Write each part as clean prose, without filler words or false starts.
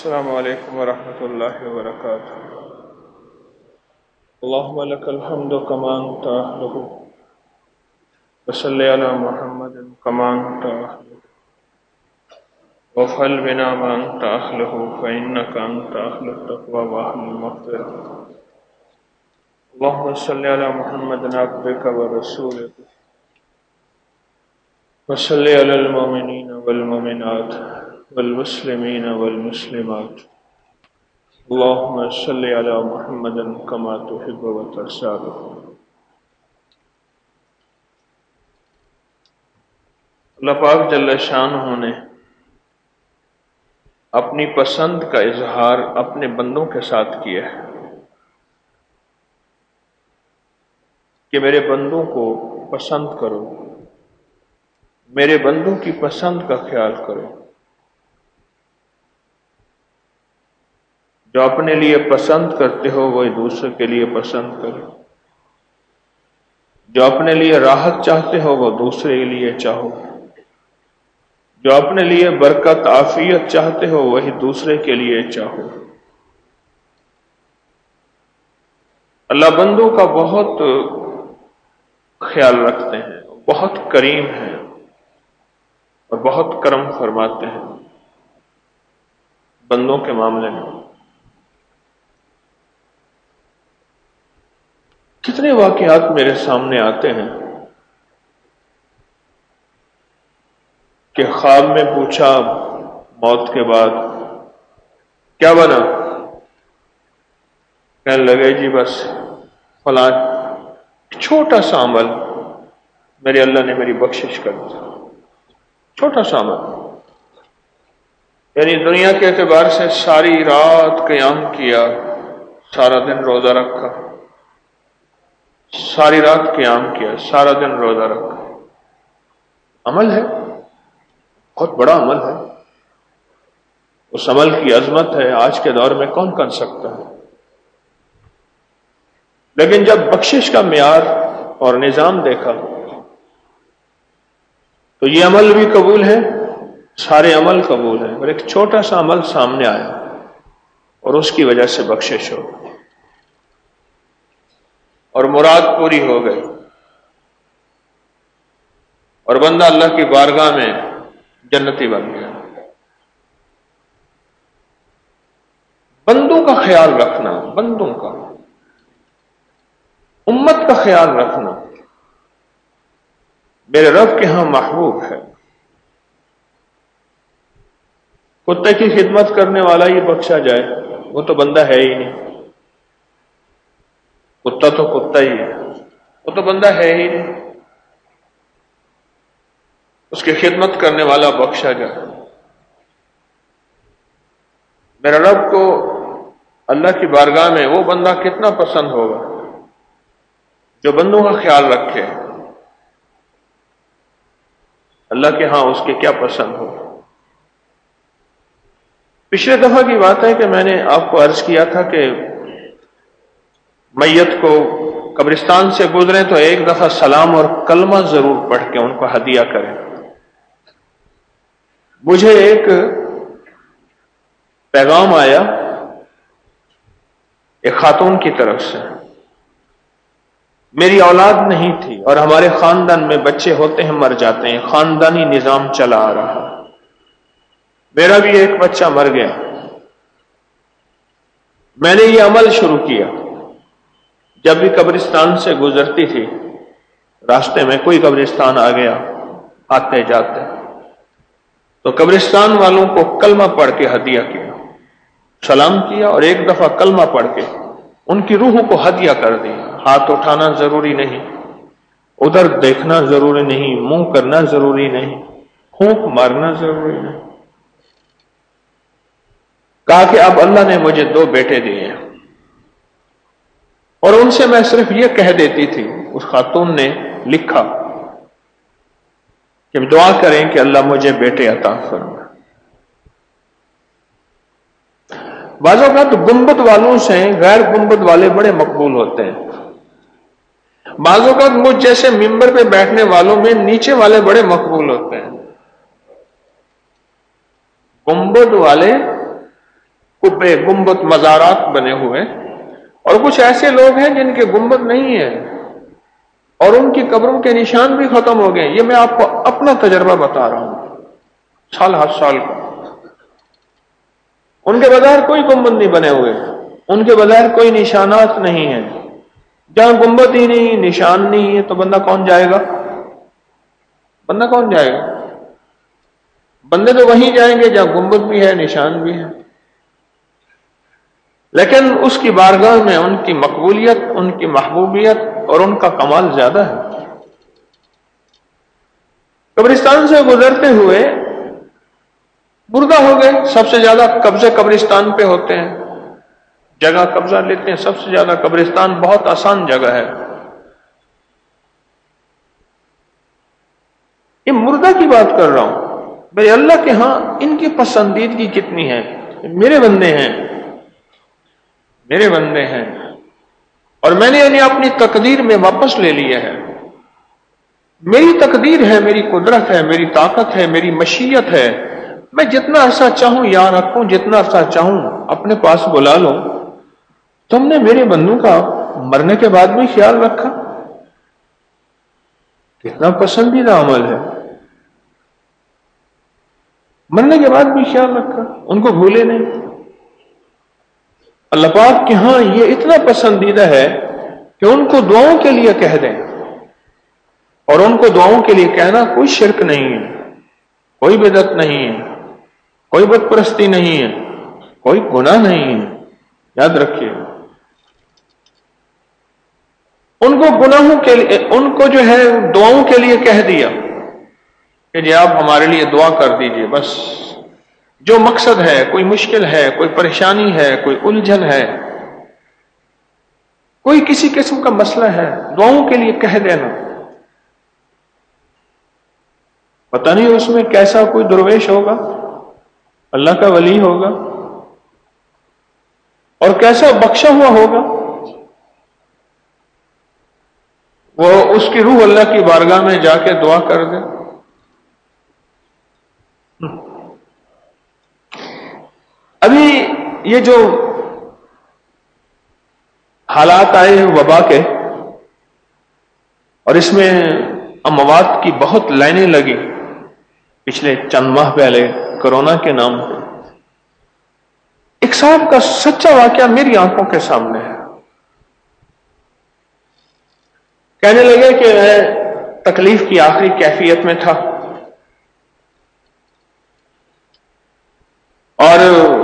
السلام علیکم ورحمۃ اللہ وبرکاتہ۔ اللہم لک الحمد کما انت اہلہ وصلی علی محمد کما انت اہلہ وافعل بنا ما انت اہلہ فانک انت اہل التقوی واہل المغفرہ۔ اللہم صلی علی محمد عبدک ورسولک وصلی علی المؤمنین والمؤمنات والمسلمین والمسلمات۔ اللہم صلی علی محمد کما تحب وترضی۔ اللہ پاک جل شانہ نے اپنی پسند کا اظہار اپنے بندوں کے ساتھ کیا ہے کہ میرے بندوں کو پسند کرو، میرے بندوں کی پسند کا خیال کرو۔ جو اپنے لیے پسند کرتے ہو وہی دوسرے کے لیے پسند کرو، جو اپنے لیے راحت چاہتے ہو وہ دوسرے کے لیے چاہو، جو اپنے لیے برکت عافیت چاہتے ہو وہی دوسرے کے لیے چاہو۔ اللہ بندوں کا بہت خیال رکھتے ہیں، بہت کریم ہیں اور بہت کرم فرماتے ہیں بندوں کے معاملے میں۔ کتنے واقعات میرے سامنے آتے ہیں کہ خواب میں پوچھا موت کے بعد کیا بنا، کہنے لگے جی بس فلاں چھوٹا سا عمل میرے اللہ نے میری بخشش کر دی، چھوٹا سا عمل، یعنی دنیا کے اعتبار سے ساری رات قیام کیا، سارا دن روزہ رکھا، ساری رات قیام کیا، سارا دن روزہ رکھا، عمل ہے، بہت بڑا عمل ہے، اس عمل کی عظمت ہے آج کے دور میں کون کر سکتا ہے۔ لیکن جب بخشش کا معیار اور نظام دیکھا تو یہ عمل بھی قبول ہے، سارے عمل قبول ہیں، اور ایک چھوٹا سا عمل سامنے آیا اور اس کی وجہ سے بخشش ہو اور مراد پوری ہو گئی اور بندہ اللہ کی بارگاہ میں جنتی بن گیا۔ بندوں کا خیال رکھنا، بندوں کا، امت کا خیال رکھنا میرے رب کے ہاں محبوب ہے۔ کتے کی خدمت کرنے والا ہی بخشا جائے وہ تو بندہ ہے ہی نہیں، کتا تو کتا ہی ہے، وہ تو بندہ ہے ہی نہیں، اس کی خدمت کرنے والا بخشا جائے۔ میرے رب کو اللہ کی بارگاہ میں وہ بندہ کتنا پسند ہوگا جو بندوں کا خیال رکھے، اللہ کے ہاں اس کے کیا پسند ہو۔ پچھلے دفعہ کی بات ہے کہ میں نے آپ کو عرض کیا تھا کہ میت کو قبرستان سے گزریں تو ایک دفعہ سلام اور کلمہ ضرور پڑھ کے ان کو ہدیہ کریں۔ مجھے ایک پیغام آیا ایک خاتون کی طرف سے، میری اولاد نہیں تھی اور ہمارے خاندان میں بچے ہوتے ہیں مر جاتے ہیں، خاندانی نظام چلا آ رہا ہے، میرا بھی ایک بچہ مر گیا، میں نے یہ عمل شروع کیا، جب بھی قبرستان سے گزرتی تھی راستے میں کوئی قبرستان آ گیا آتے جاتے تو قبرستان والوں کو کلمہ پڑھ کے ہدیہ کیا، سلام کیا اور ایک دفعہ کلمہ پڑھ کے ان کی روح کو ہدیہ کر دی۔ ہاتھ اٹھانا ضروری نہیں، ادھر دیکھنا ضروری نہیں، منہ کرنا ضروری نہیں، پھونک مارنا ضروری نہیں۔ کہا کہ اب اللہ نے مجھے 2 بیٹے دیے ہیں، اور ان سے میں صرف یہ کہہ دیتی تھی، اس خاتون نے لکھا کہ دعا کریں کہ اللہ مجھے بیٹے عطا فرمائے۔ بعض اوقات گنبد والوں سے غیر گنبد والے بڑے مقبول ہوتے ہیں، بعض اوقات مجھ جیسے ممبر پہ بیٹھنے والوں میں نیچے والے بڑے مقبول ہوتے ہیں۔ گنبد والے کبے گنبد مزارات بنے ہوئے، اور کچھ ایسے لوگ ہیں جن کے گنبد نہیں ہے اور ان کی قبروں کے نشان بھی ختم ہو گئے. یہ میں آپ کو اپنا تجربہ بتا رہا ہوں، سال ہر سال کا. ان کے بغیر کوئی گنبد نہیں بنے ہوئے، ان کے بغیر کوئی نشانات نہیں ہیں. جہاں گنبد ہی نہیں، نشان نہیں ہے، تو بندہ کون جائے گا؟ بندہ کون جائے گا؟ بندے تو وہیں جائیں گے جہاں گنبد بھی ہے، نشان بھی ہے. لیکن اس کی بارگاہ میں ان کی مقبولیت، ان کی محبوبیت اور ان کا کمال زیادہ ہے. قبرستان سے گزرتے ہوئے مردہ ہو گئے. سب سے زیادہ قبضے قبرستان پہ ہوتے ہیں، جگہ قبضہ لیتے ہیں سب سے زیادہ. قبرستان بہت آسان جگہ ہے. یہ مردہ کی بات کر رہا ہوں. بھائی اللہ کے ہاں ان کی پسندیدگی کتنی ہے. میرے بندے ہیں، میرے بندے ہیں، اور میں نے انہیں اپنی تقدیر میں واپس لے لیا ہے. میری تقدیر ہے، میری قدرت ہے، میری طاقت ہے، میری مشیت ہے. میں جتنا عرصہ چاہوں یہاں رکھوں، جتنا عرصہ چاہوں اپنے پاس بلا لوں. تم نے میرے بندوں کا مرنے کے بعد بھی خیال رکھا. کتنا پسندیدہ عمل ہے. مرنے کے بعد بھی خیال رکھا، ان کو بھولے نہیں. اللہ پاک کہ ہاں یہ اتنا پسندیدہ ہے کہ ان کو دعاؤں کے لیے کہہ دیں، اور ان کو دعاؤں کے لیے کہنا کوئی شرک نہیں ہے، کوئی بدعت نہیں ہے، کوئی بت پرستی نہیں ہے، کوئی گناہ نہیں ہے. یاد رکھیے، ان کو گناہوں کے لیے، ان کو جو ہے دعاؤں کے لیے کہہ دیا کہ جی آپ ہمارے لیے دعا کر دیجئے. بس جو مقصد ہے، کوئی مشکل ہے، کوئی پریشانی ہے، کوئی الجھن ہے، کوئی کسی قسم کا مسئلہ ہے، دعاؤں کے لیے کہہ دینا. پتہ نہیں اس میں کیسا کوئی درویش ہوگا، اللہ کا ولی ہوگا، اور کیسا بخشا ہوا ہوگا. وہ اس کی روح اللہ کی بارگاہ میں جا کے دعا کر دے. ابھی یہ جو حالات آئے ہیں وبا کے، اور اس میں اموات کی بہت لائنیں لگی پچھلے چند ماہ پہلے کورونا کے نام پہ. ایک صاحب کا سچا واقعہ میری آنکھوں کے سامنے ہے. کہنے لگے کہ میں تکلیف کی آخری کیفیت میں تھا، اور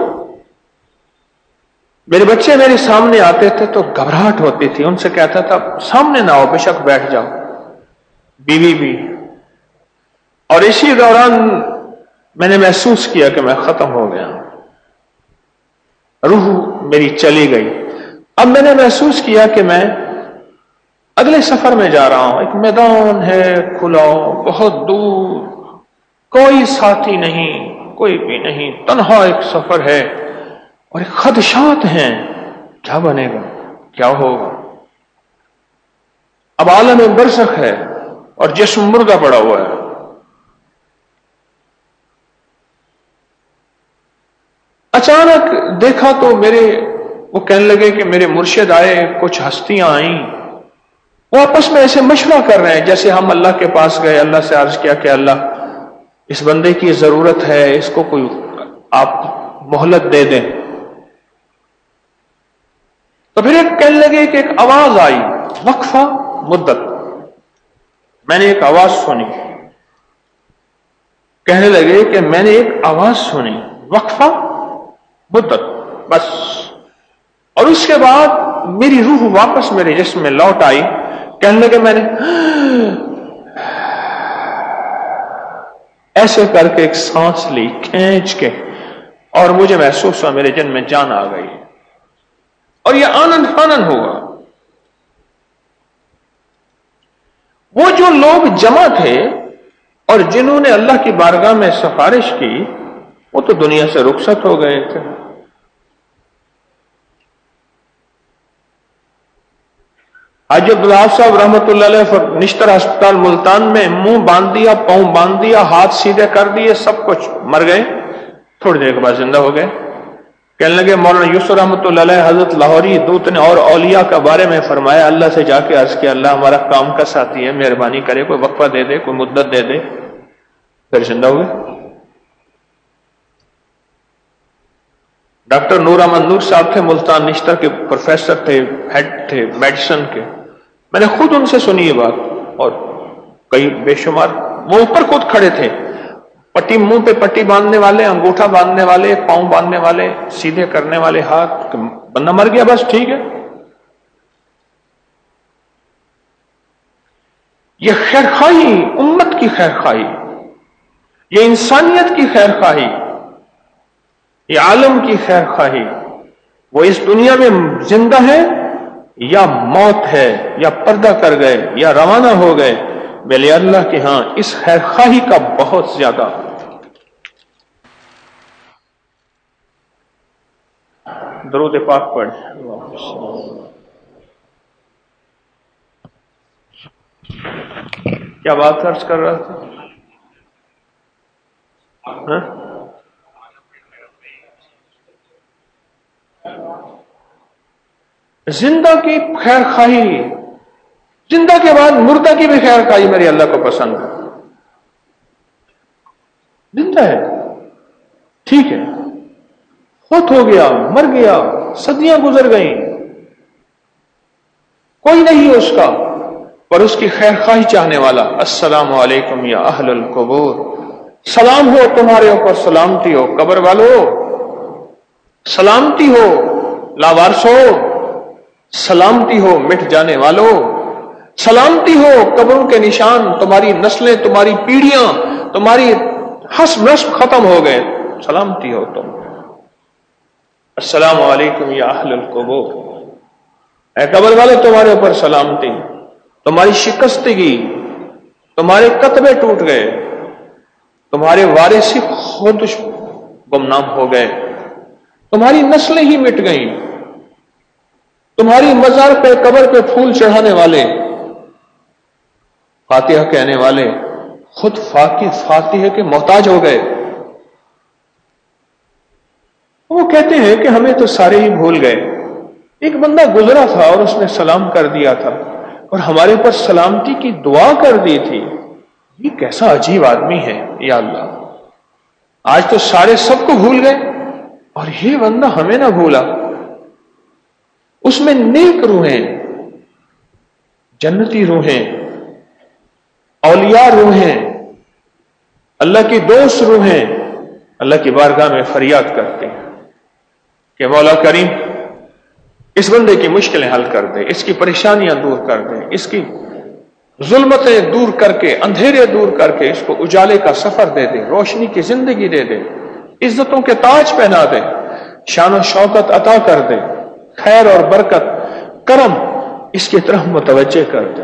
میرے بچے میرے سامنے آتے تھے تو گھبراہٹ ہوتی تھی. ان سے کہتا تھا سامنے نہ ہو، بے شک بیٹھ جاؤ، بیوی بھی. اور اسی دوران میں نے محسوس کیا کہ میں ختم ہو گیا، روح میری چلی گئی. اب میں نے محسوس کیا کہ میں اگلے سفر میں جا رہا ہوں. ایک میدان ہے کھلا، بہت دور، کوئی ساتھی نہیں، کوئی بھی نہیں، تنہا ایک سفر ہے، اور خدشات ہیں. کیا بنے گا، کیا ہوگا. اب عالم برزخ ہے اور جسم مردہ پڑا ہوا ہے. اچانک دیکھا تو وہ کہنے لگے کہ میرے مرشد آئے، کچھ ہستیاں آئیں، وہ آپس میں ایسے مشورہ کر رہے ہیں جیسے ہم اللہ کے پاس گئے، اللہ سے عرض کیا کہ اللہ اس بندے کی ضرورت ہے، اس کو کوئی آپ مہلت دے دیں. تو پھر ایک کہنے لگے کہ ایک آواز آئی، وقفہ مدت. میں نے ایک آواز سنی. کہنے لگے کہ میں نے ایک آواز سنی، وقفہ مدت، بس. اور اس کے بعد میری روح واپس میرے جسم میں لوٹ آئی. کہنے لگے میں نے ایسے کر کے ایک سانس لی کھینچ کے، اور مجھے محسوس ہوا میرے جسم میں جان آ گئی. اور یہ آنند فانند ہوگا. وہ جو لوگ جمع تھے اور جنہوں نے اللہ کی بارگاہ میں سفارش کی، وہ تو دنیا سے رخصت ہو گئے تھے. حاجی عبداللہ صاحب رحمۃ اللہ علیہ نشتر ہسپتال ملتان میں منہ باندھ دیا، پاؤں باندھ دیا، ہاتھ سیدھے کر دیے، سب کچھ، مر گئے. تھوڑی دیر کے بعد زندہ ہو گئے. کہنے لگے مولانا یوسف رحمۃ اللہ علیہ حضرت لاہوری دوت نے اور اولیاء کا بارے میں فرمایا، اللہ سے جا کے عرض کیا اللہ ہمارا کام کا ساتھی ہے، مہربانی کرے کوئی وقفہ دے دے، کوئی مدت دے دے، پھر زندہ ہوئے۔ ڈاکٹر نور احمد نور صاحب تھے، ملتان نشتر کے پروفیسر تھے، ہیڈ تھے میڈیسن کے، میں نے خود ان سے سنی یہ بات، اور کئی بے شمار وہ اوپر خود کھڑے تھے، پٹی منہ پہ پٹی باندھنے والے، انگوٹھا باندھنے والے، پاؤں باندھنے والے، سیدھے کرنے والے ہاتھ، بندہ مر گیا بس ٹھیک ہے۔ یہ خیرخواہی، امت کی خیرخواہی، یہ انسانیت کی خیرخواہی، یہ عالم کی خیرخواہی، وہ اس دنیا میں زندہ ہے یا موت ہے یا پردہ کر گئے یا روانہ ہو گئے، بلے اللہ کے ہاں اس خیرخواہی کا بہت زیادہ۔ درود پاک پڑھ۔ کیا بات عرض کر رہا تھا؟ زندہ کی خیر خواہی، زندہ کے بعد مردہ کی بھی خیر خواہی میرے اللہ کو پسند ہے۔ زندہ ہے ٹھیک ہے، فوت ہو گیا، مر گیا، صدیاں گزر گئیں، کوئی نہیں اس کا، پر اس کی خیر خواہی چاہنے والا۔ السلام علیکم یا اہل القبور، سلام ہو تمہارے اوپر، سلامتی ہو قبر والو، سلامتی ہو لاوارسو، سلامتی ہو مٹ جانے والو، سلامتی ہو قبروں کے نشان، تمہاری نسلیں، تمہاری پیڑھیاں، تمہاری حسب نسب ختم ہو گئے، سلامتی ہو تم۔ السلام علیکم یا اہل القبور، اے قبر والے تمہارے اوپر سلامتی، تمہاری شکستگی، تمہارے کتبے ٹوٹ گئے، تمہارے وارث خود گمنام ہو گئے، تمہاری نسلیں ہی مٹ گئیں، تمہاری مزار پہ قبر پہ پھول چڑھانے والے، فاتحہ کہنے والے خود فاتحہ کے محتاج ہو گئے۔ وہ کہتے ہیں کہ ہمیں تو سارے ہی بھول گئے، ایک بندہ گزرا تھا اور اس نے سلام کر دیا تھا اور ہمارے اوپر سلامتی کی دعا کر دی تھی، یہ کیسا عجیب آدمی ہے یا اللہ، آج تو سارے سب کو بھول گئے اور یہ بندہ ہمیں نہ بھولا۔ اس میں نیک روحیں، جنتی روحیں، اولیاء روحیں، اللہ کی دوست روحیں اللہ کی بارگاہ میں فریاد کرتے ہیں کہ مولا کریم اس بندے کی مشکلیں حل کر دے، اس کی پریشانیاں دور کر دے، اس کی ظلمتیں دور کر کے، اندھیرے دور کر کے اس کو اجالے کا سفر دے دے، روشنی کی زندگی دے دے، عزتوں کے تاج پہنا دے، شان و شوکت عطا کر دے، خیر اور برکت کرم اس کی طرف متوجہ کر دے۔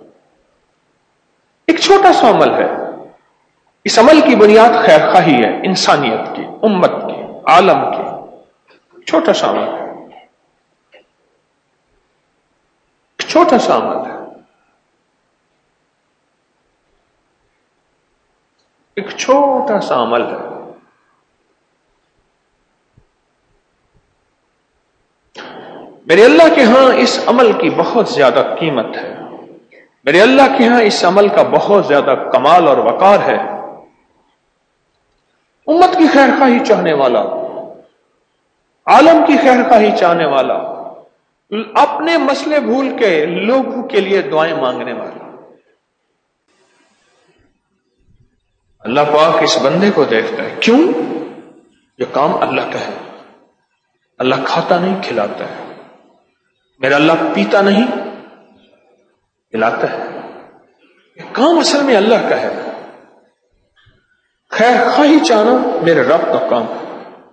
ایک چھوٹا سا عمل ہے، اس عمل کی بنیاد خیر خواہی ہے، انسانیت کی، امت کی، عالم کی، چھوٹا سا عمل ہے، چھوٹا سا عمل ہے، ایک چھوٹا سا عمل ہے۔ میرے اللہ کے ہاں اس عمل کی بہت زیادہ قیمت ہے، میرے اللہ کے ہاں اس عمل کا بہت زیادہ کمال اور وقار ہے۔ امت کی خیر خواہی چاہنے والا، عالم کی خیر خواہی چاہنے والا، اپنے مسئلے بھول کے لوگوں کے لیے دعائیں مانگنے والا، اللہ پاک اس بندے کو دیکھتا ہے، کیوں؟ یہ کام اللہ کا ہے، اللہ کھاتا نہیں کھلاتا ہے، میرا اللہ پیتا نہیں پلاتا ہے، یہ کام اصل میں اللہ کا ہے، خیر خواہی چاہنا میرے رب کا کام ہے۔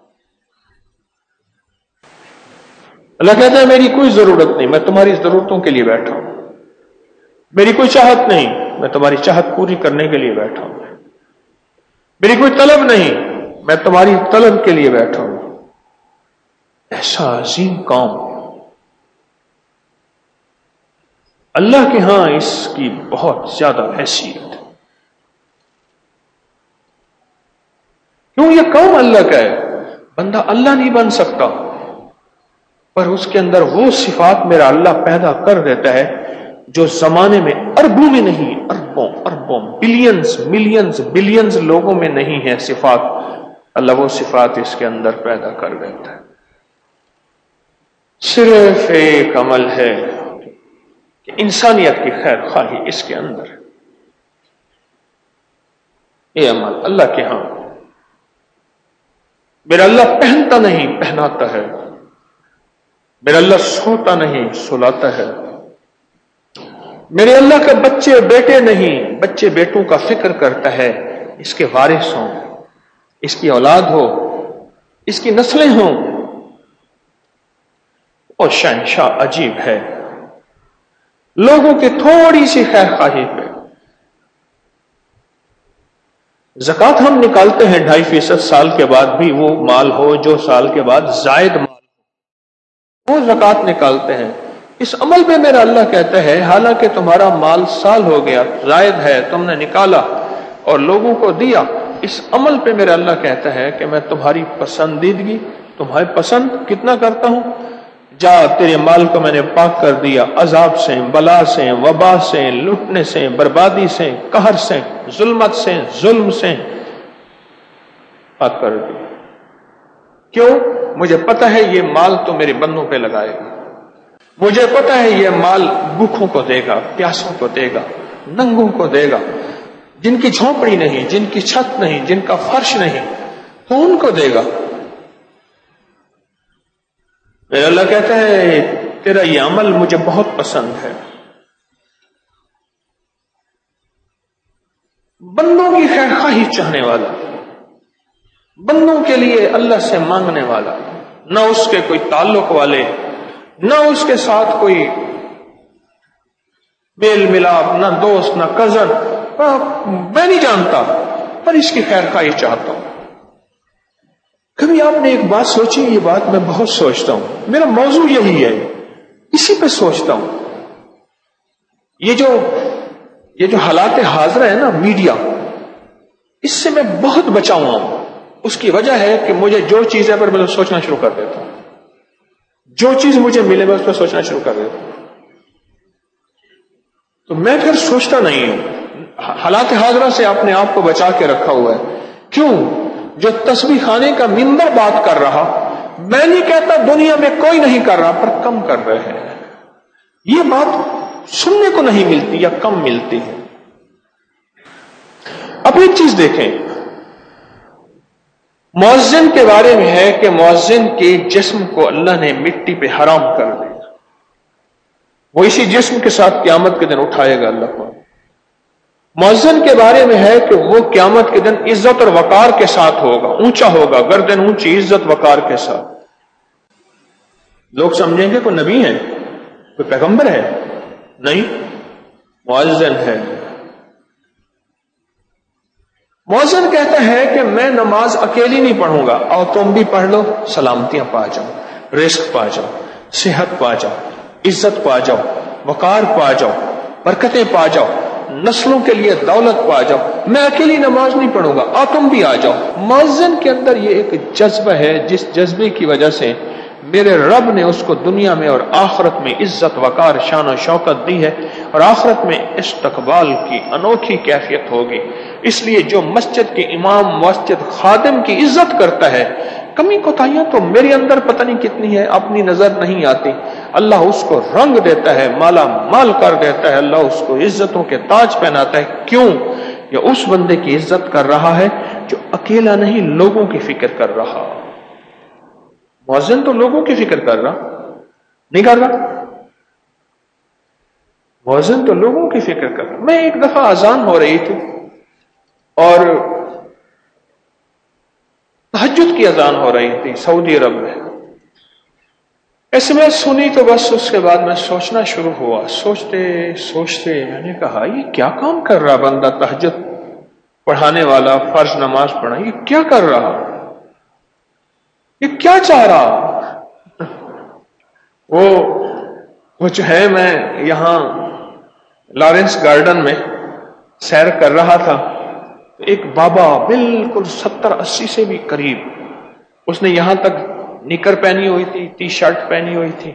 اللہ کہتا ہے میری کوئی ضرورت نہیں، میں تمہاری ضرورتوں کے لیے بیٹھا ہوں، میری کوئی چاہت نہیں، میں تمہاری چاہت پوری کرنے کے لیے بیٹھا ہوں، میری کوئی طلب نہیں، میں تمہاری طلب کے لیے بیٹھا ہوں۔ ایسا عظیم کام اللہ کے ہاں اس کی بہت زیادہ حیثیت ہے، کیوں؟ یہ کام اللہ کا ہے، بندہ اللہ نہیں بن سکتا، پر اس کے اندر وہ صفات میرا اللہ پیدا کر دیتا ہے جو زمانے میں اربوں میں نہیں، اربوں بلینز ملینز بلینز لوگوں میں نہیں ہے صفات، اللہ وہ صفات اس کے اندر پیدا کر دیتا ہے۔ صرف ایک عمل ہے کہ انسانیت کی خیر خواہی اس کے اندر ہے۔ یہ عمل اللہ کے ہاں میرا اللہ پہنتا نہیں پہناتا ہے، میرا اللہ سوتا نہیں سلاتا ہے، میرے اللہ کا بچے بیٹے نہیں بچے بیٹوں کا فکر کرتا ہے، اس کے وارث ہوں، اس کی اولاد ہو، اس کی نسلیں ہوں۔ اور شہنشاہ عجیب ہے، لوگوں کی تھوڑی سی خیر خواہی پہ زکوٰۃ ہم نکالتے ہیں 2.5% سال کے بعد بھی وہ مال ہو جو سال کے بعد زائد مال ہو، وہ زکوٰۃ نکالتے ہیں۔ اس عمل پہ میرا اللہ کہتا ہے حالانکہ تمہارا مال سال ہو گیا زائد ہے، تم نے نکالا اور لوگوں کو دیا، اس عمل پہ میرا اللہ کہتا ہے کہ میں تمہاری پسندیدگی تمہاری پسند کتنا کرتا ہوں، جا تیرے مال کو میں نے پاک کر دیا عذاب سے، بلا سے، وبا سے، لوٹنے سے، بربادی سے، قہر سے، ظلمت سے، ظلم سے پاک کر دیا۔ کیوں؟ مجھے پتہ ہے یہ مال تو میرے بندوں پہ لگائے گا، مجھے پتہ ہے یہ مال بھوکھوں کو دے گا، پیاسوں کو دے گا، ننگوں کو دے گا، جن کی جھونپڑی نہیں، جن کی چھت نہیں، جن کا فرش نہیں، تو ان کو دے گا۔ میرا اللہ کہتا ہے تیرا یہ عمل مجھے بہت پسند ہے۔ بندوں کی خیر خواہی چاہنے والا، بندوں کے لیے اللہ سے مانگنے والا، نہ اس کے کوئی تعلق والے، نہ اس کے ساتھ کوئی میل ملاپ، نہ دوست، نہ کزن، میں نہیں جانتا، پر اس کی خیر خواہی چاہتا ہوں۔ کبھی آپ نے ایک بات سوچی؟ یہ بات میں بہت سوچتا ہوں، میرا موضوع یہی ہے، اسی پہ سوچتا ہوں۔ یہ جو حالات حاضرہ ہے نا میڈیا، اس سے میں بہت بچا ہوا ہوں۔ اس کی وجہ ہے کہ مجھے جو چیز ہے پر میں سوچنا شروع کر دیتا ہوں، جو چیز مجھے ملے میں اس پہ سوچنا شروع کر دیتا ہوں، تو میں پھر سوچتا نہیں ہوں۔ حالات حاضرہ سے اپنے آپ کو بچا کے رکھا ہوا ہے۔ کیوں؟ جو تسبیح خانے کا منبر بات کر رہا، میں نہیں کہتا دنیا میں کوئی نہیں کر رہا، پر کم کر رہے ہیں، یہ بات سننے کو نہیں ملتی یا کم ملتی ہے۔ اب ایک چیز دیکھیں، مؤذن کے بارے میں ہے کہ مؤذن کے جسم کو اللہ نے مٹی پہ حرام کر دیا، وہ اسی جسم کے ساتھ قیامت کے دن اٹھائے گا اللہ کو۔ مؤذن کے بارے میں ہے کہ وہ قیامت کے دن عزت اور وقار کے ساتھ ہوگا، اونچا ہوگا، گردن اونچی، عزت وقار کے ساتھ۔ لوگ سمجھیں گے کوئی نبی ہے، کوئی پیغمبر ہے، نہیں، مؤذن ہے۔ مؤذن کہتا ہے کہ میں نماز اکیلی نہیں پڑھوں گا، اور تم بھی پڑھ لو، سلامتیاں پا جاؤ، رزق پا جاؤ، صحت پا جاؤ، عزت پا جاؤ، وقار پا جاؤ، برکتیں پا جاؤ، نسلوں کے لیے دولت پا جاؤ، میں اکیلی نماز نہیں پڑھوں گا، اور تم بھی آ جاؤ۔ مؤذن کے اندر یہ ایک جذبہ ہے، جس جذبے کی وجہ سے میرے رب نے اس کو دنیا میں اور آخرت میں عزت وقار شان و شوکت دی ہے، اور آخرت میں استقبال کی انوکھی کیفیت ہوگی۔ اس لیے جو مسجد کے امام، مسجد خادم کی عزت کرتا ہے، کمی کوتاہیاں تو میرے اندر پتہ نہیں کتنی ہے، اپنی نظر نہیں آتی، اللہ اس کو رنگ دیتا ہے، مالا مال کر دیتا ہے، اللہ اس کو عزتوں کے تاج پہناتا ہے۔ کیوں؟ یہ اس بندے کی عزت کر رہا ہے جو اکیلا نہیں، لوگوں کی فکر کر رہا۔ مؤذن تو لوگوں کی فکر کر رہا نہیں، کر رہا، مؤذن تو لوگوں کی فکر کر رہا۔ میں ایک دفعہ اذان ہو رہی تھی اور تہجد کی اذان ہو رہی تھی سعودی عرب میں، ایسے میں سنی تو بس اس کے بعد میں سوچنا شروع ہوا، سوچتے سوچتے میں نے کہا یہ کیا کام کر رہا بندہ، تہجد پڑھانے والا، فرض نماز پڑھا، یہ کیا کر رہا، یہ کیا چاہ رہا۔ وہ جو ہے، میں یہاں لارنس گارڈن میں سیر کر رہا تھا، ایک بابا بالکل 70-80 سے بھی قریب، اس نے یہاں تک نکر پہنی ہوئی تھی، ٹی شرٹ پہنی ہوئی تھی،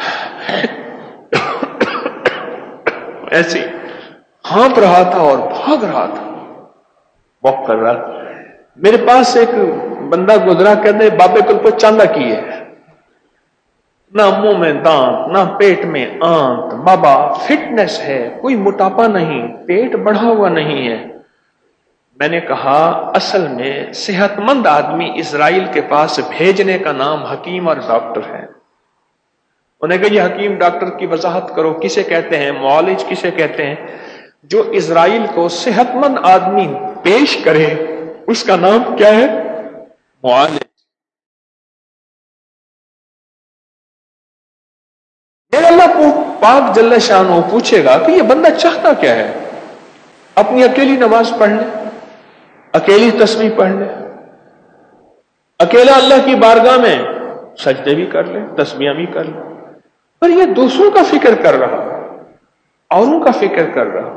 ایسی ہانپ رہا تھا اور بھاگ رہا تھا، واک کر رہا تھا۔ میرے پاس ایک بندہ گزرا، کہتے بابے کل کو چاندہ کی ہے، نہ منہ میں دانت نہ پیٹ میں آنت، بابا فٹنس ہے، کوئی موٹاپا نہیں، پیٹ بڑھا ہوا نہیں ہے۔ میں نے کہا اصل میں صحت مند آدمی اسرائیل کے پاس بھیجنے کا نام حکیم اور ڈاکٹر ہے۔ انہیں کہا یہ حکیم ڈاکٹر کی وضاحت کرو، کسے کہتے ہیں، معالج کسے کہتے ہیں؟ جو اسرائیل کو صحت مند آدمی پیش کرے اس کا نام کیا ہے؟ معالج۔ اللہ پاک جل شانہ پوچھے گا کہ یہ بندہ چاہتا کیا ہے؟ اپنی اکیلی نماز پڑھ لے، اکیلی تسبیح پڑھ لے، اکیلا اللہ کی بارگاہ میں سجدے بھی کر لے، تسبیحاں بھی کر لے، پر یہ دوسروں کا فکر کر رہا، اوروں کا فکر کر رہا،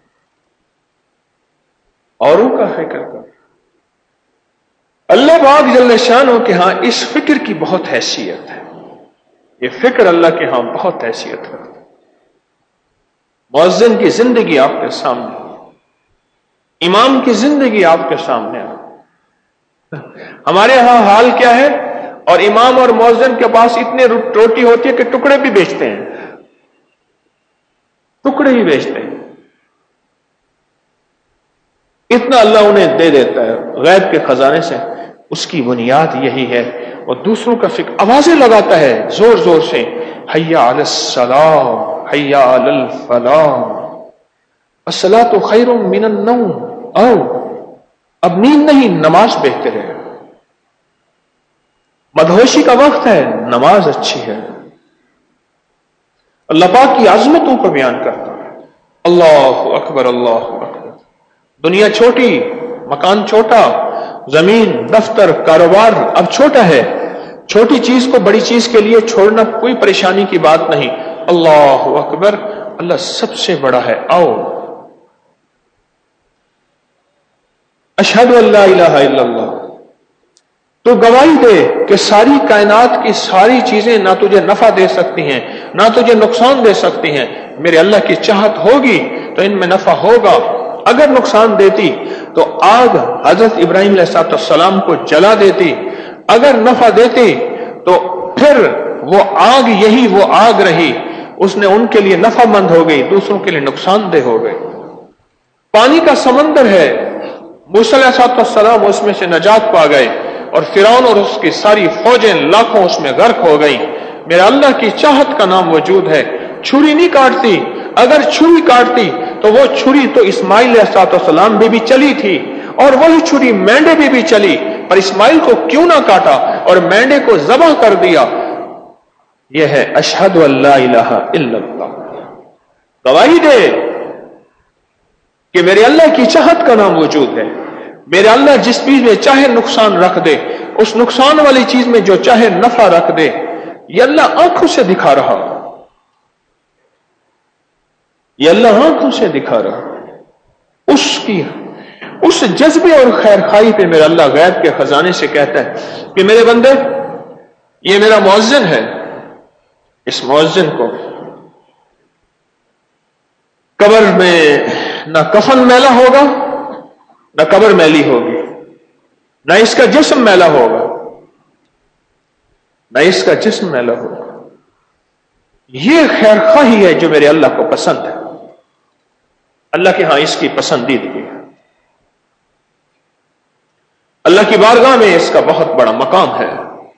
اوروں کا فکر کر رہا۔ اللہ پاک جل شانہ کے ہاں اس فکر کی بہت حیثیت ہے، یہ فکر اللہ کے ہاں بہت حیثیت رکھتا ہے۔ مؤذن کی زندگی آپ کے سامنے، امام کی زندگی آپ کے سامنے ہے۔ ہمارے ہاں حال کیا ہے؟ اور امام اور مؤذن کے پاس اتنے روٹی ہوتی ہے کہ ٹکڑے بھی بیچتے ہیں، ٹکڑے ہی بیچتے ہیں، اتنا اللہ انہیں دے دیتا ہے غیب کے خزانے سے۔ اس کی بنیاد یہی ہے، اور دوسروں کا فکر آوازیں لگاتا ہے زور زور سے، حیا علی الصلاۃ، حیا علی الفلاح، الصلاۃ خیر من النوم، او اب نیند نہیں، نماز بہتر ہے، مدہوشی کا وقت ہے، نماز اچھی ہے۔ اللہ پاک کی عظمتوں کو بیان کرتا ہے، اللہ اکبر اللہ اکبر۔ دنیا چھوٹی، مکان چھوٹا، زمین، دفتر، کاروبار اب چھوٹا ہے، چھوٹی چیز کو بڑی چیز کے لیے چھوڑنا کوئی پریشانی کی بات نہیں۔ اللہ اکبر، اللہ سب سے بڑا ہے۔ آؤ اشہد ان لا الہ الا اللہ، تو گواہی دے کہ ساری کائنات کی ساری چیزیں نہ تجھے نفع دے سکتی ہیں نہ تجھے نقصان دے سکتی ہیں، میرے اللہ کی چاہت ہوگی تو ان میں نفع ہوگا، اگر نقصان دیتی تو آگ حضرت ابراہیم علیہ السلام کو جلا دیتی، اگر نفع دیتی تو پھر وہ آگ یہی وہ آگ رہی، اس نے ان کے لیے نفع مند ہو گئی، دوسروں کے لیے نقصان دہ ہو گئی۔ پانی کا سمندر ہے، موسیٰ علیہ السلام اس میں سے نجات پا گئے، اور فرعون اور اس کی ساری فوجیں لاکھوں اس میں غرق ہو گئی۔ میرا اللہ کی چاہت کا نام وجود ہے۔ چھری نہیں کاٹتی، اگر چھری کاٹتی تو وہ چھری تو اسماعیل علیہ السلام بھی چلی تھی، اور وہی چھری مینڈے بھی چلی، پر اسماعیل کو کیوں نہ کاٹا اور مینڈے کو ذبح کر دیا؟ یہ ہے اشہد ان لا الہ الا اللہ، گواہی دے کہ میرے اللہ کی چاہت کا نام وجود ہے، میرے اللہ جس چیز میں چاہے نقصان رکھ دے، اس نقصان والی چیز میں جو چاہے نفع رکھ دے، یہ اللہ آنکھوں سے دکھا رہا، یہ اللہ آنکھوں سے دکھا رہا۔ اس جذبے اور خیر خواہی پہ میرا اللہ غیب کے خزانے سے کہتا ہے کہ میرے بندے، یہ میرا مؤذن ہے، اس مؤذن کو قبر میں نہ کفن میلا ہوگا نہ قبر میلی ہوگی، نہ اس کا جسم میلا ہوگا نہ اس کا جسم میلا ہوگا۔ یہ خیر خواہی ہے جو میرے اللہ کو پسند ہے، اللہ کے ہاں اس کی پسندیدگی ہے، اللہ کی بارگاہ میں اس کا بہت بڑا مقام ہے۔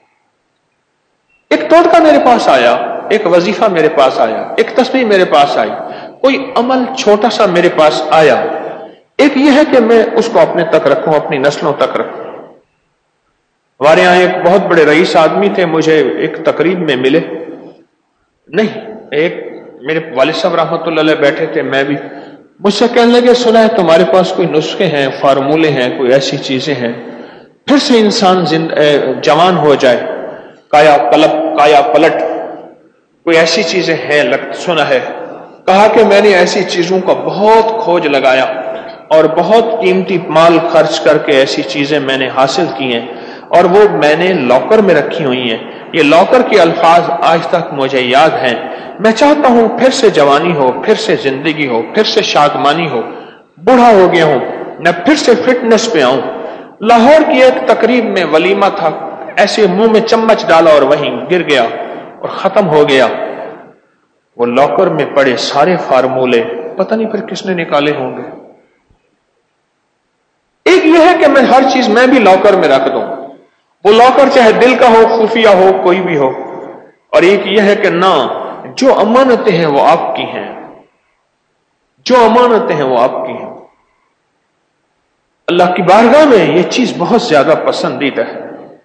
ایک ٹوٹکا میرے پاس آیا، ایک وظیفہ میرے پاس آیا، ایک تسبیح میرے پاس آئی، کوئی عمل چھوٹا سا میرے پاس آیا، ایک یہ ہے کہ میں اس کو اپنے تک رکھوں، اپنی نسلوں تک رکھوں۔ ہمارے یہاں ایک بہت بڑے رئیس آدمی تھے، مجھے ایک تقریب میں ملے، نہیں ایک میرے والد صاحب رحمۃ اللہ علیہ بیٹھے تھے، میں بھی، مجھ سے کہنے لگے سنا ہے تمہارے پاس کوئی نسخے ہیں، فارمولے ہیں، کوئی ایسی چیزیں ہیں پھر سے انسان جوان ہو جائے، کایا پلٹ، کوئی ایسی چیزیں ہیں سنا ہے؟ کہا کہ میں نے ایسی چیزوں کا بہت کھوج لگایا اور بہت قیمتی مال خرچ کر کے ایسی چیزیں میں نے حاصل کی ہیں، اور وہ میں نے لاکر میں رکھی ہوئی ہیں. یہ لاکر کے الفاظ آج تک مجھے یاد ہیں. میں چاہتا ہوں پھر سے جوانی ہو، پھر سے زندگی ہو، پھر سے شادمانی ہو. بوڑھا ہو گیا ہوں، میں پھر سے فٹنس پہ آؤں. لاہور کی ایک تقریب میں ولیمہ تھا، ایسے منہ میں چمچ ڈالا اور وہیں گر گیا اور ختم ہو گیا. وہ لاکر میں پڑے سارے فارمولے پتہ نہیں پھر کس نے نکالے ہوں گے. ایک یہ ہے کہ میں ہر چیز میں بھی لاکر میں رکھ دوں، وہ لاکر چاہے دل کا ہو، خفیہ ہو، کوئی بھی ہو. اور ایک یہ ہے کہ نہ، جو امانتیں ہیں وہ آپ کی ہیں، جو امانتیں ہیں وہ آپ کی ہیں. اللہ کی بارگاہ میں یہ چیز بہت زیادہ پسندیدہ ہے.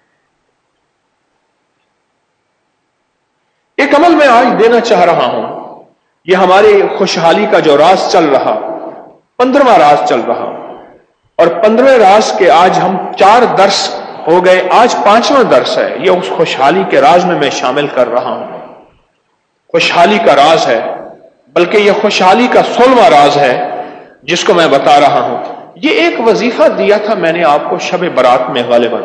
ایک عمل میں آج دینا چاہ رہا ہوں. یہ ہماری خوشحالی کا جو راز چل رہا، 15واں راز چل رہا، اور 15ویں راز کے آج ہم 4 درس ہو گئے، آج 5واں درس ہے. یہ اس خوشحالی کے راز میں شامل کر رہا ہوں. خوشحالی کا راز ہے، بلکہ یہ خوشحالی کا 16واں راز ہے جس کو میں بتا رہا ہوں. یہ ایک وظیفہ دیا تھا میں نے آپ کو شب برات میں، غالباً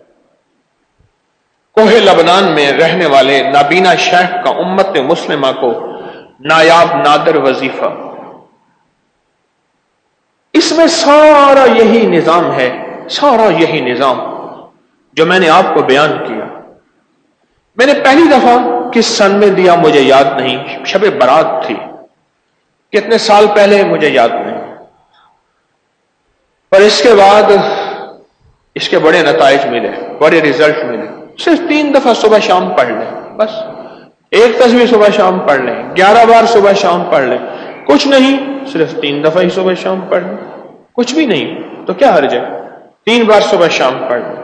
کوہ لبنان میں رہنے والے نابینا شیخ کا امت مسلمہ کو نایاب نادر وظیفہ. اس میں سارا یہی نظام ہے، سارا یہی نظام جو میں نے آپ کو بیان کیا. میں نے پہلی دفعہ کس سن میں دیا مجھے یاد نہیں، شب برات تھی، کتنے سال پہلے مجھے یاد نہیں. پر اس کے بعد اس کے بڑے نتائج ملے، بڑے ریزلٹ ملے. صرف 3 دفعہ صبح شام پڑھ لیں، بس ایک تصویر صبح شام پڑھ لیں، 11 بار صبح شام پڑھ لیں، کچھ نہیں، صرف 3 دفعہ ہی صبح شام پڑھ لیں، کچھ بھی نہیں تو کیا حرج ہے، 3 بار صبح شام پڑھ لیں.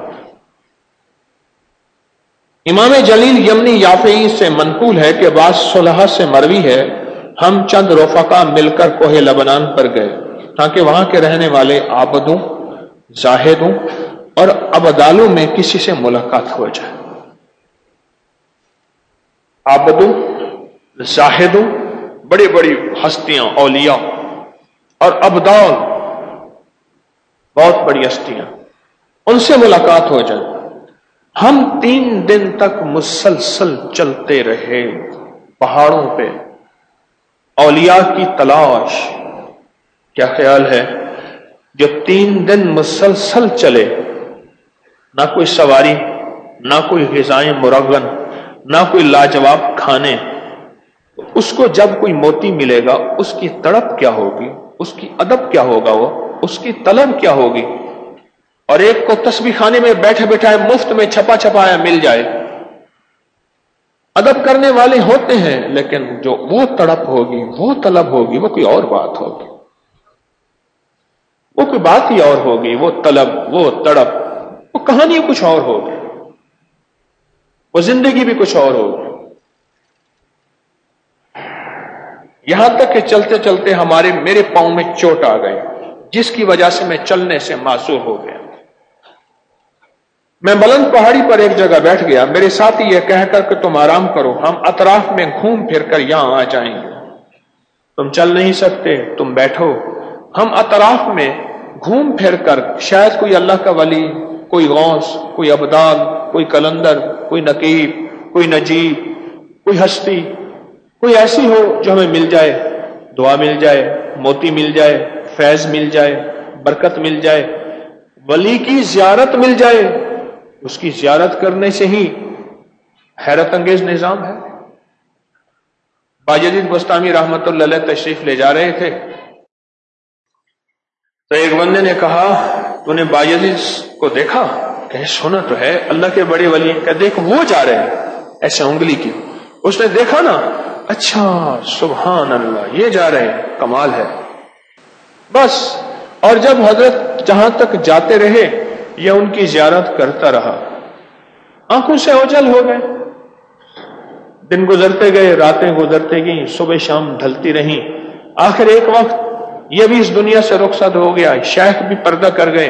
امام جلیل یمنی یافعی سے منقول ہے کہ بعض صلحاء سے مروی ہے، ہم چند رفقا مل کر کوہ لبنان پر گئے تاکہ وہاں کے رہنے والے عابدوں، زاہدوں اور ابدالوں میں کسی سے ملاقات ہو جائے. عابدوں، زاہدوں، بڑی بڑی ہستیاں، اولیاء، اور ابدال، بہت بڑی ہستیاں، ان سے ملاقات ہو جائے. ہم 3 دن تک مسلسل چلتے رہے پہاڑوں پہ، اولیاء کی تلاش. کیا خیال ہے جو 3 دن مسلسل چلے، نہ کوئی سواری، نہ کوئی غذائیں مرغن، نہ کوئی لاجواب کھانے، اس کو جب کوئی موتی ملے گا اس کی تڑپ کیا ہوگی، اس کی ادب کیا ہوگا، وہ اس کی طلب کیا ہوگی. اور ایک کو تسبیح خانے میں بیٹھے بیٹھائے مفت میں چھپا چھپایا مل جائے. ادب کرنے والے ہوتے ہیں، لیکن جو وہ تڑپ ہوگی، وہ طلب ہوگی، وہ کوئی اور بات ہوگی، وہ کوئی بات ہی اور ہوگی. وہ طلب، وہ تڑپ، وہ کہانی کچھ اور ہوگی، وہ زندگی بھی کچھ اور ہوگی. یہاں تک کہ چلتے چلتے میرے پاؤں میں چوٹ آ گئی، جس کی وجہ سے میں چلنے سے معذور ہو گیا. میں بلند پہاڑی پر ایک جگہ بیٹھ گیا. میرے ساتھی یہ کہہ کر کہ تم آرام کرو، ہم اطراف میں گھوم پھر کر یہاں آ جائیں گے. تم چل نہیں سکتے، تم بیٹھو. ہم اطراف میں گھوم پھر کر، شاید کوئی اللہ کا ولی، کوئی غوث، کوئی ابدال، کوئی کلندر، کوئی نقیب، کوئی نجیب، کوئی ہستی، کوئی ایسی ہو جو ہمیں مل جائے، دعا مل جائے، موتی مل جائے، فیض مل جائے، برکت مل جائے، ولی کی زیارت مل جائے. اس کی زیارت کرنے سے ہی حیرت انگیز نظام ہے. باجدید بستامی رحمت اللہ علیہ تشریف لے جا رہے تھے تو ایک بندے نے کہا تو نے باجدید کو دیکھا؟ کہ سنا تو ہے، اللہ کے بڑے ولی ہیں. کہ دیکھ وہ جا رہے ہیں، ایسے انگلی کی. اس نے دیکھا نا، اچھا سبحان اللہ، یہ جا رہے ہیں، کمال ہے. بس. اور جب حضرت جہاں تک جاتے رہے یہ ان کی زیارت کرتا رہا، آنکھوں سے اوجھل ہو گئے. دن گزرتے گئے، راتیں گزرتے گئیں، صبح شام ڈھلتی رہیں. آخر ایک وقت یہ بھی اس دنیا سے رخصت ہو گیا، شیخ بھی پردہ کر گئے.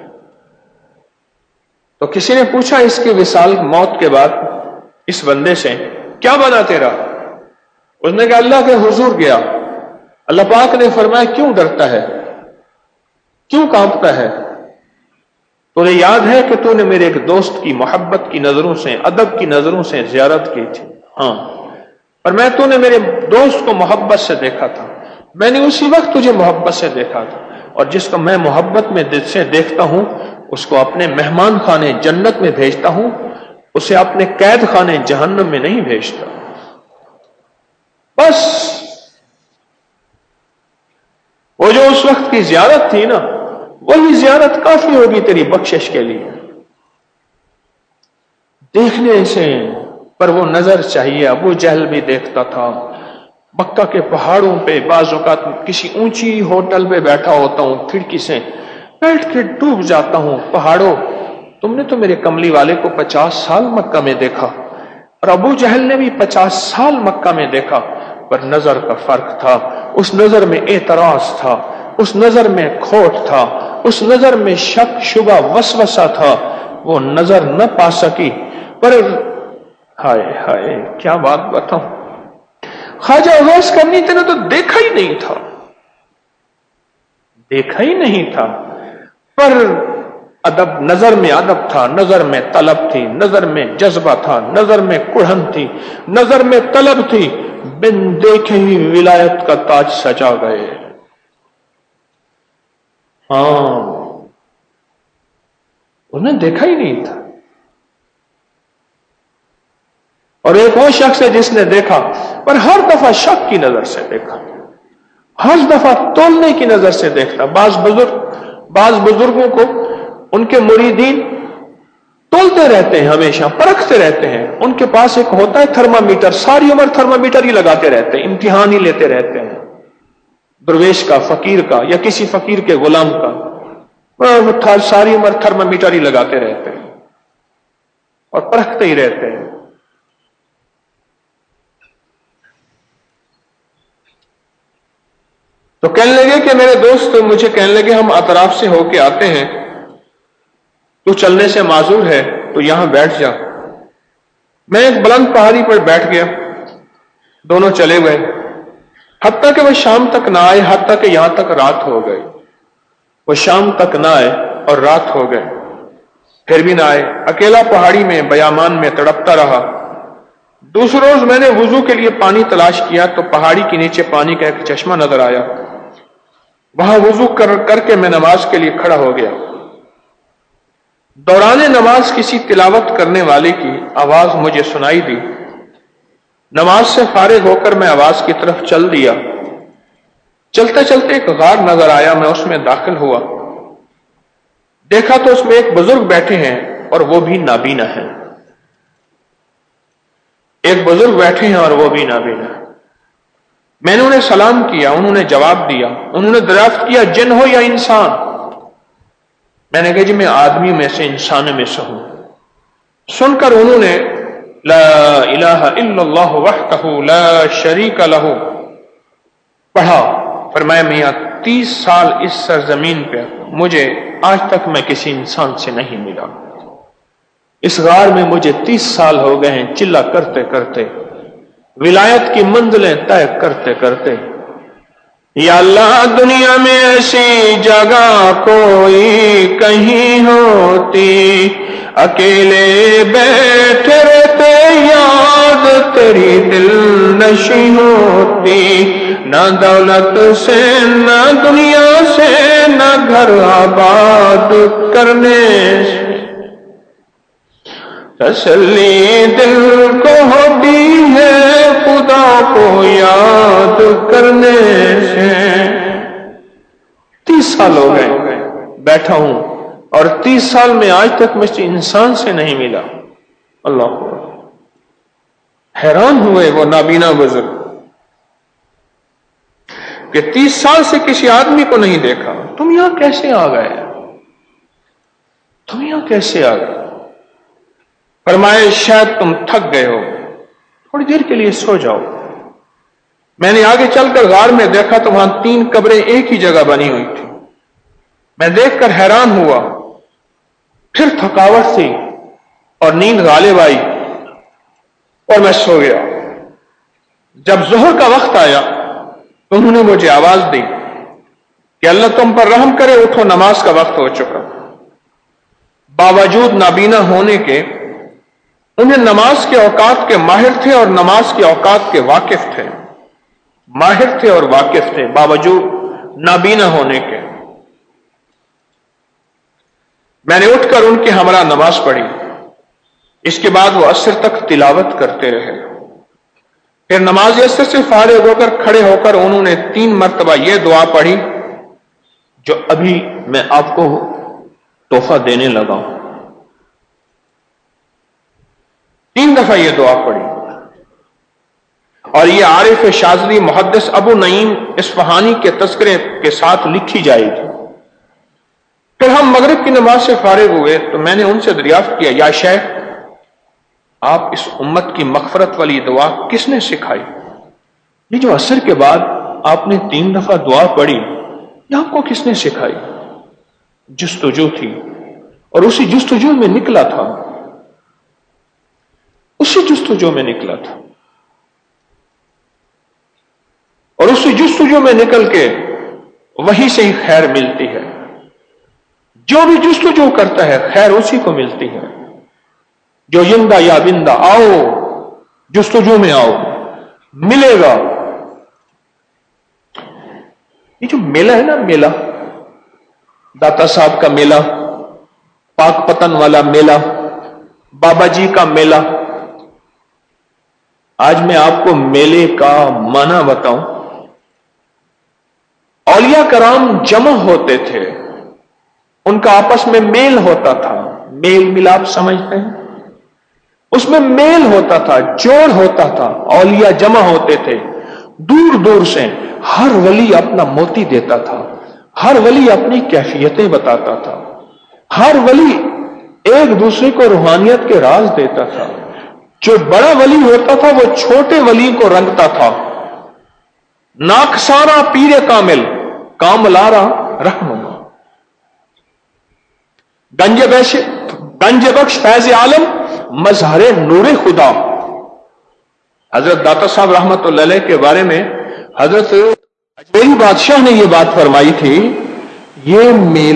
تو کسی نے پوچھا اس کے وصال، موت کے بعد، اس بندے سے، کیا بنا تیرا؟ اس نے کہا اللہ کے حضور گیا. اللہ پاک نے فرمایا کیوں ڈرتا ہے، کیوں کانپتا ہے؟ تجھے یاد ہے کہ تو نے میرے ایک دوست کی محبت کی نظروں سے، ادب کی نظروں سے زیارت کی تھی؟ ہاں، اور میں تو نے میرے دوست کو محبت سے دیکھا تھا، میں نے اسی وقت تجھے محبت سے دیکھا تھا، اور جس کو میں محبت میں دل سے دیکھتا ہوں اس کو اپنے مہمان خانے جنت میں بھیجتا ہوں، اسے اپنے قید خانے جہنم میں نہیں بھیجتا۔ بس وہ جو اس وقت کی زیارت تھی نا، وہی زیارت کافی ہوگی تیری بخشش کے لیے۔ دیکھنے سے پر وہ نظر چاہیے۔ ابو جہل بھی دیکھتا تھا، مکہ کے پہاڑوں پہ بعض اوقات کسی اونچی ہوٹل پہ بیٹھا ہوتا ہوں، کھڑکی سے بیٹھ کے ڈوب جاتا ہوں، پہاڑوں تم نے تو میرے کملی والے کو 50 سال مکہ میں دیکھا، اور ابو جہل نے بھی 50 سال مکہ میں دیکھا، پر نظر کا فرق تھا۔ اس نظر میں اعتراض تھا، اس نظر میں کھوٹ تھا، اس نظر میں شک شبہ وسوسہ تھا، وہ نظر نہ پا سکی۔ پر ہائے ہائے کیا بات بتاؤں، خواجہ اویس کرنی نے تو دیکھا ہی نہیں تھا، دیکھا ہی نہیں تھا، پر ادب، نظر میں ادب تھا، نظر میں طلب تھی، نظر میں جذبہ تھا، نظر میں کڑھن تھی، نظر میں طلب تھی، بن دیکھے ہی ولایت کا تاج سجا گئے۔ ہاں، انہیں دیکھا ہی نہیں تھا۔ اور ایک وہ شخص ہے جس نے دیکھا، پر ہر دفعہ شک کی نظر سے دیکھا، ہر دفعہ تولنے کی نظر سے دیکھتا۔ بعض بزرگوں کو ان کے مریدین تولتے رہتے ہیں، ہمیشہ پرکھتے رہتے ہیں، ان کے پاس ایک ہوتا ہے تھرمامیٹر، ساری عمر تھرمامیٹر ہی لگاتے رہتے ہیں، امتحان ہی لیتے رہتے ہیں، درویش کا، فقیر کا، یا کسی فقیر کے غلام کا، وہ ساری عمر تھرمامیٹر ہی لگاتے رہتے ہیں اور پرکھتے ہی رہتے ہیں۔ تو کہنے لگے کہ میرے دوست مجھے کہنے لگے ہم اطراف سے ہو کے آتے ہیں، تو چلنے سے معذور ہے تو یہاں بیٹھ جا۔ میں ایک بلند پہاڑی پر بیٹھ گیا، دونوں چلے گئے، حتیٰ کہ وہ شام تک نہ آئے، حتیٰ کہ یہاں تک رات ہو گئی۔ وہ شام تک نہ آئے اور رات ہو گئے، پھر بھی نہ آئے، اکیلا پہاڑی میں بیامان میں تڑپتا رہا۔ دوسرے روز میں نے وضو کے لیے پانی تلاش کیا تو پہاڑی کے نیچے پانی کا ایک چشمہ نظر آیا، وہاں وضو کر کے میں نماز کے لیے کھڑا ہو گیا۔ دوران نماز کسی تلاوت کرنے والے کی آواز مجھے سنائی دی، نماز سے فارغ ہو کر میں آواز کی طرف چل دیا۔ چلتے چلتے ایک غار نظر آیا، میں اس میں داخل ہوا، دیکھا تو اس میں ایک بزرگ بیٹھے ہیں اور وہ بھی نابینا ہیں، ایک بزرگ بیٹھے ہیں اور وہ بھی نابینا ہیں۔ میں نے انہیں سلام کیا، انہوں نے جواب دیا، انہوں نے دریافت کیا جن ہو یا انسان؟ میں نے کہا جی میں آدمی میں سے، انسان میں سے ہوں۔ سن کر انہوں نے لا الہ الا اللہ وحدہ لا شریک لہ پڑھا۔ فرمایا میاں 30 سال اس سرزمین پہ مجھے آج تک میں کسی انسان سے نہیں ملا، اس غار میں مجھے 30 سال ہو گئے ہیں، چلا کرتے کرتے، ولایت کی منزلیں طے کرتے کرتے۔ یا اللہ دنیا میں ایسی جگہ کوئی کہیں ہوتی، اکیلے بیٹھے رہتے یاد تیری دل نشی ہوتی، نہ دولت سے نہ دنیا سے نہ گھر آباد کرنے سے تسلی دل کو ہوتی ہے خدا کو یاد کرنے سے۔ 30 سال ہو گئے بیٹھا ہوں اور 30 سال میں آج تک مجھے انسان سے نہیں ملا۔ اللہ حیران ہوئے وہ نابینا بزرگ کہ 30 سال سے کسی آدمی کو نہیں دیکھا، تم یہاں کیسے آ گئے، تم یہاں کیسے آ گئے؟ فرمائے شاید تم تھک گئے ہو، تھوڑی دیر کے لیے سو جاؤ۔ میں نے آگے چل کر غار میں دیکھا تو وہاں 3 قبریں ایک ہی جگہ بنی ہوئی تھی، میں دیکھ کر حیران ہوا، پھر تھکاوٹ تھی اور نیند غالب آئی اور میں سو گیا۔ جب ظہر کا وقت آیا تو انہوں نے مجھے آواز دی کہ اللہ تم پر رحم کرے، اٹھو نماز کا وقت ہو چکا۔ باوجود نابینا ہونے کے انہیں نماز کے اوقات کے ماہر تھے اور نماز کے اوقات کے واقف تھے، ماہر تھے اور واقف تھے باوجود نابینا ہونے کے۔ میں نے اٹھ کر ان کے ہمراہ نماز پڑھی، اس کے بعد وہ عصر تک تلاوت کرتے رہے۔ پھر نماز عصر سے فارغ ہو کر کھڑے ہو کر انہوں نے 3 مرتبہ یہ دعا پڑھی جو ابھی میں آپ کو تحفہ دینے لگا ہوں۔ 3 دفعہ یہ دعا پڑھی، اور یہ عارف شاذلی محدث ابو نعیم اصفہانی کے تذکرے کے ساتھ لکھی جائے گی۔ پھر ہم مغرب کی نماز سے فارغ ہوئے تو میں نے ان سے دریافت کیا، یا شیخ آپ اس امت کی مغفرت والی دعا کس نے سکھائی؟ یہ جو عصر کے بعد آپ نے 3 دفعہ دعا پڑھی، یہ آپ کو کس نے سکھائی؟ جستجو تھی، اور اسی جستجو میں نکلا تھا، اسی جستجو میں نکلا تھا، اور اسی جستجو میں نکل کے وہی سے ہی خیر ملتی ہے۔ جو بھی جستجو کرتا ہے خیر اسی کو ملتی ہے۔ جو یندہ یا بندہ، آؤ جستجو میں آؤ، ملے گا۔ یہ جو میلہ ہے نا، میلہ داتا صاحب کا میلہ، پاک پتن والا میلہ، بابا جی کا میلہ، آج میں آپ کو میلے کا معنی بتاؤں۔ اولیاء کرام جمع ہوتے تھے، ان کا آپس میں میل ہوتا تھا، میل ملاپ سمجھتے ہیں، اس میں میل ہوتا تھا، جوڑ ہوتا تھا، اولیاء جمع ہوتے تھے دور دور سے۔ ہر ولی اپنا موتی دیتا تھا، ہر ولی اپنی کیفیتیں بتاتا تھا، ہر ولی ایک دوسرے کو روحانیت کے راز دیتا تھا۔ جو بڑا ولی ہوتا تھا وہ چھوٹے ولی کو رنگتا تھا۔ ناکسارا پیر کامل، کاملارا رہنما، گنج بخش فیض عالم، مظہر نور خدا۔ حضرت داتا صاحب رحمت اللہ علیہ کے بارے میں حضرت اجمیری بادشاہ نے یہ بات فرمائی تھی، یہ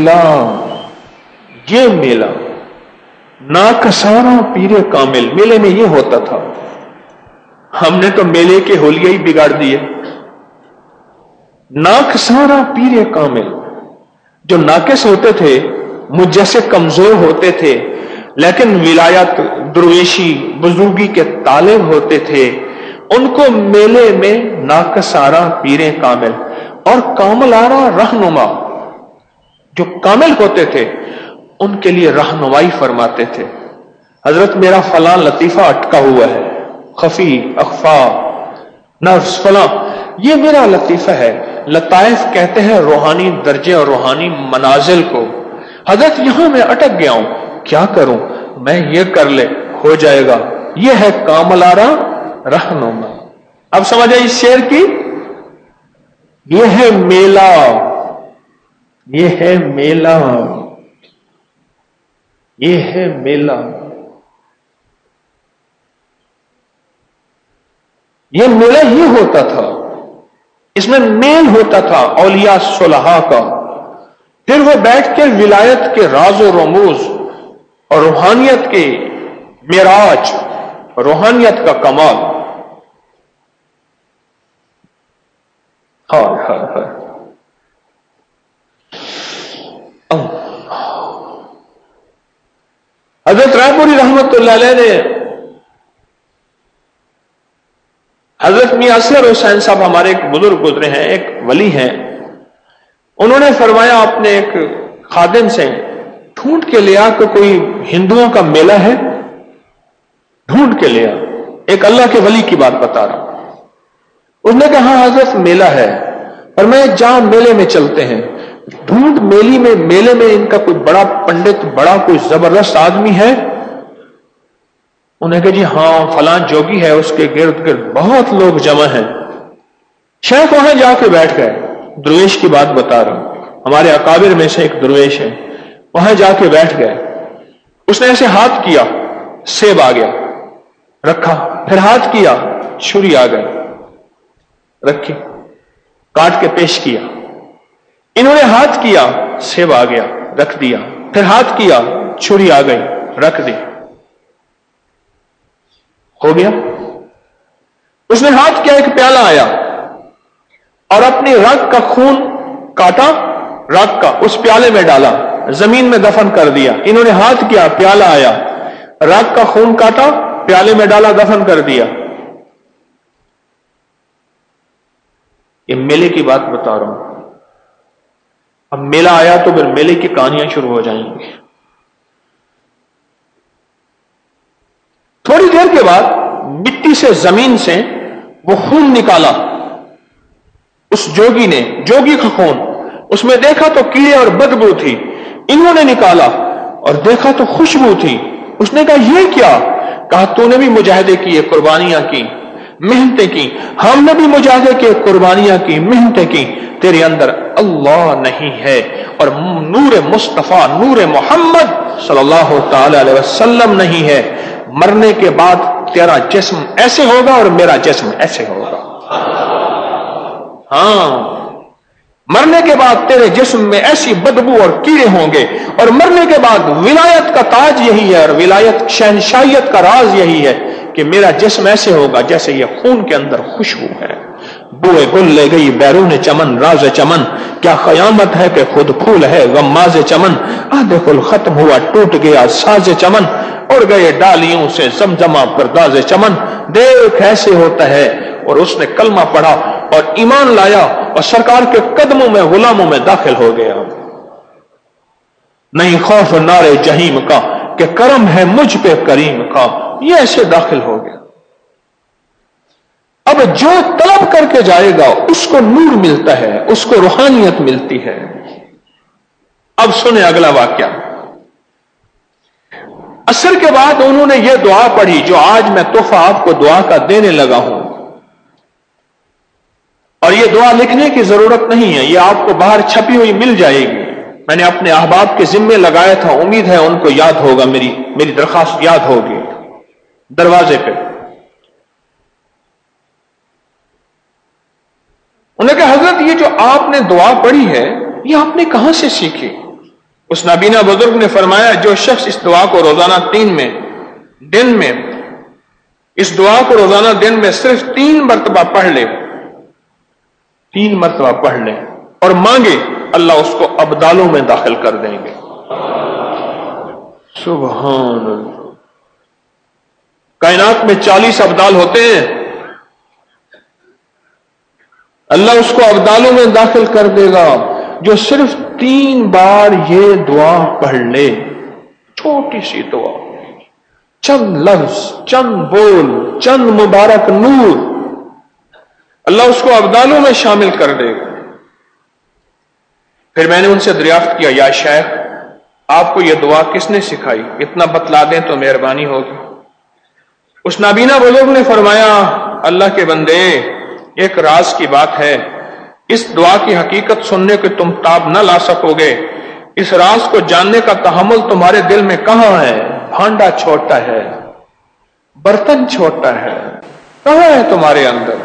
میلہ ناکسارا پیر کامل، میلے میں یہ ہوتا تھا۔ ہم نے تو میلے کے ہولیے ہی بگاڑ دیے۔ ناکسارا پیر کامل، جو ناقص ہوتے تھے، مجھ جیسے کمزور ہوتے تھے، لیکن ولایت، درویشی، بزرگی کے طالب ہوتے تھے، ان کو میلے میں ناکسارا پیر کامل اور کاملارا رہنما، جو کامل ہوتے تھے ان کے لیے رہنمائی فرماتے تھے۔ حضرت میرا فلاں لطیفہ اٹکا ہوا ہے، خفی، اخفا، نفس، فلاں، یہ میرا لطیفہ ہے۔ لطائف کہتے ہیں روحانی درجے اور روحانی منازل کو۔ حضرت یہاں میں اٹک گیا ہوں، کیا کروں؟ میں یہ کر لے ہو جائے گا۔ یہ ہے کاملارا رہنما۔ اب سمجھ آئی اس شعر کی؟ یہ ہے میلہ، یہ ہے میلہ، یہ ہے میلہ۔ یہ میلہ ہی ہوتا تھا، اس میں میل ہوتا تھا اولیاء صلحاء کا۔ پھر وہ بیٹھ کے ولایت کے راز و رموز اور روحانیت کے معراج، روحانیت کا کمال۔ حضرت رائے پوری رحمت اللہ علیہ نے حضرت میاں اصغر حسین صاحب، ہمارے ایک بزرگ گزرے ہیں، ایک ولی ہیں، انہوں نے فرمایا اپنے ایک خادم سے، ڈھونڈ کے لیا کہ کوئی ہندوؤں کا میلہ ہے، ڈھونڈ کے لیا۔ ایک اللہ کے ولی کی بات بتا رہا ہوں۔ اس نے کہا ہاں حضرت میلہ ہے، اور میں جہاں میلے میں چلتے ہیں، ڈھونڈ میلے میں ان کا کوئی بڑا پنڈت، بڑا کوئی زبردست آدمی ہے؟ انہیں کہا جی ہاں فلاں جوگی ہے، اس کے گرد گرد بہت لوگ جمع ہیں۔ شیخ وہاں جا کے بیٹھ گئے، درویش کی بات بتا رہا ہوں، ہمارے اکابر میں سے ایک درویش ہے، وہاں جا کے بیٹھ گئے۔ اس نے ایسے ہاتھ کیا، سیب آ گیا، رکھا، پھر ہاتھ کیا، چھری آ گئی، رکھی، کاٹ کے پیش کیا۔ انہوں نے ہاتھ کیا، سیب آ گیا، رکھ دیا، پھر ہاتھ کیا، چھری آ گئی، رکھ دی، ہو گیا۔ اس نے ہاتھ کیا، ایک پیالہ آیا اور اپنی رگ کا خون کاٹا، رگ کا اس پیالے میں ڈالا، زمین میں دفن کر دیا۔ انہوں نے ہاتھ کیا، پیالہ آیا، رگ کا خون کاٹا، پیالے میں ڈالا، دفن کر دیا۔ یہ میلے کی بات بتا رہا ہوں۔ اب میلہ آیا تو پھر میلے کی کہانیاں شروع ہو جائیں گی۔ تھوڑی دیر کے بعد مٹی سے، زمین سے وہ خون نکالا اس جوگی نے، جوگی کا خون۔ اس میں دیکھا تو کیڑے اور بدبو تھی، انہوں نے نکالا اور دیکھا تو خوشبو تھی۔ اس نے کہا یہ کیا؟ کہا تو نے بھی مجاہدے کیے، قربانیاں کی، محنتیں کی، ہم نے بھی مجاہدے کیے، قربانیاں کی، محنتیں کی، تیرے اندر اللہ نہیں ہے اور نور مصطفیٰ، نور محمد صلی اللہ تعالی علیہ وسلم نہیں ہے۔ مرنے کے بعد تیرا جسم ایسے ہوگا اور میرا جسم ایسے ہوگا۔ ہاں، مرنے کے بعد تیرے جسم میں ایسی بدبو اور کیڑے ہوں گے، اور مرنے کے بعد ولایت کا تاج یہی ہے اور ولایت شہنشاہیت کا راز یہی ہے کہ میرا جسم ایسے ہوگا جیسے یہ خون کے اندر خوشبو ہے۔ بوئے گل لے گئی بیرون چمن، راز چمن، کیا قیامت ہے کہ خود پھول ہے غماز چمن، آدھے پھول ختم ہوا، ٹوٹ گیا ساز چمن، اڑ گئے ڈالیوں سے زمزمہ پرداز چمن، دیکھ ایسے ہوتا ہے۔ اور اس نے کلمہ پڑھا اور ایمان لایا اور سرکار کے قدموں میں، غلاموں میں داخل ہو گیا۔ نہیں خوف نارے جہیم کا کہ کرم ہے مجھ پہ کریم کا، یہ ایسے داخل ہو گیا۔ اب جو طلب کر کے جائے گا اس کو نور ملتا ہے، اس کو روحانیت ملتی ہے۔ اب سنیں اگلا واقعہ۔ عصر کے بعد انہوں نے یہ دعا پڑھی جو آج میں تحفہ آپ کو دعا کا دینے لگا ہوں، اور یہ دعا لکھنے کی ضرورت نہیں ہے، یہ آپ کو باہر چھپی ہوئی مل جائے گی۔ میں نے اپنے احباب کے ذمے لگایا تھا، امید ہے ان کو یاد ہوگا، میری درخواست یاد ہوگی۔ دروازے پہ انہوں نے کہا حضرت یہ جو آپ نے دعا پڑھی ہے یہ آپ نے کہاں سے سیکھی؟ اس نابینا بزرگ نے فرمایا جو شخص اس دعا کو روزانہ دن میں اس دعا کو روزانہ دن میں صرف 3 مرتبہ پڑھ لے، 3 مرتبہ پڑھ لے اور مانگے، اللہ اس کو ابدالوں میں داخل کر دیں گے۔ سبحان اللہ۔ کائنات میں 40 ابدال ہوتے ہیں، اللہ اس کو ابدالوں میں داخل کر دے گا جو صرف 3 بار یہ دعا پڑھ لے۔ چھوٹی سی دعا، چند لفظ، چند بول، چند مبارک نور، اللہ اس کو ابدالوں میں شامل کر دے گا۔ پھر میں نے ان سے دریافت کیا، یا شیخ آپ کو یہ دعا کس نے سکھائی؟ اتنا بتلا دیں تو مہربانی ہوگی۔ اس نابینا بزرگ نے فرمایا، اللہ کے بندے ایک راز کی بات ہے، اس دعا کی حقیقت سننے کے تم تاب نہ لا سکو گے، اس راز کو جاننے کا تحمل تمہارے دل میں کہاں ہے؟ بھانڈا چھوٹا ہے، برتن چھوٹا ہے، کہاں ہے تمہارے اندر؟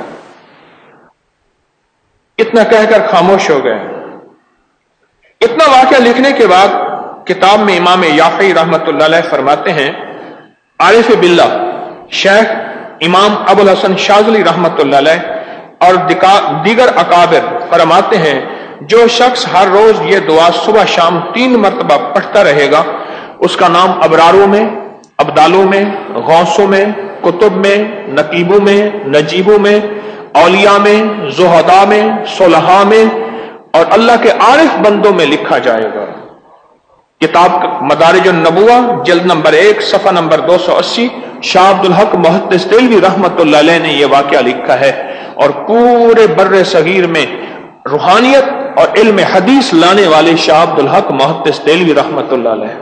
اتنا کہہ کر خاموش ہو گئے۔ اتنا واقعہ لکھنے کے بعد کتاب میں امام یافعی رحمت اللہ علیہ فرماتے ہیں، عارف باللہ شیخ امام ابو الحسن شاذلی رحمت اللہ علیہ اور دیگر اکابر فرماتے ہیں جو شخص ہر روز یہ دعا صبح شام 3 مرتبہ پڑھتا رہے گا اس کا نام ابراروں میں، ابدالوں میں، غوثوں میں، کتب میں، نقیبوں میں، نجیبوں میں، اولیاء میں، زہداء میں، صلحاء میں اور اللہ کے عارف بندوں میں لکھا جائے گا۔ کتاب مدارج النبوہ جلد نمبر 1 صفحہ نمبر 280، شاہ عبد الحق محدث دہلوی رحمت اللہ علیہ نے یہ واقعہ لکھا ہے، اور پورے بر صغیر میں روحانیت اور علم حدیث لانے والے شاہ عبد الحق محدث دہلوی رحمت اللہ علیہ۔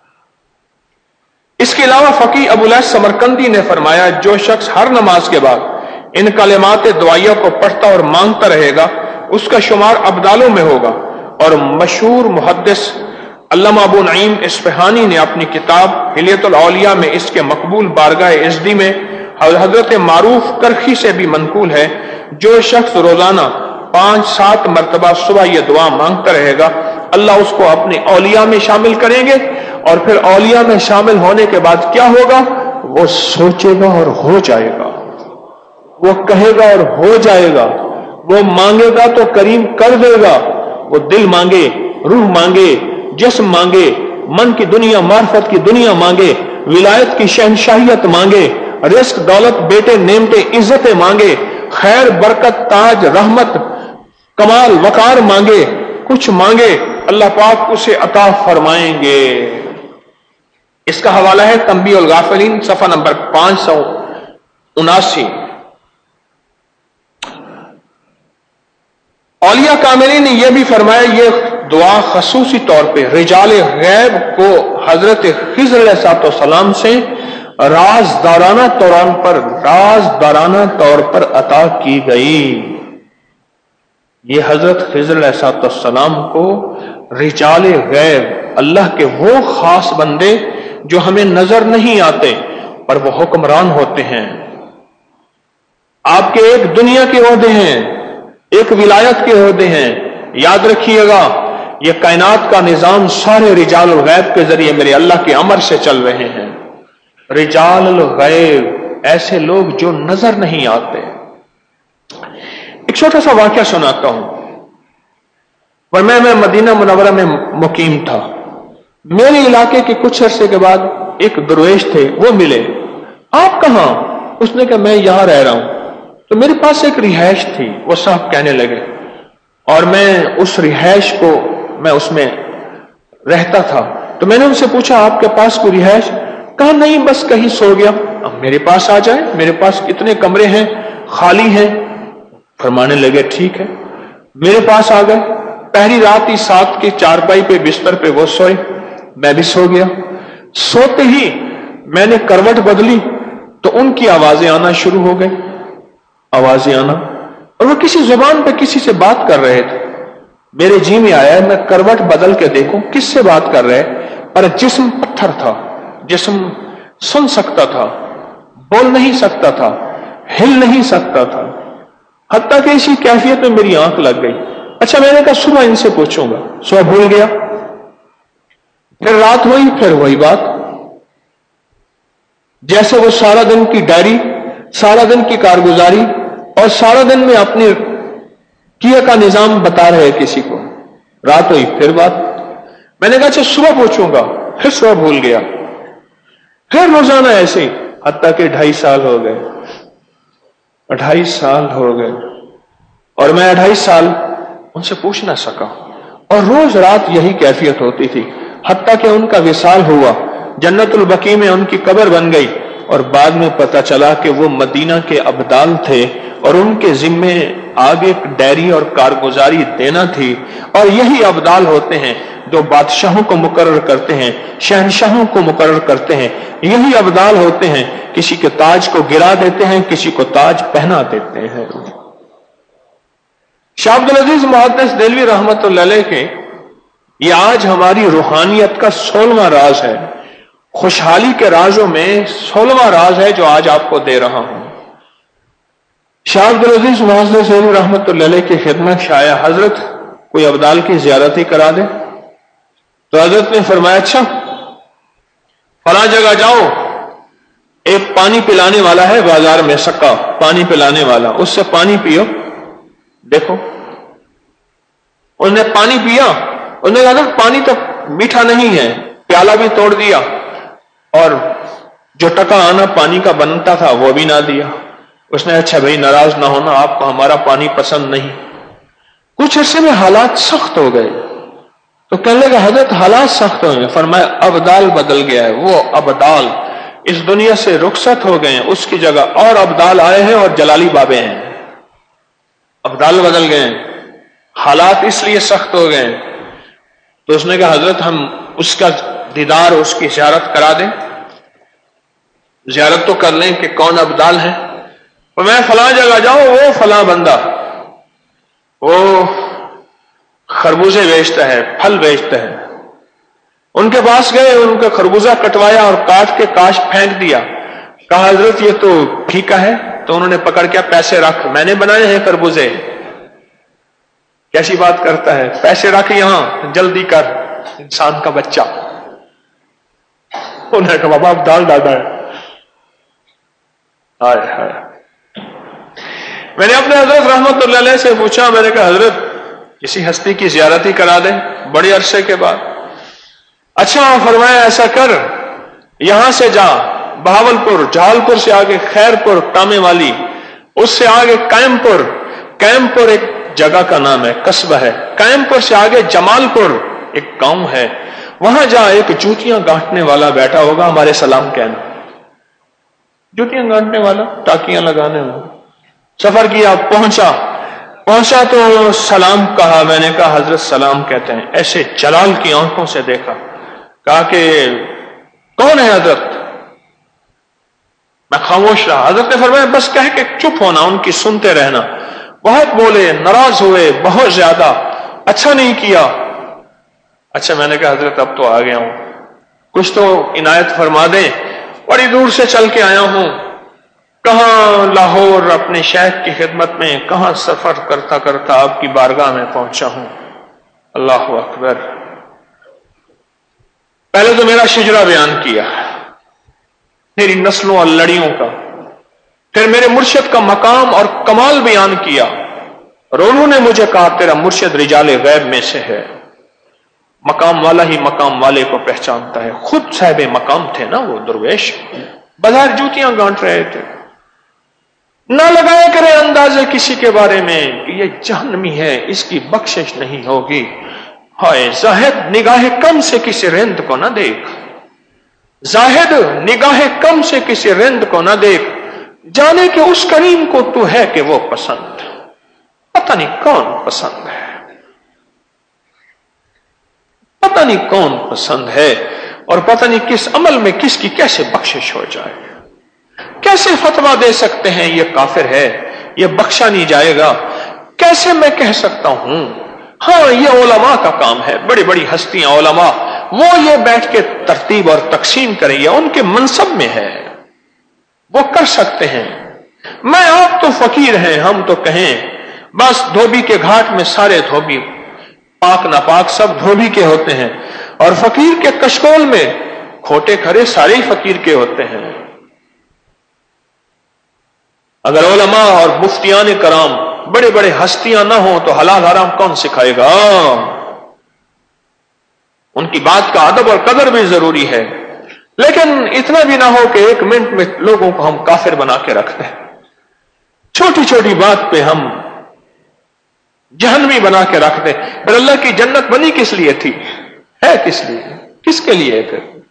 اس کے علاوہ فقی ابو الیث سمرقندی نے فرمایا جو شخص ہر نماز کے بعد ان کلمات دعائیہ کو پڑھتا اور مانگتا رہے گا اس کا شمار ابدالوں میں ہوگا۔ اور مشہور محدث علامہ ابو نعیم اصفہانی نے اپنی کتاب حلیۃ الاولیاء میں اس کے مقبول بارگاہ ازدی میں حضرت معروف کرخی سے بھی منقول ہے، جو شخص روزانہ 5-7 مرتبہ صبح یہ دعا مانگتا رہے گا اللہ اس کو اپنے اولیاء میں شامل کریں گے اور پھر اولیاء میں شامل ہونے کے بعد کیا ہوگا؟ وہ سوچے گا اور ہو جائے گا، وہ کہے گا اور ہو جائے گا، وہ مانگے گا تو کریم کر دے گا، وہ دل مانگے، روح مانگے، جسم مانگے، من کی دنیا، معرفت کی دنیا مانگے، ولایت کی شہنشاہیت مانگے، رزق، دولت، بیٹے، نعمتیں، عزتیں مانگے، خیر، برکت، تاج، رحمت، کمال، وقار مانگے، کچھ مانگے، اللہ پاک اسے عطا فرمائیں گے۔ اس کا حوالہ ہے تنبیہ الغافلین صفحہ نمبر 579۔ اولیاء کاملین نے یہ بھی فرمایا، یہ دعا خصوصی طور پہ رجال غیب کو حضرت خضر علیہ السلام سے رازدارانہ طور پر عطا کی گئی۔ یہ حضرت خضر علیہ السلام کو رجال غیب، اللہ کے وہ خاص بندے جو ہمیں نظر نہیں آتے پر وہ حکمران ہوتے ہیں، آپ کے ایک دنیا کے عہدے ہیں، ایک ولایت کے عہدے ہیں۔ یاد رکھیے گا یہ کائنات کا نظام سارے رجال الغیب کے ذریعے میرے اللہ کے امر سے چل رہے ہیں۔ رجال الغیب ایسے لوگ جو نظر نہیں آتے۔ ایک چھوٹا سا واقعہ سناتا ہوں۔ اور میں مدینہ منورہ میں مقیم تھا، میرے علاقے کے کچھ عرصے کے بعد ایک درویش تھے، وہ ملے۔ آپ کہاں؟ اس نے کہا میں یہاں رہ رہا ہوں۔ تو میرے پاس ایک رہائش تھی، وہ صاحب کہنے لگے، اور میں اس رہائش کو میں اس میں رہتا تھا۔ تو میں نے ان سے پوچھا آپ کے پاس کوئی رہائش؟ کہا نہیں، بس کہیں سو گیا۔ اب میرے پاس آ جائے، میرے پاس کتنے کمرے ہیں خالی ہیں۔ فرمانے لگے ٹھیک ہے۔ میرے پاس آ گئے، پہلی رات ہی ساتھ کے چارپائی پہ بستر پہ وہ سوئے، میں بھی سو گیا۔ سوتے ہی میں نے کروٹ بدلی تو ان کی آوازیں آنا شروع ہو گئی، آوازیں آنا، اور وہ کسی زبان پہ کسی سے بات کر رہے تھے۔ میرے جی میں آیا میں کروٹ بدل کے دیکھوں کس سے بات کر رہے، پر جسم پتھر تھا، جسم سن سکتا تھا، بول نہیں سکتا تھا، ہل نہیں سکتا تھا، حتیٰ کہ اسی کیفیت میں میری آنکھ لگ گئی۔ اچھا میں نے کہا صبح ان سے پوچھوں گا، صبح بھول گیا۔ پھر رات ہوئی، پھر وہی بات، جیسے وہ سارا دن کی ڈائری، سارا دن کی کارگزاری اور سارا دن میں اپنی کیے کا نظام بتا رہے کسی کو۔ رات ہوئی، پھر بات۔ میں نے کہا اچھا صبح پوچھوں گا، پھر صبح بھول گیا، پھر روزانہ ایسے، حتیٰ کہ 2.5 سال ہو گئے، 2.5 سال ہو گئے، اور میں 2.5 سال ان سے پوچھ نہ سکا، اور روز رات یہی کیفیت ہوتی تھی، حتیٰ کہ ان کا وصال ہوا، جنت البقیع میں ان کی قبر بن گئی، اور بعد میں پتہ چلا کہ وہ مدینہ کے ابدال تھے، اور ان کے ذمے آگے ڈائری اور کارگزاری دینا تھی، اور یہی ابدال ہوتے ہیں جو بادشاہوں کو مقرر کرتے ہیں، شہنشاہوں کو مقرر کرتے ہیں، یہی ابدال ہوتے ہیں، کسی کے تاج کو گرا دیتے ہیں، کسی کو تاج پہنا دیتے ہیں۔ شاہ عبدالعزیز محدث دہلوی رحمت اللہ علیہ کے یہ آج ہماری روحانیت کا 16واں راز ہے، خوشحالی کے رازوں میں 16واں راز ہے جو آج آپ کو دے رہا ہوں۔ شاہ عبدالعزیز محدث دہلوی رحمت اللہ علیہ کی خدمت شایا حضرت کوئی ابدال کی زیارت ہی کرا دے، تو حضرت نے فرمایا اچھا فلاں جگہ جاؤ، ایک پانی پلانے والا ہے بازار میں، سکا پانی پلانے والا، اس سے پانی پیو، دیکھو۔ اس نے پانی پیا، اس نے کہا پانی تو میٹھا نہیں ہے، پیالہ بھی توڑ دیا، اور جو ٹکا آنا پانی کا بنتا تھا وہ بھی نہ دیا۔ اس نے اچھا بھائی ناراض نہ ہونا، آپ کو ہمارا پانی پسند نہیں۔ کچھ عرصے میں حالات سخت ہو گئے، تو کہنے لگا حضرت حالات سخت ہو گئے، فرمایا ابدال بدل گیا ہے، وہ ابدال اس دنیا سے رخصت ہو گئے ہیں، اس کی جگہ اور ابدال آئے ہیں اور جلالی بابے ہیں، ابدال بدل گئے ہیں، حالات اس لیے سخت ہو گئے ہیں۔ تو اس نے کہا حضرت ہم اس کا دیدار، اس کی زیارت کرا دیں، زیارت تو کر لیں کہ کون ابدال ہیں۔ تو میں فلاں جگہ جاؤں، وہ فلاں بندہ وہ خربوزے بیچتا ہے، پھل بیچتا ہے، ان کے پاس گئے، ان کا خربوزہ کٹوایا اور کاٹ کے کاش پھینک دیا۔ کہا حضرت یہ تو پھیکا ہے، تو انہوں نے پکڑ کے پیسے رکھ، میں نے بنائے ہیں خربوزے۔ کیسی بات کرتا ہے، پیسے رکھ یہاں، جلدی کر، انسان کا بچہ۔ انہوں نے کہا بابا آپ ڈال ڈالا ہے. ہائے. میں نے اپنے حضرت رحمت اللہ علیہ سے پوچھا, میں نے کہا حضرت کسی ہستی کی زیارت ہی کرا دیں بڑے عرصے کے بعد. اچھا فرمایا ایسا کر, یہاں سے جا بہاول پور, جہال پور سے آگے خیر پور تامے والی, اس سے آگے قائم پور ایک جگہ کا نام ہے, قصبہ ہے. قائم پور سے آگے جمال پور ایک گاؤں ہے, وہاں جا ایک جوتیاں گانٹنے والا بیٹھا ہوگا, ہمارے سلام کہنا. جوتیاں گانٹنے والا, ٹاکیاں لگانے والا. سفر کیا, پہنچا تو سلام کہا. میں نے کہا حضرت سلام کہتے ہیں. ایسے جلال کی آنکھوں سے دیکھا, کہا کہ کون ہے حضرت؟ میں خاموش رہا. حضرت نے فرمایا بس کہہ کے چپ ہونا, ان کی سنتے رہنا. بہت بولے, ناراض ہوئے بہت زیادہ, اچھا نہیں کیا. اچھا میں نے کہا حضرت اب تو آ گیا ہوں, کچھ تو عنایت فرما دیں, بڑی دور سے چل کے آیا ہوں, کہاں لاہور اپنے شیخ کی خدمت میں, کہاں سفر کرتا کرتا آپ کی بارگاہ میں پہنچا ہوں. اللہ اکبر. پہلے تو میرا شجرا بیان کیا, میری نسلوں اور لڑیوں کا, پھر میرے مرشد کا مقام اور کمال بیان کیا, اور انہوں نے مجھے کہا تیرا مرشد رجال غیب میں سے ہے, مقام والا ہی مقام والے کو پہچانتا ہے. خود صاحب مقام تھے نا وہ درویش, بظاہر جوتیاں گانٹ رہے تھے. نہ لگایا کرے اندازے کسی کے بارے میں کہ یہ جہنمی ہے, اس کی بخشش نہیں ہوگی. ہائے زاہد نگاہ کم سے کسی رند کو نہ دیکھ, زاہد نگاہ کم سے کسی رند کو نہ دیکھ, جانے کہ اس کریم کو تو ہے کہ وہ پسند. پتہ نہیں کون پسند ہے, پتہ نہیں کون پسند ہے, اور پتہ نہیں کس عمل میں کس کی کیسے بخشش ہو جائے. کیسے فتویٰ دے سکتے ہیں یہ کافر ہے, یہ بخشا نہیں جائے گا. کیسے میں کہہ سکتا ہوں ہاں یہ علماء کا کام ہے, بڑی بڑی ہستیاں علماء وہ یہ بیٹھ کے ترتیب اور تقسیم کریں, یہ ان کے منصب میں ہے, وہ کر سکتے ہیں. میں آپ تو فقیر ہیں, ہم تو کہیں بس دھوبی کے گھاٹ میں سارے دھوبی پاک ناپاک سب دھوبی کے ہوتے ہیں, اور فقیر کے کشکول میں کھوٹے کھڑے سارے ہی فقیر کے ہوتے ہیں. اگر علماء اور مفتیان کرام بڑے بڑے ہستیاں نہ ہوں تو حلال حرام کون سکھائے گا؟ ان کی بات کا ادب اور قدر بھی ضروری ہے, لیکن اتنا بھی نہ ہو کہ ایک منٹ میں لوگوں کو ہم کافر بنا کے رکھ دیں. چھوٹی چھوٹی بات پہ ہم جہنمی بنا کے رکھ دیں. پھر اللہ کی جنت بنی کس لیے تھی؟ ہے کس لیے؟ کس کے لیے؟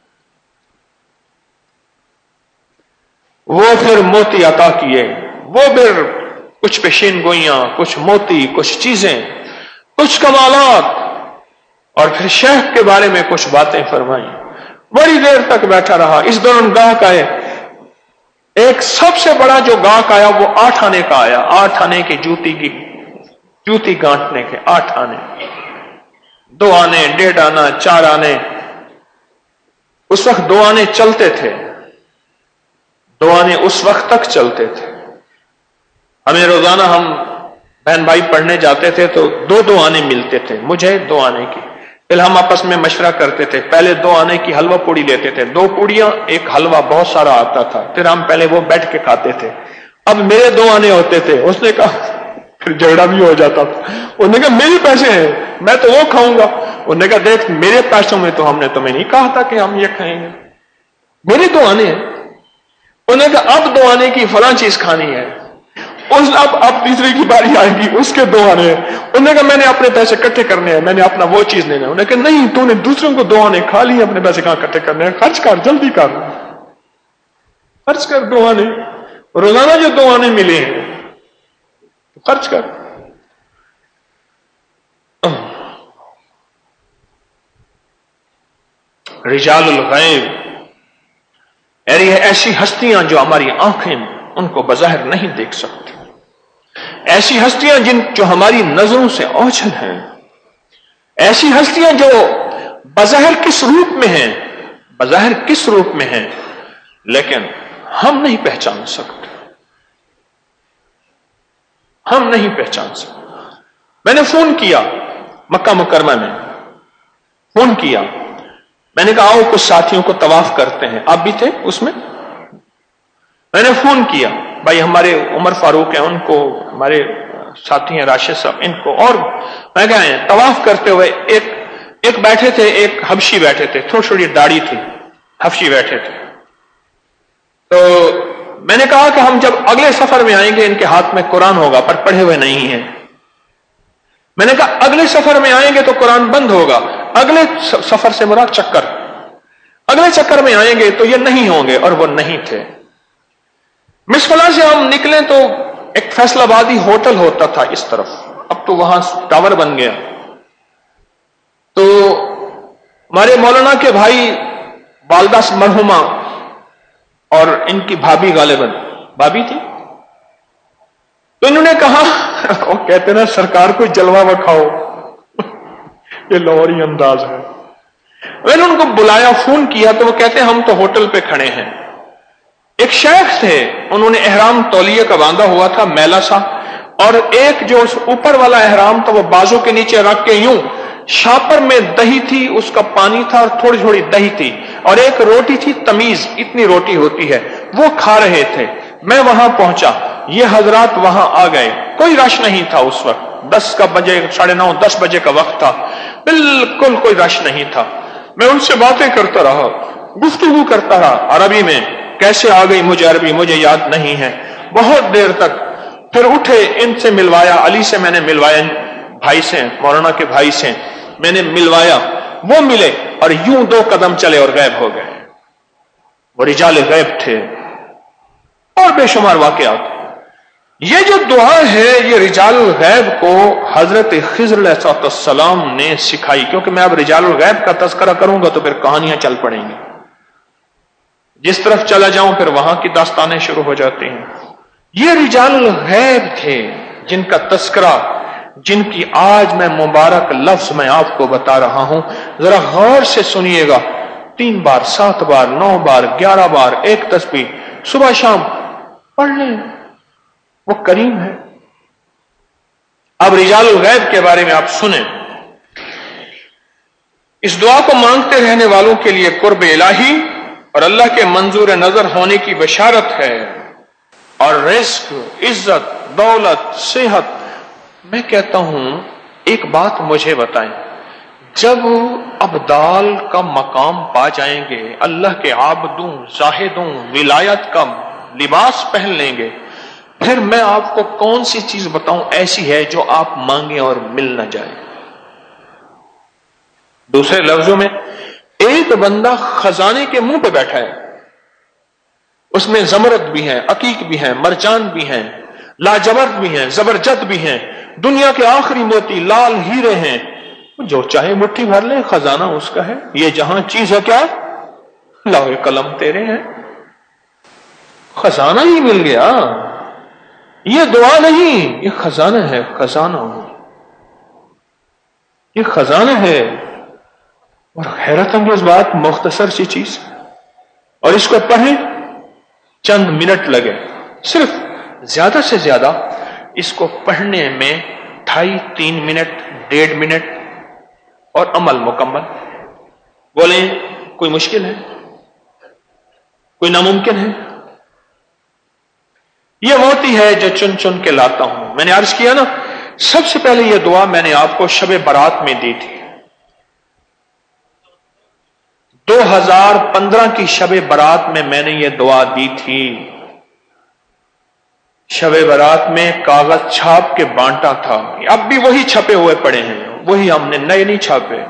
پھر موتی عطا کیے, وہ پھر کچھ پیشین گوئیاں, کچھ موتی, کچھ چیزیں, کچھ کمالات, اور پھر شیخ کے بارے میں کچھ باتیں فرمائیں. بڑی دیر تک بیٹھا رہا. اس دوران گاہک آئے, ایک سب سے بڑا جو گاہک آیا وہ 8 آنے کا آیا. 8 آنے کی جوتی گانٹنے کے 8 آنے, 2 آنے, 1.5 آنا, 4 آنے. اس وقت 2 آنے چلتے تھے, 2 آنے اس وقت تک چلتے تھے. ہمیں روزانہ ہم بہن بھائی پڑھنے جاتے تھے تو 2 آنے ملتے تھے. مجھے 2 آنے کی, پھر ہم آپس میں مشورہ کرتے تھے. پہلے 2 آنے کی حلوہ پوڑی لیتے تھے, 2 پوڑیاں, ایک حلوہ بہت سارا آتا تھا. پھر ہم پہلے وہ بیٹھ کے کھاتے تھے. اب میرے 2 آنے ہوتے تھے. اس نے کہا, پھر جھگڑا بھی ہو جاتا تھا. انہوں نے کہا میرے پیسے ہیں, میں تو وہ کھاؤں گا. انہوں نے کہا دیکھ میرے پیسوں میں تو ہم نے تمہیں نہیں کہا تھا کہ ہم یہ کھائیں گے, میرے 2 آنے ہیں. انہوں نے کہا اب 2 آنے کی فلاں چیز کھانی ہے. اب تیسری کی باری آئے گی, اس کے 2 آنے ہیں. انہوں نے کہا میں نے اپنے پیسے اکٹھے کرنے ہیں, میں نے اپنا وہ چیز لینا ہے. انہوں نے کہا نہیں, تو نے دوسروں کو 2 آنے کھا لیے, اپنے پیسے کہاں اکٹھے کرنے ہیں؟ خرچ کر, جلدی کر, خرچ کر 2 آنے. روزانہ جو 2 آنے ملے ہیں خرچ کر. رجال الغیب, ایسی ہستیاں جو ہماری آنکھیں ان کو بظاہر نہیں دیکھ سکتی, ایسی ہستیاں جو ہماری نظروں سے اوجھل ہیں, ایسی ہستیاں جو بظاہر کس روپ میں ہیں لیکن ہم نہیں پہچان سکتے, ہم نہیں پہچان سکتے. میں نے فون کیا مکہ مکرمہ میں, فون کیا, میں نے کہا آؤ کچھ ساتھیوں کو طواف کرتے ہیں، آپ بھی تھے اس میں؟ میں نے فون کیا، بھائی ہمارے عمر فاروق ہیں، ان کو، ہمارے ساتھی ہیں راشد صاحب، ان کو، اور میں کہا طواف کرتے ہوئے ایک بیٹھے تھے، ایک حبشی بیٹھے تھے، تھوڑی تھوڑی داڑھی تھی، حبشی بیٹھے تھے. تو میں نے کہا کہ ہم جب اگلے سفر میں آئیں گے ان کے ہاتھ میں قرآن ہوگا پر پڑھے ہوئے نہیں ہیں. میں نے کہا اگلے سفر میں آئیں گے تو قرآن بند ہوگا، اگلے سفر سے مراد چکر، اگلے چکر میں آئیں گے تو یہ نہیں ہوں گے، اور وہ نہیں تھے. مسفلا سے ہم نکلے تو ایک فیصل آبادی ہوٹل ہوتا تھا اس طرف، اب تو وہاں ٹاور بن گیا. تو ہمارے مولانا کے بھائی والدہ مرحومہ اور ان کی بھابھی، غالباً بھابھی تھی، تو انہوں نے کہا، وہ کہتے نا سرکار کو جلوہ بکھاؤ، یہ لاہوری انداز ہے. میں نے ان کو بلایا، فون کیا تو وہ کہتے ہم تو ہوٹل پہ کھڑے ہیں. ایک شیخ تھے، انہوں نے احرام تولیے کا باندھا ہوا تھا میلا سا، اور ایک جو اوپر والا احرام تھا وہ بازو کے نیچے رکھ کے یوں، شاپر میں دہی تھی، اس کا پانی تھا اور تھوڑی تھوڑی دہی تھی، اور ایک روٹی تھی تمیز، اتنی روٹی ہوتی ہے، وہ کھا رہے تھے. میں وہاں پہنچا، یہ حضرات وہاں آ گئے، کوئی رش نہیں تھا اس وقت، 9:30 10 بجے کا وقت تھا، بالکل کوئی رش نہیں تھا. میں ان سے باتیں کرتا رہا، گفتگو کرتا رہا عربی میں، کیسے آ گئی مجھے عربی مجھے یاد نہیں ہے، بہت دیر تک. پھر اٹھے، ان سے ملوایا، علی سے میں نے ملوایا، بھائی سے، مولانا کے بھائی سے میں نے ملوایا، وہ ملے اور یوں 2 قدم چلے اور غائب ہو گئے. وہ رجال غیب تھے، اور بے شمار واقعات. یہ جو دعا ہے یہ رجال الغیب کو حضرت خضر علیہ السلام نے سکھائی، کیونکہ میں اب رجال الغیب کا تذکرہ کروں گا تو پھر کہانیاں چل پڑیں گی، جس طرف چلا جاؤں پھر وہاں کی داستانیں شروع ہو جاتی ہیں. یہ رجال الغیب تھے جن کا تذکرہ، جن کی آج میں مبارک لفظ میں آپ کو بتا رہا ہوں، ذرا غور سے سنیے گا. 3 بار 7 بار 9 بار 11 بار ایک تسبیح صبح شام پڑھ لیں، وہ کریم ہے. اب رجال الغیب کے بارے میں آپ سنیں. اس دعا کو مانگتے رہنے والوں کے لیے قرب الہی اور اللہ کے منظور نظر ہونے کی بشارت ہے، اور رزق، عزت، دولت، صحت. میں کہتا ہوں ایک بات مجھے بتائیں، جب ابدال کا مقام پا جائیں گے، اللہ کے عابدوں زاہدوں ولایت کا لباس پہن لیں گے، پھر میں آپ کو کون سی چیز بتاؤں ایسی ہے جو آپ مانگیں اور مل نہ جائے. دوسرے لفظوں میں، ایک بندہ خزانے کے منہ پہ بیٹھا ہے، اس میں زمرد بھی ہیں، عقیق بھی ہیں، مرجان بھی ہیں، لاجورد بھی ہیں، زبرجد بھی ہیں، دنیا کے آخری موتی، لال ہیرے ہیں، جو چاہے مٹھی بھر لے، خزانہ اس کا ہے. یہ جہاں چیز ہے کیا؟ لوح قلم تیرے ہیں، خزانہ ہی مل گیا. یہ دعا نہیں، یہ خزانہ ہے، خزانہ، یہ خزانہ ہے. اور حیرت انگیز بات، مختصر سی چیز، اور اس کو پڑھیں چند منٹ لگے، صرف زیادہ سے زیادہ اس کو پڑھنے میں 2.5-3 منٹ 1.5 منٹ، اور عمل مکمل. بولیں کوئی مشکل ہے؟ کوئی ناممکن ہے؟ یہ موتی ہے جو چن چن کے لاتا ہوں. میں نے عرض کیا نا، سب سے پہلے یہ دعا میں نے آپ کو شب برات میں دی تھی. 2015 کی شب برات میں نے یہ دعا دی تھی. شب برات میں کاغذ چھاپ کے بانٹا تھا، اب بھی وہی چھپے ہوئے پڑے ہیں، وہی ہم نے نئے نہیں چھاپے.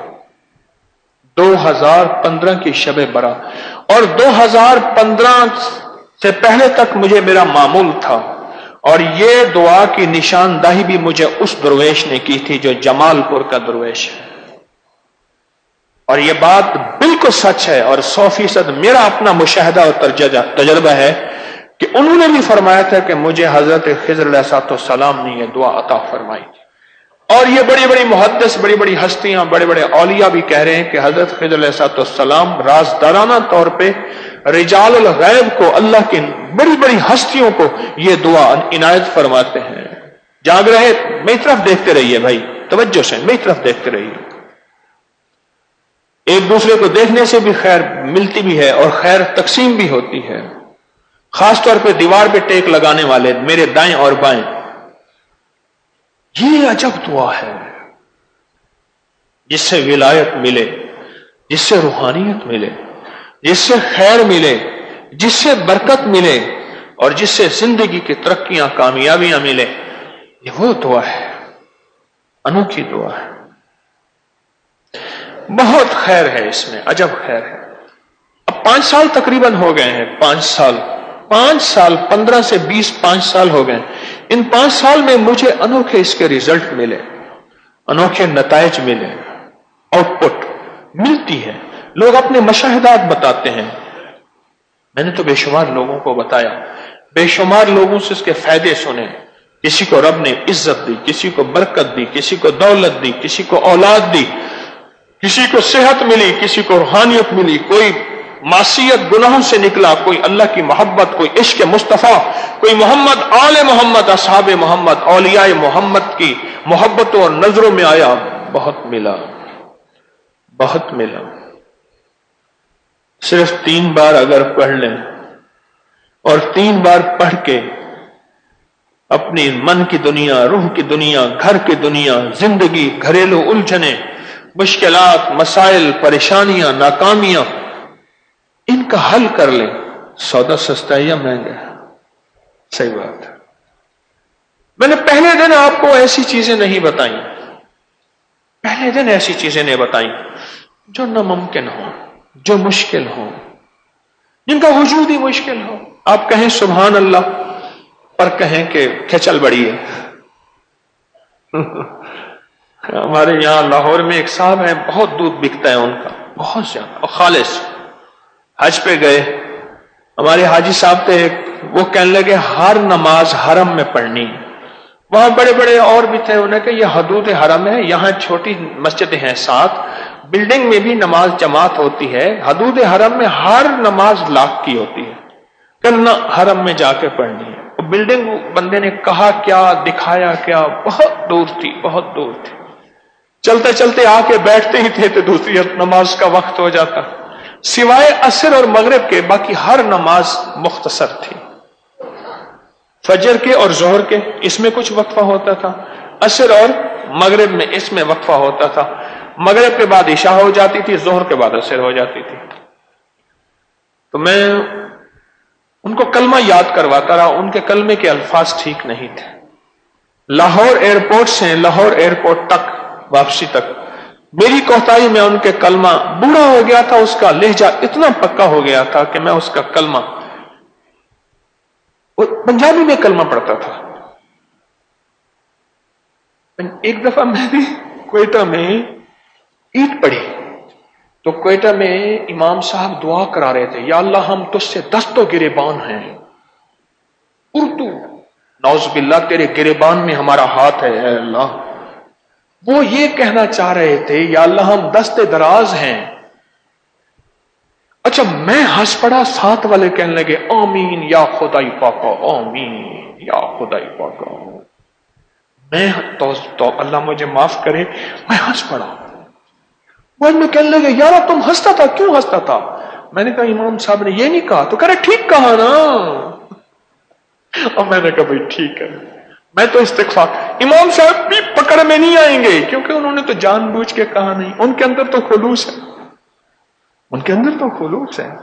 2015 کی شب برات، اور 2015 سے پہلے تک مجھے میرا معمول تھا، اور یہ دعا کی نشاندہی بھی مجھے اس درویش نے کی تھی جو جمال پور کا درویش ہے. اور یہ بات بالکل سچ ہے، اور 100% میرا اپنا مشاہدہ اور تجربہ ہے کہ انہوں نے بھی فرمایا تھا کہ مجھے حضرت خضر علیہ السلام نے یہ دعا عطا فرمائی تھی. اور یہ بڑی بڑی محدث، بڑی بڑی ہستیاں، بڑے بڑے اولیاء بھی کہہ رہے ہیں کہ حضرت خضر علیہ السلام رازدارانہ طور پہ رجال الغیب کو، اللہ کی بڑی بڑی ہستیوں کو یہ دعا عنایت فرماتے ہیں. جاگ رہے؟ میری طرف دیکھتے رہیے بھائی، توجہ سے میری طرف دیکھتے رہیے. ایک دوسرے کو دیکھنے سے بھی خیر ملتی بھی ہے اور خیر تقسیم بھی ہوتی ہے. خاص طور پہ دیوار پہ ٹیک لگانے والے میرے دائیں اور بائیں، یہ عجب دعا ہے جس سے ولایت ملے، جس سے روحانیت ملے، جس سے خیر ملے، جس سے برکت ملے اور جس سے زندگی کی ترقیاں کامیابیاں ملے. یہ وہ دعا ہے، انوکھی دعا ہے. بہت خیر ہے اس میں، عجب خیر ہے. اب 5 سال تقریباً ہو گئے ہیں، 5 سال 15 سے 20 5 سال ہو گئے. ان 5 سال میں مجھے انوکھے اس کے ریزلٹ ملے، انوکھے نتائج ملے، آؤٹ پٹ ملتی ہے. لوگ اپنے مشاہدات بتاتے ہیں، میں نے تو بے شمار لوگوں کو بتایا، بے شمار لوگوں سے اس کے فائدے سنے. کسی کو رب نے عزت دی، کسی کو برکت دی، کسی کو دولت دی، کسی کو اولاد دی، کسی کو صحت ملی، کسی کو روحانیت ملی، کوئی معصیت گناہوں سے نکلا، کوئی اللہ کی محبت، کوئی عشق مصطفیٰ، کوئی محمد آل محمد اصحاب محمد اولیاء محمد کی محبتوں اور نظروں میں آیا. بہت ملا، بہت ملا. صرف 3 بار اگر پڑھ لیں اور 3 بار پڑھ کے اپنی من کی دنیا، روح کی دنیا، گھر کی دنیا، زندگی، گھریلو الجھنیں، مشکلات، مسائل، پریشانیاں، ناکامیاں، ان کا حل کر لیں. سودا سستا ہے یا مہنگا ہے؟ صحیح بات ہے. میں نے پہلے دن آپ کو ایسی چیزیں نہیں بتائیں، پہلے دن ایسی چیزیں نہیں بتائیں جو ناممکن ہو، جو مشکل ہو، جن کا وجود ہی مشکل ہو. آپ کہیں سبحان اللہ پر کہیں کہ کھچل بڑی ہے. ہمارے یہاں لاہور میں ایک صاحب ہیں، بہت دودھ بکتا ہے ان کا، بہت زیادہ، اور خالص. حج پہ گئے، ہمارے حاجی صاحب تھے، وہ کہنے لگے ہر نماز حرم میں پڑھنی. وہاں بڑے بڑے اور بھی تھے، انہیں کہ یہ حدود حرم ہے، یہاں چھوٹی مسجدیں ہیں 7، بلڈنگ میں بھی نماز جماعت ہوتی ہے، حدود حرم میں ہر نماز لاکھ کی ہوتی ہے، کرنا حرم میں جا کے پڑھنی ہے. بلڈنگ بندے نے کہا کیا، دکھایا کیا، بہت دور تھی، بہت دور تھی. چلتے چلتے آ کے بیٹھتے ہی تھے تو دوسری نماز کا وقت ہو جاتا. سوائے عصر اور مغرب کے باقی ہر نماز مختصر تھی. فجر کے اور ظہر کے اس میں کچھ وقفہ ہوتا تھا، عصر اور مغرب میں اس میں وقفہ ہوتا تھا. مغرب کے بعد عشاء ہو جاتی تھی، ظہر کے بعد عصر ہو جاتی تھی. تو میں ان کو کلمہ یاد کرواتا رہا، ان کے کلمے کے الفاظ ٹھیک نہیں تھے. لاہور ایئرپورٹ سے لاہور ایئرپورٹ تک واپسی تک میری کوتاہی میں ان کے کلمہ بوڑھا ہو گیا تھا، اس کا لہجہ اتنا پکا ہو گیا تھا کہ میں اس کا کلمہ پنجابی میں کلمہ پڑھتا تھا. ایک دفعہ میں نے کوئٹہ میں عید پڑھی تو کوئٹہ میں امام صاحب دعا کرا رہے تھے، یا اللہ ہم تجھ سے دستوں گریبان ہیں. اردو، نعوذ باللہ تیرے گریبان میں ہمارا ہاتھ ہے اے اللہ. وہ یہ کہنا چاہ رہے تھے یا اللہ ہم دست دراز ہیں. اچھا میں ہنس پڑا، ساتھ والے کہنے لگے آمین یا خدائی پاکا، آمین یا خدائی پاکا. میں تو اللہ مجھے معاف کرے، میں ہنس پڑا. وہ میں کہنے لگے یار تم ہنستا تھا، کیوں ہنستا تھا؟ میں نے کہا امام صاحب نے یہ نہیں کہا. تو کہہ رہے ٹھیک کہا نا. اور میں نے کہا بھائی ٹھیک ہے، میں تو استغفار. امام صاحب بھی پکڑ میں نہیں آئیں گے کیونکہ انہوں نے تو جان بوجھ کے کہا نہیں، ان کے اندر تو خلوص ہے، ان کے اندر تو خلوص ہے.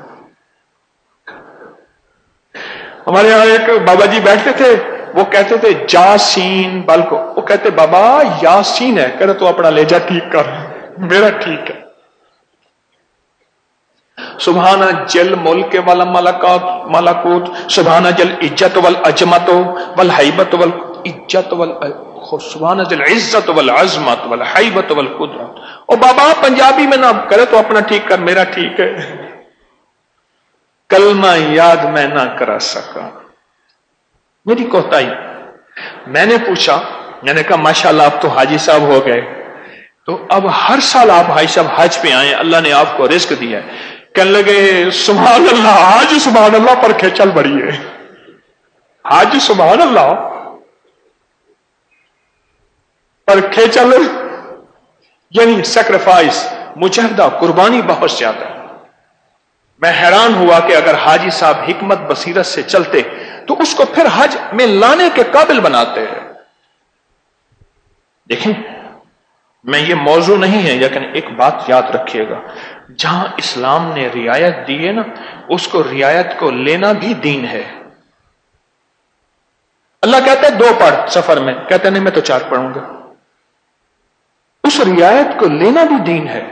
ہمارے یہاں ایک بابا جی بیٹھتے تھے، وہ کہتے تھے جاسین بل کو، وہ کہتے بابا یاسین ہے، کہہ رہے تو اپنا لہجہ ٹھیک کر، میرا ٹھیک ہے. سبحان جل ملک والا ملکوت، سبحان جل عزت والعظمت والحیبت والعزت سبحان جل عزت والعظمت والحیبت والقدرت. اور بابا پنجابی میں نہ کرے تو اپنا ٹھیک کر، میرا ٹھیک ہے. کلمہ یاد میں نہ کرا سکا، میری کوتاہی. میں نے پوچھا، میں نے کہا ماشاءاللہ آپ تو حاجی صاحب ہو گئے، تو اب ہر سال آپ حاجی صاحب حج پہ آئیں، اللہ نے آپ کو رزق دیا ہے. کہنے لگے سبحان اللہ، آج سبحان اللہ پر کھیچل بڑی ہے. آج سبحان اللہ پر کھیچل یعنی سیکریفائس، مجاہدہ، قربانی بہت زیادہ ہے۔ میں حیران ہوا کہ اگر حاجی صاحب حکمت بصیرت سے چلتے تو اس کو پھر حج میں لانے کے قابل بناتے ہیں۔ دیکھیں، میں یہ موضوع نہیں ہے، لیکن ایک بات یاد رکھیے گا، جہاں اسلام نے رعایت دی ہے نا، اس کو رعایت کو لینا بھی دین ہے۔ اللہ کہتا ہے 2 پڑھ سفر میں، کہتا نہیں میں تو 4 پڑھوں گا۔ اس رعایت کو لینا بھی دین ہے۔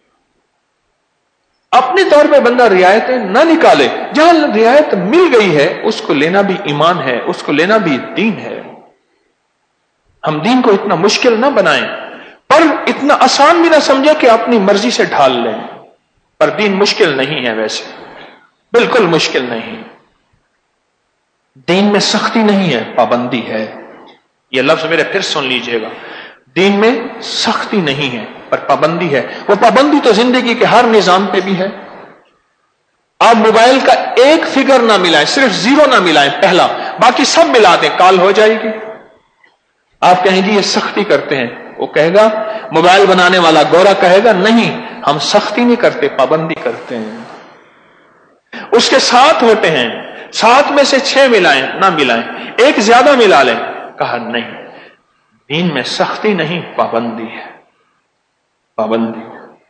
اپنے طور پہ بندہ رعایتیں نہ نکالے، جہاں رعایت مل گئی ہے اس کو لینا بھی ایمان ہے، اس کو لینا بھی دین ہے۔ ہم دین کو اتنا مشکل نہ بنائیں، پر اتنا آسان بھی نہ سمجھے کہ اپنی مرضی سے ڈھال لیں۔ پر دین مشکل نہیں ہے، ویسے بالکل مشکل نہیں۔ دین میں سختی نہیں ہے، پابندی ہے۔ یہ لفظ میرے پھر سن لیجئے گا، دین میں سختی نہیں ہے پر پابندی ہے۔ وہ پابندی تو زندگی کے ہر نظام پہ بھی ہے۔ آپ موبائل کا ایک فگر نہ ملائیں، صرف 0 نہ ملائیں پہلا، باقی سب ملا دیں، کال ہو جائے گی۔ آپ کہیں گی یہ سختی کرتے ہیں، وہ کہے گا، موبائل بنانے والا گورا کہے گا نہیں، ہم سختی نہیں کرتے، پابندی کرتے ہیں۔ اس کے ساتھ ہوتے ہیں، 7 میں سے 6 ملائیں نہ ملائیں، ایک زیادہ ملا لیں، کہا نہیں، دین میں سختی نہیں، پابندی ہے، پابندی۔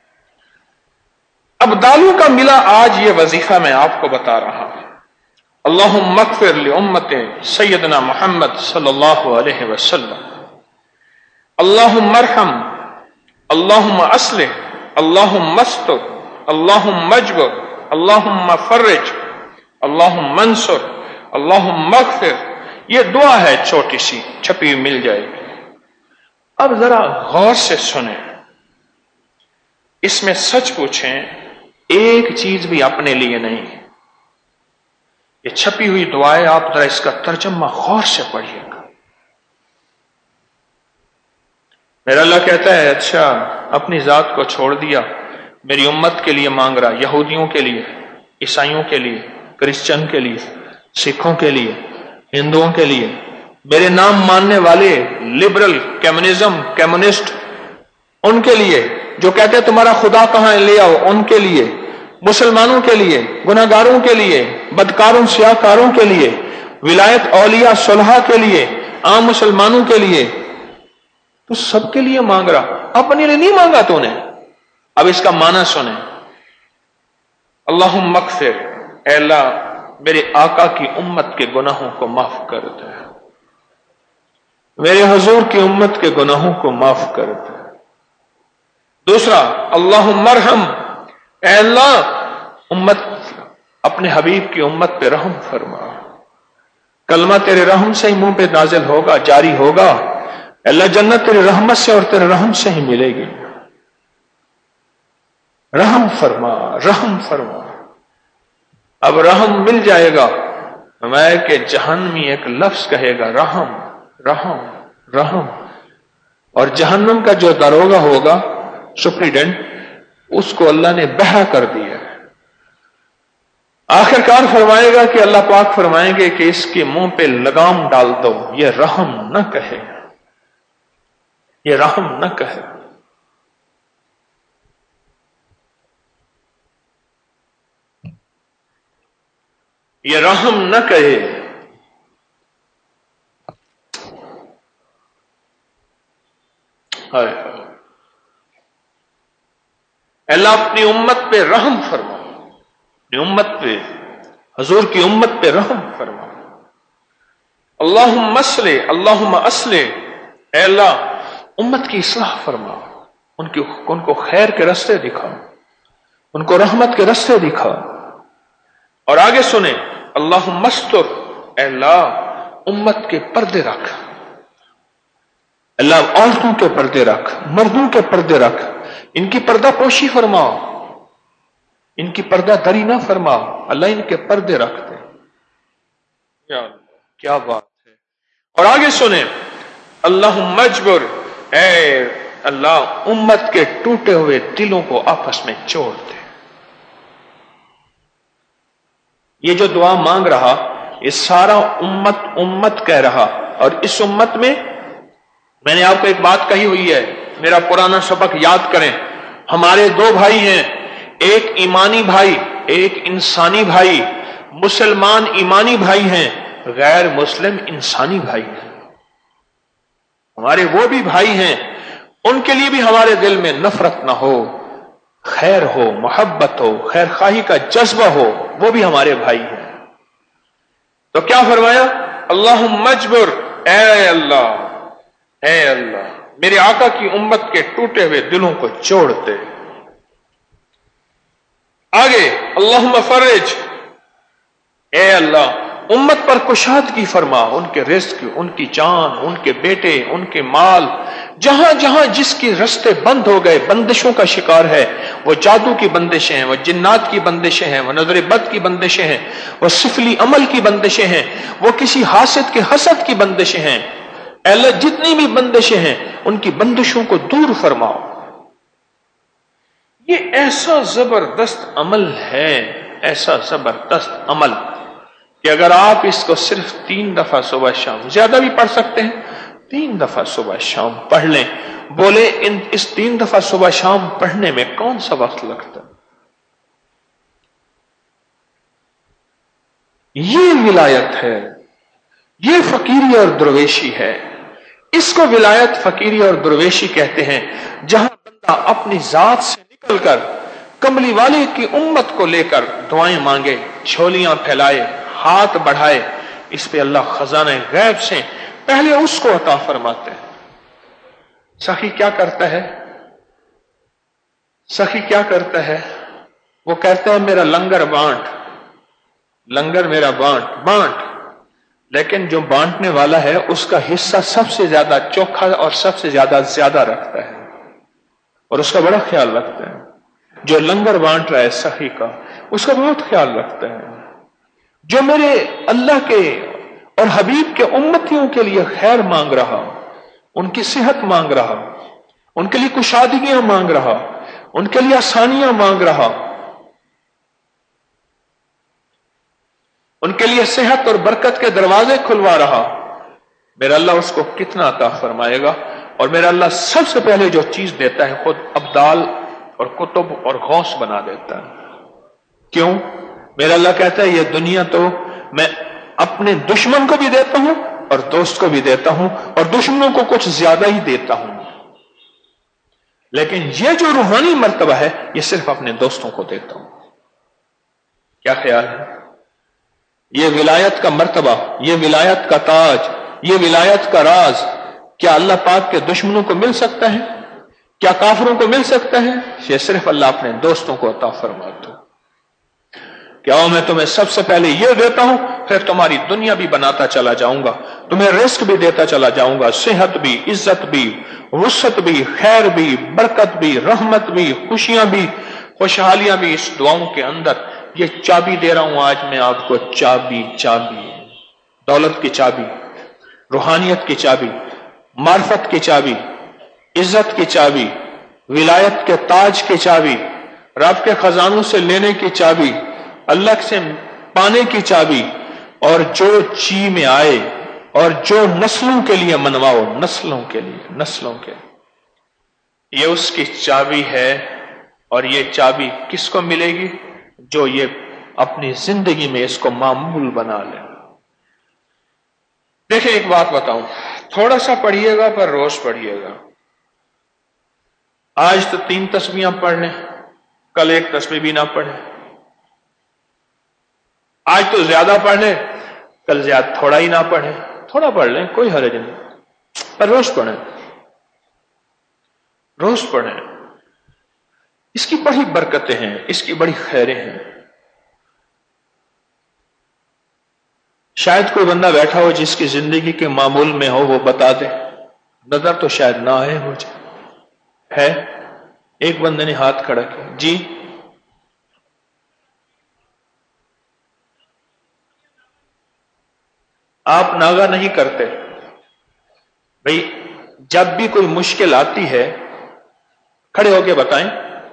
اب دالوں کا ملا آج یہ وظیفہ میں آپ کو بتا رہا ہوں۔ اللہم اغفر لامت سیدنا محمد صلی اللہ علیہ وسلم، اللہم ارحم، اللہم اصلح، اللہم استر، اللہم اجبر، اللہم فرج، اللہم منصر، اللہم اغفر۔ یہ دعا ہے چھوٹی سی، چھپی مل جائے گی۔ اب ذرا غور سے سنیں، اس میں سچ پوچھیں، ایک چیز بھی اپنے لیے نہیں۔ یہ چھپی ہوئی دعائیں آپ ذرا اس کا ترجمہ غور سے پڑھیے گا۔ میرا اللہ کہتا ہے اچھا اپنی ذات کو چھوڑ دیا، میری امت کے لیے مانگ رہا، یہودیوں کے لیے، عیسائیوں کے لیے، کرسچن کے لیے، سکھوں کے لیے، ہندوؤں کے لیے، میرے نام ماننے والے لبرل، کمیونسٹ، ان کے لیے، جو کہتے ہیں تمہارا خدا کہاں ہے لے آؤ، ان کے لیے، مسلمانوں کے لیے، گناہگاروں کے لیے، بدکاروں سیاہکاروں کے لیے، ولایت اولیاء صلحاء کے لیے، عام مسلمانوں کے لیے، تو سب کے لیے مانگ رہا، اپنے لیے نہیں مانگا تو نے۔ اب اس کا معنی سنیں، اللہم اغفر، اے اللہ میرے آقا کی امت کے گناہوں کو معاف کر دے، میرے حضور کی امت کے گناہوں کو معاف کر دے۔ دوسرا، اللہم ارحم، اے اللہ امت، اپنے حبیب کی امت پہ رحم فرما، کلمہ تیرے رحم سے ہی منہ پہ نازل ہوگا، جاری ہوگا، اے اللہ جنت تیرے رحمت سے اور تیرے رحم سے ہی ملے گی، رحم فرما، رحم فرما۔ اب رحم مل جائے گا، میں کہ جہنمی ایک لفظ کہے گا، رحم رحم رحم، اور جہنم کا جو داروغہ ہوگا، سپریڈنٹ، اس کو اللہ نے بہرا کر دیا ہے۔ آخر کار فرمائے گا کہ اللہ پاک فرمائیں گے کہ اس کے منہ پہ لگام ڈال دو، یہ رحم نہ کہے، یہ رحم نہ کہے۔ یہ رحم نہ کہے۔ اللہ اپنی امت پہ رحم فرما، اپنی امت پہ، حضور کی امت پہ رحم فرما۔ اللہم اصلح، اللہم اصلح، اے اللہ امت کی اصلاح فرما، ان کو خیر کے راستے دکھا، ان کو رحمت کے راستے دکھا۔ اور آگے سنیں، اللہم استر، اے اللہ امت کے پردے رکھ، اللہ عورتوں کے پردے رکھ، مردوں کے پردے رکھ، ان کی پردہ پوشی فرما، ان کی پردہ دری نہ فرما، اللہ ان کے پردے رکھ دے۔ کیا بات ہے۔ اور آگے سنیں، اللہم اجبر، اے اللہ امت کے ٹوٹے ہوئے دلوں کو آپس میں جوڑ دے۔ یہ جو دعا مانگ رہا، یہ سارا امت کہہ رہا، اور اس امت میں نے آپ کو ایک بات کہی ہوئی ہے، میرا پرانا سبق یاد کریں، ہمارے دو بھائی ہیں، ایک ایمانی بھائی، ایک انسانی بھائی۔ مسلمان ایمانی بھائی ہیں، غیر مسلم انسانی بھائی ہیں۔ ہمارے وہ بھی بھائی ہیں، ان کے لیے بھی ہمارے دل میں نفرت نہ ہو، خیر ہو، محبت ہو، خیر خواہی کا جذبہ ہو، وہ بھی ہمارے بھائی ہیں۔ تو کیا فرمایا؟ اللہم اجبر، اے اللہ میرے آقا کی امت کے ٹوٹے ہوئے دلوں کو جوڑ دے۔ آگے اللہم فرج، اے اللہ امت پر کشادگی فرما، ان کے رزق، ان کی جان، ان کے بیٹے، ان کے مال، جہاں جہاں جس کے رستے بند ہو گئے، بندشوں کا شکار ہے، وہ جادو کی بندشیں ہیں، وہ جنات کی بندشیں ہیں، وہ نظر بد کی بندشیں ہیں، وہ سفلی عمل کی بندشیں ہیں، وہ کسی حاسد کے حسد کی بندشیں ہیں۔ اے اللہ جتنی بھی بندشیں ہیں ان کی بندشوں کو دور فرماؤ۔ یہ ایسا زبردست عمل ہے، ایسا زبردست عمل کہ اگر آپ اس کو صرف 3 دفعہ صبح شام، زیادہ بھی پڑھ سکتے ہیں، 3 دفعہ صبح شام پڑھ لیں، بولے اس 3 دفعہ صبح شام پڑھنے میں کون سا وقت لگتا ہے؟ یہ ولایت ہے، یہ فقیری اور درویشی ہے۔ اس کو ولایت، فقیری اور درویشی کہتے ہیں، جہاں بندہ اپنی ذات سے نکل کر کملی والے کی امت کو لے کر دعائیں مانگے، جھولیاں پھیلائے، ہاتھ بڑھائے، اس پہ اللہ خزانہ غیب سے پہلے اس کو عطا فرماتے ہیں۔ سخی کیا کرتا ہے؟ سخی کیا کرتا ہے؟ وہ کہتا ہے میرا لنگر بانٹ، لنگر میرا بانٹ، لیکن جو بانٹنے والا ہے اس کا حصہ سب سے زیادہ چوکھا اور سب سے زیادہ رکھتا ہے، اور اس کا بڑا خیال رکھتا ہے۔ جو لنگر بانٹ رہا ہے سخی کا، اس کا بہت خیال رکھتا ہے۔ جو میرے اللہ کے اور حبیب کے امتیوں کے لیے خیر مانگ رہا، ان کی صحت مانگ رہا، ان کے لیے کشادگیاں مانگ رہا، ان کے لیے آسانیاں مانگ رہا، ان کے لیے صحت اور برکت کے دروازے کھلوا رہا، میرا اللہ اس کو کتنا عطا فرمائے گا۔ اور میرا اللہ سب سے پہلے جو چیز دیتا ہے خود ابدال اور کتب اور غوث بنا دیتا ہے۔ کیوں؟ میرا اللہ کہتا ہے یہ دنیا تو میں اپنے دشمن کو بھی دیتا ہوں اور دوست کو بھی دیتا ہوں، اور دشمنوں کو کچھ زیادہ ہی دیتا ہوں، لیکن یہ جو روحانی مرتبہ ہے یہ صرف اپنے دوستوں کو دیتا ہوں۔ کیا خیال ہے؟ یہ ولایت کا مرتبہ، یہ ولایت کا تاج، یہ ولایت کا راز کیا اللہ پاک کے دشمنوں کو مل سکتا ہے؟ کیا کافروں کو مل سکتا ہے؟ یہ صرف اللہ اپنے دوستوں کو عطا فرماتا ہے۔ کیا میں تمہیں سب سے پہلے یہ دیتا ہوں، پھر تمہاری دنیا بھی بناتا چلا جاؤں گا، تمہیں رزق بھی دیتا چلا جاؤں گا، صحت بھی، عزت بھی، وسعت بھی، خیر بھی، برکت بھی، رحمت بھی، خوشیاں بھی، خوشحالیاں بھی اس دعاؤں کے اندر۔ یہ چابی دے رہا ہوں آج میں آپ کو، چابی دولت کی چابی، روحانیت کی چابی، معرفت کی چابی، عزت کی چابی، ولایت کے تاج کی چابی، رب کے خزانوں سے لینے کی چابی، اللہ سے پانے کی چابی، اور جو چی میں آئے اور جو نسلوں کے لیے منواؤ، نسلوں کے لیے یہ اس کی چابی ہے۔ اور یہ چابی کس کو ملے گی؟ جو یہ اپنی زندگی میں اس کو معمول بنا لے۔ دیکھیں ایک بات بتاؤں، تھوڑا سا پڑھیے گا پر روز پڑھیے گا۔ آج تو 3 تسبیحاں پڑھ لیں، کل 1 تسبیح بھی نہ پڑھیں، آج تو زیادہ پڑھ لیں، کل زیادہ تھوڑا ہی نہ پڑھیں، تھوڑا پڑھ لیں کوئی حرج نہیں، پر روز پڑھیں، روز پڑھیں۔ اس کی بڑی برکتیں ہیں، اس کی بڑی خیریں ہیں۔ شاید کوئی بندہ بیٹھا ہو جس کی زندگی کے معمول میں ہو، وہ بتا دے، نظر تو شاید نہ آئے مجھے۔ ہے؟ ایک بندے نے ہاتھ کھڑا کیا، جی آپ ناغہ نہیں کرتے؟ بھئی جب بھی کوئی مشکل آتی ہے، کھڑے ہو کے بتائیں،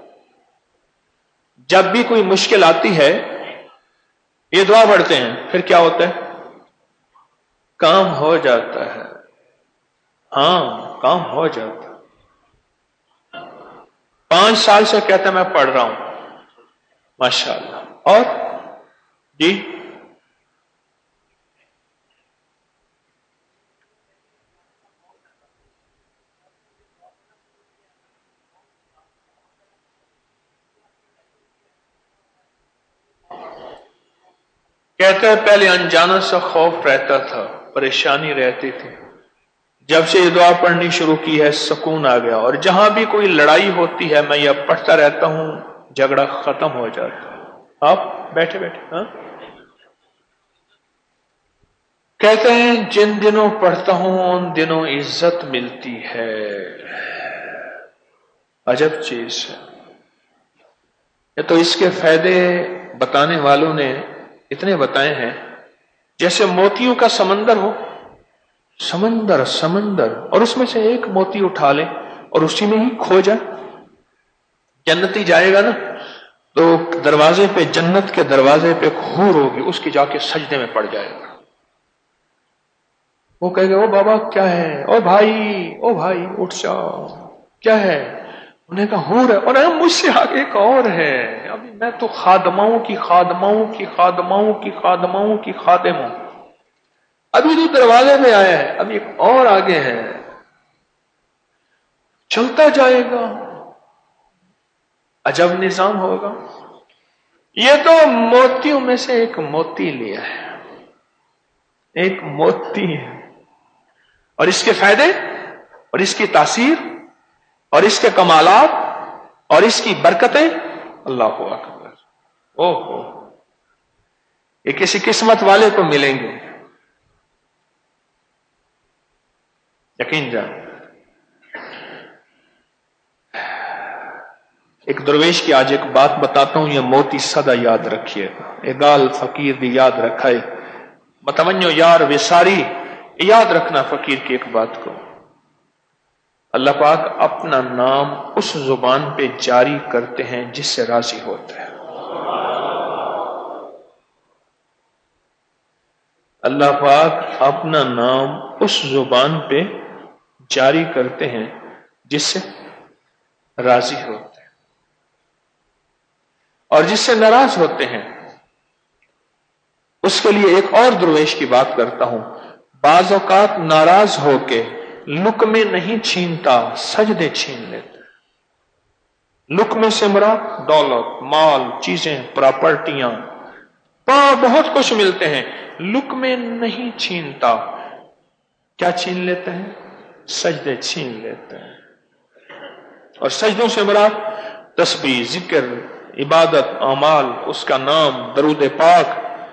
جب بھی کوئی مشکل آتی ہے یہ دعا پڑھتے ہیں، پھر کیا ہوتا ہے؟ کام ہو جاتا ہے۔ ہاں کام ہو جاتا ہے۔ 5 سال سے کہتا ہے میں پڑھ رہا ہوں، ماشاءاللہ. اور جی کہتا ہے پہلے انجانوں سے خوف رہتا تھا، پریشانی رہتی تھی، جب سے یہ دعا پڑھنی شروع کی ہے سکون آ گیا، اور جہاں بھی کوئی لڑائی ہوتی ہے میں یہ پڑھتا رہتا ہوں، جھگڑا ختم ہو جاتا ہے. آپ بیٹھے بیٹھے ہاں کہتے ہیں جن دنوں پڑھتا ہوں ان دنوں عزت ملتی ہے. عجب چیز ہے یہ تو. اس کے فائدے بتانے والوں نے اتنے بتائے ہیں جیسے موتیوں کا سمندر ہو، سمندر اور اس میں سے ایک موتی اٹھا لے اور اسی میں ہی کھو جائے. جنتی جائے گا نا تو دروازے پہ، جنت کے دروازے پہ حور ہوگی، اس کی جا کے سجدے میں پڑ جائے گا. وہ کہے گا او بابا کیا ہے، او بھائی اٹھ جاؤ، کیا ہے؟ انہیں کہا حور ہے، اور مجھ سے آگے ایک اور ہے، ابھی میں تو خادماؤں کی خادم ہوں، ابھی تو دروازے میں آیا ہے، ابھی ایک اور آگے ہے. چلتا جائے گا، عجب نظام ہوگا. یہ تو موتیوں میں سے ایک موتی لیا ہے، ایک موتی ہے، اور اس کے فائدے اور اس کی تاثیر اور اس کے کمالات اور اس کی برکتیں اللہ اکبر. اوہ یہ کسی قسمت والے کو ملیں گے، یقین جان. ایک درویش کی آج ایک بات بتاتا ہوں، یہ موتی سدا یاد رکھیے. اگال فقیر دی یاد رکھائے، متونیو یار وساری، یاد رکھنا فقیر کی ایک بات کو. اللہ پاک اپنا نام اس زبان پہ جاری کرتے ہیں جس سے راضی ہوتا ہے. اللہ پاک اپنا نام اس زبان پہ جاری کرتے ہیں جس سے راضی ہوتے ہیں، اور جس سے ناراض ہوتے ہیں اس کے لیے ایک اور درویش کی بات کرتا ہوں. بعض اوقات ناراض ہو کے لقمے نہیں چھینتا، سجدے چھین لیتا. لقمے سے مراد دولت، مال، چیزیں، پراپرٹیاں، بہت کچھ ملتے ہیں، لقمے نہیں چھینتا. کیا چھین لیتے ہیں؟ سجدے چھین لیتے ہیں. اور سجدوں سے مراد تسبیح، ذکر، عبادت، اعمال، اس کا نام، درود پاک،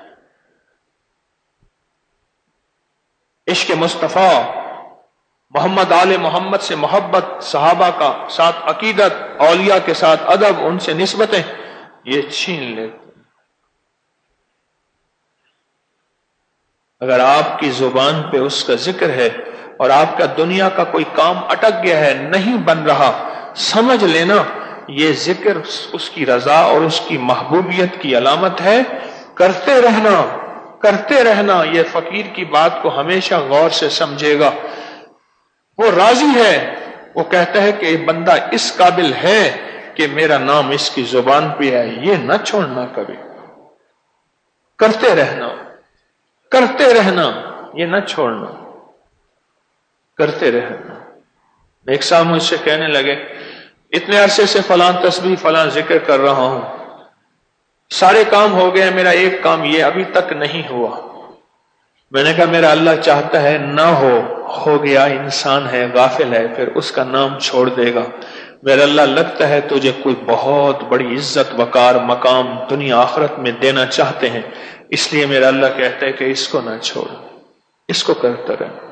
عشق مصطفیٰ، محمد آل محمد سے محبت، صحابہ کا ساتھ عقیدت، اولیاء کے ساتھ ادب، ان سے نسبتیں، یہ چھین لیتے. اگر آپ کی زبان پہ اس کا ذکر ہے اور آپ کا دنیا کا کوئی کام اٹک گیا ہے، نہیں بن رہا، سمجھ لینا یہ ذکر اس کی رضا اور اس کی محبوبیت کی علامت ہے. کرتے رہنا. یہ فقیر کی بات کو ہمیشہ غور سے سمجھے گا. وہ راضی ہے، وہ کہتا ہے کہ یہ بندہ اس قابل ہے کہ میرا نام اس کی زبان پہ ہے، یہ نہ چھوڑنا کبھی. کرتے رہنا، یہ نہ چھوڑنا، کرتے رہنا. ایک صاحب مجھ سے کہنے لگے اتنے عرصے سے فلاں تسبیح فلاں ذکر کر رہا ہوں، سارے کام ہو گئے، میرا ایک کام یہ ابھی تک نہیں ہوا. میں نے کہا میرا اللہ چاہتا ہے نہ ہو گیا، انسان ہے، غافل ہے، پھر اس کا نام چھوڑ دے گا. میرا اللہ لگتا ہے تجھے کوئی بہت بڑی عزت، وقار، مقام دنیا آخرت میں دینا چاہتے ہیں، اس لیے میرا اللہ کہتا ہے کہ اس کو نہ چھوڑ، اس کو کرتا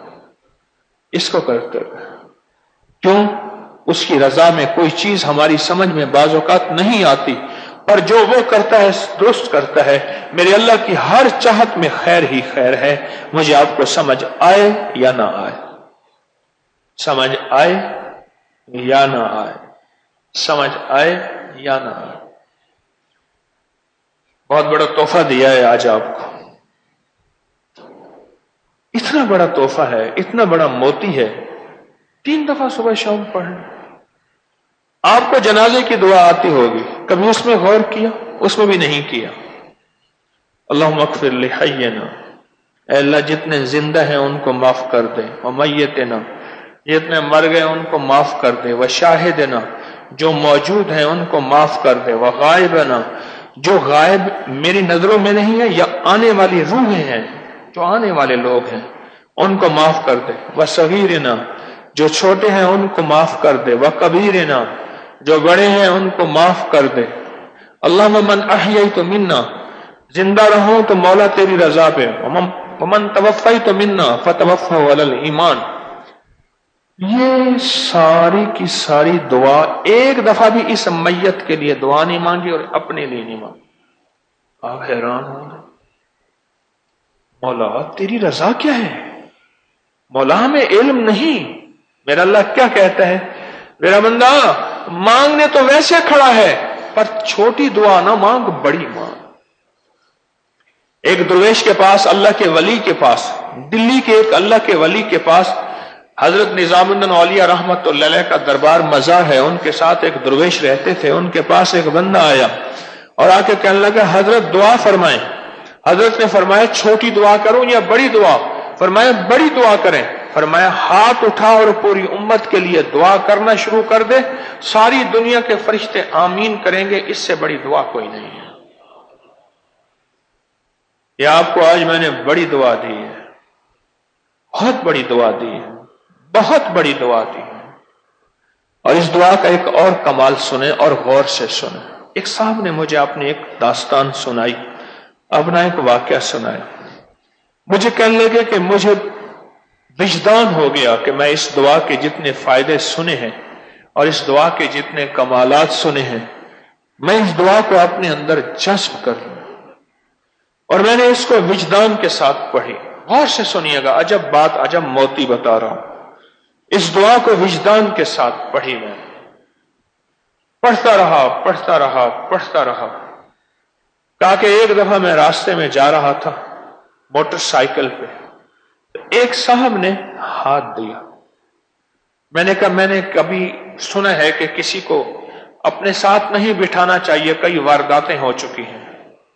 رہے. کیوں؟ اس کی رضا میں کوئی چیز ہماری سمجھ میں بعض اوقات نہیں آتی، پر جو وہ کرتا ہے درست کرتا ہے. میرے اللہ کی ہر چاہت میں خیر ہی خیر ہے. مجھے آپ کو سمجھ آئے یا نہ آئے، سمجھ آئے یا نہ آئے، سمجھ آئے یا نہ آئے. بہت بڑا تحفہ دیا ہے آج آپ کو، اتنا بڑا تحفہ ہے، اتنا بڑا موتی ہے. 3 دفعہ صبح شام پڑھیں، آپ کو جنازے کی دعا آتی ہوگی، کبھی اس میں غور کیا؟ اس میں بھی نہیں کیا۔ اللہم اغفر لحینا، اے اللہ جتنے زندہ ہیں ان کو معاف کر دے، ومیتنا، جتنے مر گئے ان کو معاف کر دے، وشاہدنا، جو موجود ہیں ان کو معاف کر دے، وغائبنا، جو غائب میری نظروں میں نہیں ہے یا آنے والی روحیں ہیں، جو آنے والے لوگ ہیں ان کو معاف کر دے، وصغیرنا، جو چھوٹے ہیں ان کو معاف کر دے، وکبیرنا، جو بڑے ہیں ان کو معاف کر دے۔ اللہم من احییت منا، زندہ رہوں تو مولا تیری رضا پہ، ومن توفیت منا فتوفہ علی الایمان۔ یہ ساری کی ساری دعا ایک دفعہ بھی اس میت کے لیے دعا نہیں مانگی اور اپنے لیے نہیں مانگی۔ آپ حیران ہوں گے، مولا تیری رضا کیا ہے؟ مولا ہمیں علم نہیں۔ میرا اللہ کیا کہتا ہے؟ میرا بندہ مانگنے تو ویسے کھڑا ہے پر چھوٹی دعا نہ مانگ، بڑی مانگ۔ ایک درویش کے پاس، اللہ کے ولی کے پاس، دلی کے ایک اللہ کے ولی کے پاس حضرت نظام الدین اولیاء رحمت اللہ علیہ کا دربار مزار ہے، ان کے ساتھ ایک درویش رہتے تھے۔ ان کے پاس ایک بندہ آیا اور آ کے کہنے لگا حضرت دعا فرمائیں۔ حضرت نے فرمایا چھوٹی دعا کروں یا بڑی دعا؟ فرمایا بڑی دعا کریں۔ فرمایا ہاتھ اٹھا اور پوری امت کے لیے دعا کرنا شروع کر دے، ساری دنیا کے فرشتے آمین کریں گے، اس سے بڑی دعا کوئی نہیں ہے۔ یہ آپ کو آج میں نے بڑی دعا دی ہے، بہت بڑی دعا دی ہے، بہت بڑی دعا دی ہے۔ اور اس دعا کا ایک اور کمال سنیں اور غور سے سنیں۔ ایک صاحب نے مجھے اپنی ایک داستان سنائی، اپنا ایک واقعہ سنایا۔ مجھے کہنے لگے کہ مجھے وجدان ہو گیا کہ میں اس دعا کے جتنے فائدے سنے ہیں اور اس دعا کے جتنے کمالات سنے ہیں، میں اس دعا کو اپنے اندر جذب کر لوں، اور میں نے اس کو وجدان کے ساتھ پڑھی۔ غور سے سنیے گا، عجب بات، عجب موتی بتا رہا ہوں۔ اس دعا کو وجدان کے ساتھ پڑھی، میں پڑھتا رہا پڑھتا رہا پڑھتا رہا۔ کہا کہ ایک دفعہ میں راستے میں جا رہا تھا موٹر سائیکل پہ، ایک صاحب نے ہاتھ دیا۔ میں نے کہا میں نے کبھی سنا ہے کہ کسی کو اپنے ساتھ نہیں بٹھانا چاہیے، کئی وارداتیں ہو چکی ہیں،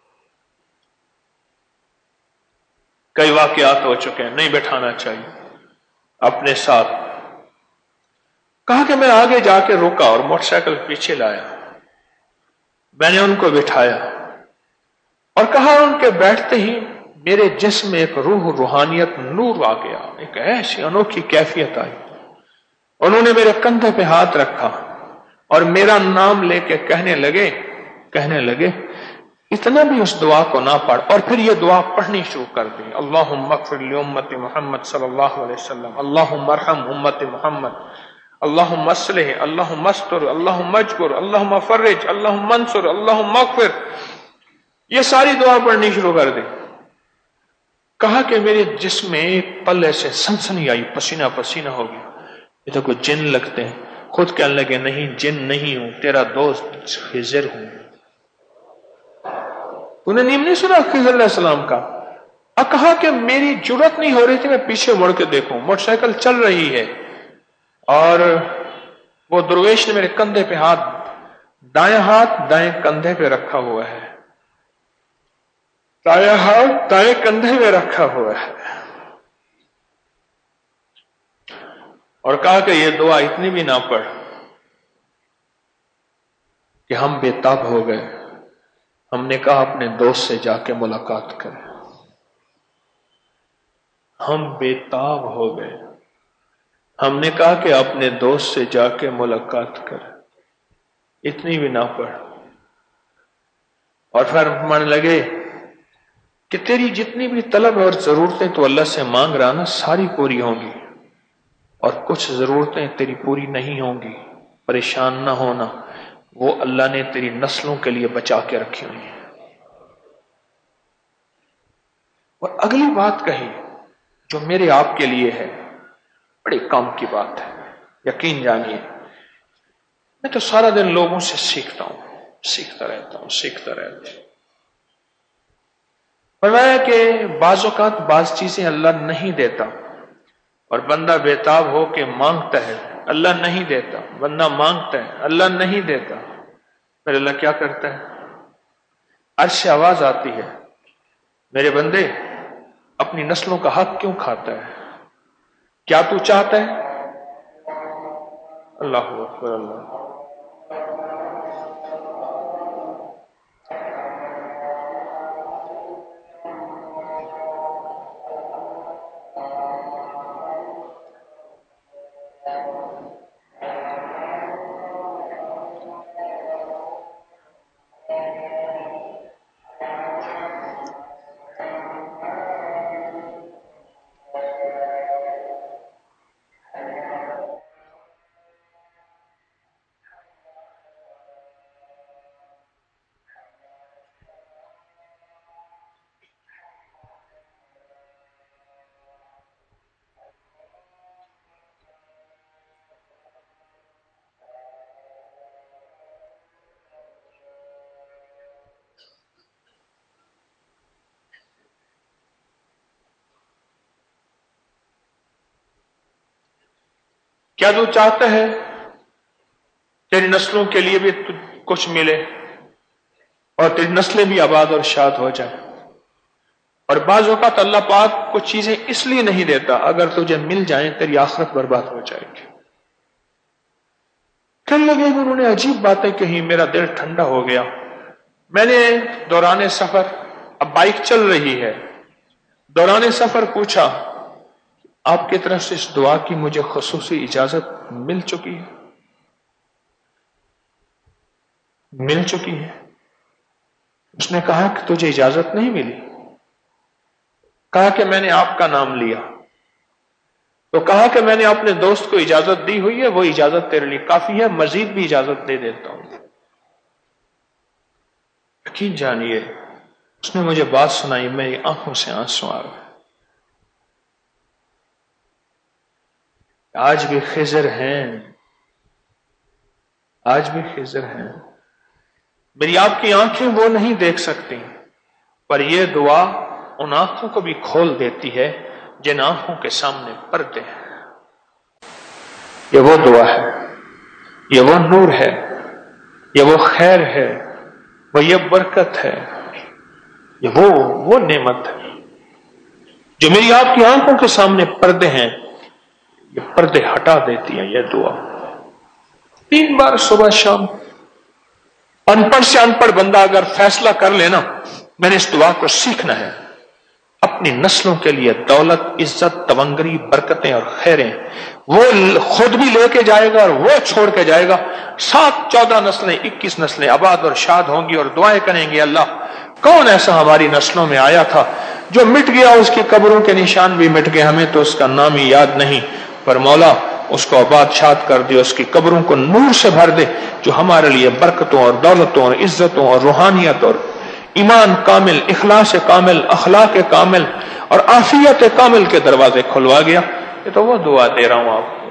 کئی واقعات ہو چکے ہیں، نہیں بٹھانا چاہیے اپنے ساتھ۔ کہا کہ میں آگے جا کے روکا اور موٹر سائیکل پیچھے لایا، میں نے ان کو بٹھایا اور کہا ان کے بیٹھتے ہی میرے جسم میں ایک روح، روحانیت، نور آ گیا، ایک ایسی انوکھی کیفیت آئی۔ انہوں نے میرے کندھے پہ ہاتھ رکھا اور میرا نام لے کے کہنے لگے اتنا بھی اس دعا کو نہ پڑھ، اور پھر یہ دعا پڑھنی شروع کر دی۔ اللہم اغفر لامت محمد صلی اللہ علیہ وسلم، اللہم ارحم امت محمد، اللہم اصلح، اللہم استر، اللہم اجبر، اللہم فرج، اللہم انصر، اللہم اغفر۔ یہ ساری دعا پڑھنی شروع کر دی۔ کہا کہ میرے جسم میں ایک پل ایسے سنسنی آئی، پسینہ پسینہ ہو گیا، یہ تو کوئی جن لگتے ہیں۔ خود کہنے لگے نہیں جن نہیں ہوں، تیرا دوست خضر ہوں۔ انہیں نیم نہیں سنا خضر علیہ السلام کا؟ کہا کہ میری جرت نہیں ہو رہی تھی میں پیچھے مڑ کے دیکھوں، موٹر سائیکل چل رہی ہے اور وہ درویش نے میرے کندھے پہ دائیں ہاتھ دائیں کندھے پہ رکھا ہوا ہے، دائیں ہاتھ دائیں کندھے میں رکھا ہوا ہے، اور کہا کہ یہ دعا اتنی بھی نہ پڑھ کہ ہم بے تاب ہو گئے۔ ہم نے کہا اپنے دوست سے جا کے ملاقات کریں۔ ہم بے تاب ہو گئے، ہم نے کہا کہ اپنے دوست سے جا کے ملاقات کریں، اتنی بھی نہ پڑھ۔ اور پھر مان لگے کہ تیری جتنی بھی طلب اور ضرورتیں تو اللہ سے مانگ رہا نا، ساری پوری ہوں گی، اور کچھ ضرورتیں تیری پوری نہیں ہوں گی، پریشان نہ ہونا، وہ اللہ نے تیری نسلوں کے لیے بچا کے رکھی ہوئی ہیں۔ اور اگلی بات کہی جو میرے آپ کے لیے ہے، بڑے کام کی بات ہے، یقین جانیے میں تو سارا دن لوگوں سے سیکھتا ہوں، سیکھتا رہتا ہوں۔ فرمایا کہ بعض اوقات بعض چیزیں اللہ نہیں دیتا اور بندہ بے تاب ہو کے مانگتا ہے، اللہ نہیں دیتا، بندہ مانگتا ہے اللہ نہیں دیتا، پھر اللہ کیا کرتا ہے؟ عرش سے آواز آتی ہے، میرے بندے اپنی نسلوں کا حق کیوں کھاتا ہے؟ کیا تو چاہتا ہے؟ اللہ اکبر اللہ۔ کیا تو چاہتا ہے تیری نسلوں کے لیے بھی کچھ ملے اور تیری نسلیں بھی آباد اور شاد ہو جائیں؟ اور بعض اوقات اللہ پاک کچھ چیزیں اس لیے نہیں دیتا، اگر تجھے مل جائیں تیری آخرت برباد ہو جائے گی۔ کہنے لگے انہوں نے عجیب باتیں کہی، میرا دل ٹھنڈا ہو گیا۔ میں نے دوران سفر، اب بائک چل رہی ہے، دوران سفر پوچھا آپ کی طرف سے اس دعا کی مجھے خصوصی اجازت مل چکی ہے؟ مل چکی ہے؟ اس نے کہا کہ تجھے اجازت نہیں ملی؟ کہا کہ میں نے آپ کا نام لیا، تو کہا کہ میں نے اپنے دوست کو اجازت دی ہوئی ہے، وہ اجازت تیرے لیے کافی ہے، مزید بھی اجازت دے دیتا ہوں۔ یقین جانیے اس نے مجھے بات سنائی، میری آنکھوں سے آنسو آ گئے۔ آج بھی خضر ہیں، آج بھی خضر ہیں، میری آپ کی آنکھیں وہ نہیں دیکھ سکتی، پر یہ دعا ان آنکھوں کو بھی کھول دیتی ہے جن آنکھوں کے سامنے پردے ہیں۔ یہ وہ دعا ہے، یہ وہ نور ہے، یہ وہ خیر ہے، وہ یہ برکت ہے، یہ وہ نعمت ہے جو میری آپ کی آنکھوں کے سامنے پردے ہیں، یہ پردے ہٹا دیتی ہے یہ دعا۔ 3 بار صبح شام ان پڑھ سے ان پڑھ بندہ اگر فیصلہ کر لینا میں نے اس دعا کو سیکھنا ہے، اپنی نسلوں کے لیے دولت، عزت، تونگری، برکتیں اور خیریں وہ خود بھی لے کے جائے گا اور وہ چھوڑ کے جائے گا، 14 نسلیں 21 نسلیں آباد اور شاد ہوں گی اور دعائیں کریں گے، اللہ کون ایسا ہماری نسلوں میں آیا تھا جو مٹ گیا، اس کی قبروں کے نشان بھی مٹ گئے، ہمیں تو اس کا نام ہی یاد نہیں، پر مولا اس کو آباد شاد کر دے، اس کی قبروں کو نور سے بھر دے جو ہمارے لیے برکتوں اور دولتوں اور عزتوں اور روحانیت اور ایمان کامل، اخلاص کامل، اخلاق کامل اور عافیت کامل کے دروازے کھلوا گیا۔ یہ تو وہ دعا دے رہا ہوں آپ کو،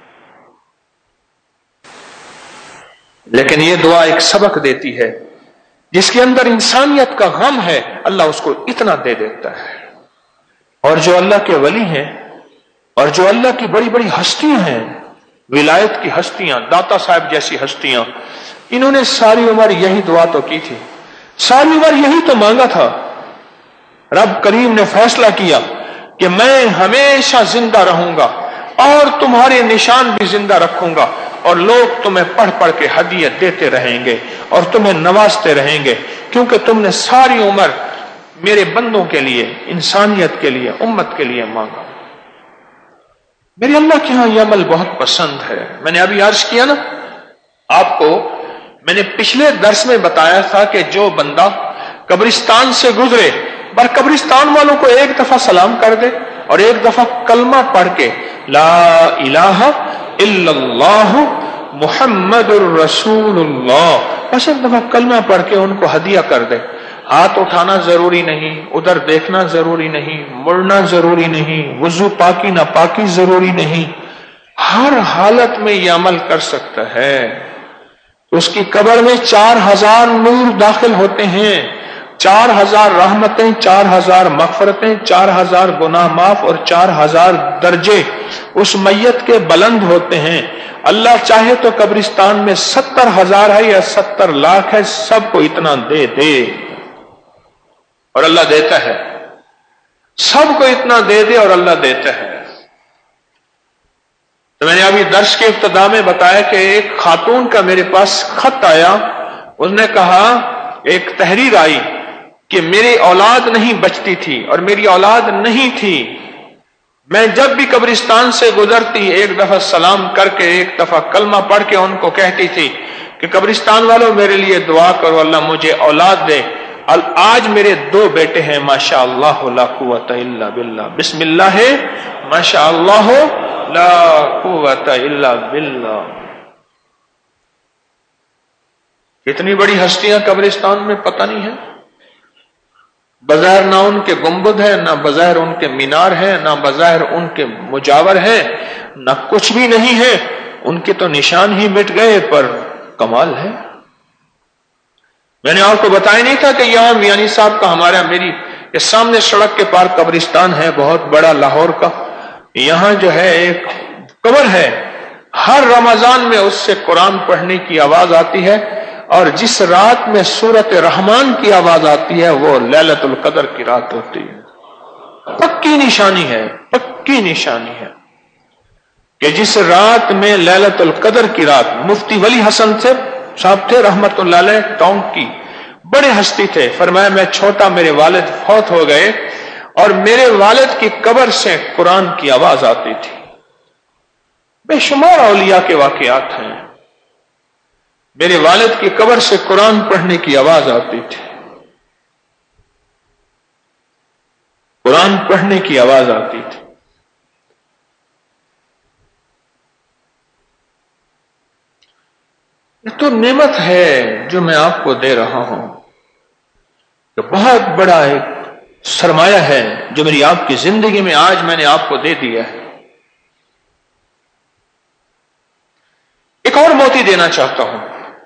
لیکن یہ دعا ایک سبق دیتی ہے، جس کے اندر انسانیت کا غم ہے اللہ اس کو اتنا دے دیتا ہے۔ اور جو اللہ کے ولی ہیں اور جو اللہ کی بڑی بڑی ہستیاں ہیں، ولایت کی ہستیاں، داتا صاحب جیسی ہستیاں، انہوں نے ساری عمر یہی دعا تو کی تھی، ساری عمر یہی تو مانگا تھا۔ رب کریم نے فیصلہ کیا کہ میں ہمیشہ زندہ رہوں گا اور تمہارے نشان بھی زندہ رکھوں گا، اور لوگ تمہیں پڑھ پڑھ کے ہدیت دیتے رہیں گے اور تمہیں نوازتے رہیں گے، کیونکہ تم نے ساری عمر میرے بندوں کے لیے، انسانیت کے لیے، امت کے لیے مانگا۔ میرے اللہ کے ہاں یہ عمل بہت پسند ہے۔ میں نے ابھی عرض کیا نا آپ کو، میں نے پچھلے درس میں بتایا تھا کہ جو بندہ قبرستان سے گزرے، بر قبرستان والوں کو ایک دفعہ سلام کر دے اور ایک دفعہ کلمہ پڑھ کے لا الہ الا اللہ محمد الرسول اللہ، بس ایک دفعہ کلمہ پڑھ کے ان کو ہدیہ کر دے۔ ہاتھ اٹھانا ضروری نہیں، ادھر دیکھنا ضروری نہیں، مڑنا ضروری نہیں، وضو پاکی نہ پاکی ضروری نہیں، ہر حالت میں یہ عمل کر سکتا ہے۔ اس کی قبر میں 4000 نور داخل ہوتے ہیں، 4000 رحمتیں، 4000 مغفرتیں، 4000 گناہ معاف اور 4000 درجے اس میت کے بلند ہوتے ہیں۔ اللہ چاہے تو قبرستان میں 70,000 ہے یا 70 لاکھ ہے، سب کو اتنا دے دے، اور اللہ دیتا ہے، سب کو اتنا دے دے اور اللہ دیتا ہے۔ تو میں نے ابھی درس کے ابتدا میں بتایا کہ ایک خاتون کا میرے پاس خط آیا، اس نے کہا، ایک تحریر آئی کہ میری اولاد نہیں بچتی تھی اور میری اولاد نہیں تھی، میں جب بھی قبرستان سے گزرتی ایک دفعہ سلام کر کے ایک دفعہ کلمہ پڑھ کے ان کو کہتی تھی کہ قبرستان والوں میرے لیے دعا کرو، اللہ مجھے اولاد دے۔ آج میرے 2 بیٹے ہیں، ماشاء اللہ لا قوت الا باللہ، بسم اللہ ہے، ماشاء اللہ لا قوت الا باللہ۔ کتنی بڑی ہستیاں قبرستان میں پتہ نہیں ہے، بظاہر نہ ان کے گنبد ہے، نہ بظاہر ان کے مینار ہے، نہ بظاہر ان کے مجاور ہے، نہ کچھ بھی نہیں ہے، ان کے تو نشان ہی مٹ گئے، پر کمال ہے۔ میں نے آپ کو بتایا نہیں تھا کہ یہاں میانی صاحب کا میری کے سامنے سڑک کے پار قبرستان ہے بہت بڑا لاہور کا، یہاں جو ہے ایک قبر ہے، ہر رمضان میں اس سے قرآن پڑھنے کی آواز آتی ہے، اور جس رات میں سورۃ رحمان کی آواز آتی ہے وہ لیلۃ القدر کی رات ہوتی ہے۔ پکی نشانی ہے، پکی نشانی ہے کہ جس رات میں لیلۃ القدر کی رات، مفتی ولی حسن صاحب تھے رحمت اللہ علیہ، ٹونک کی بڑے ہستی تھے، فرمایا میں چھوٹا، میرے والد فوت ہو گئے اور میرے والد کی قبر سے قرآن کی آواز آتی تھی۔ بے شمار اولیاء کے واقعات ہیں، میرے والد کی قبر سے قرآن پڑھنے کی آواز آتی تھی، قرآن پڑھنے کی آواز آتی تھی۔ یہ تو نعمت ہے جو میں آپ کو دے رہا ہوں، کہ بہت بڑا ایک سرمایہ ہے جو میری آپ کی زندگی میں آج میں نے آپ کو دے دیا ہے۔ ایک اور موتی دینا چاہتا ہوں،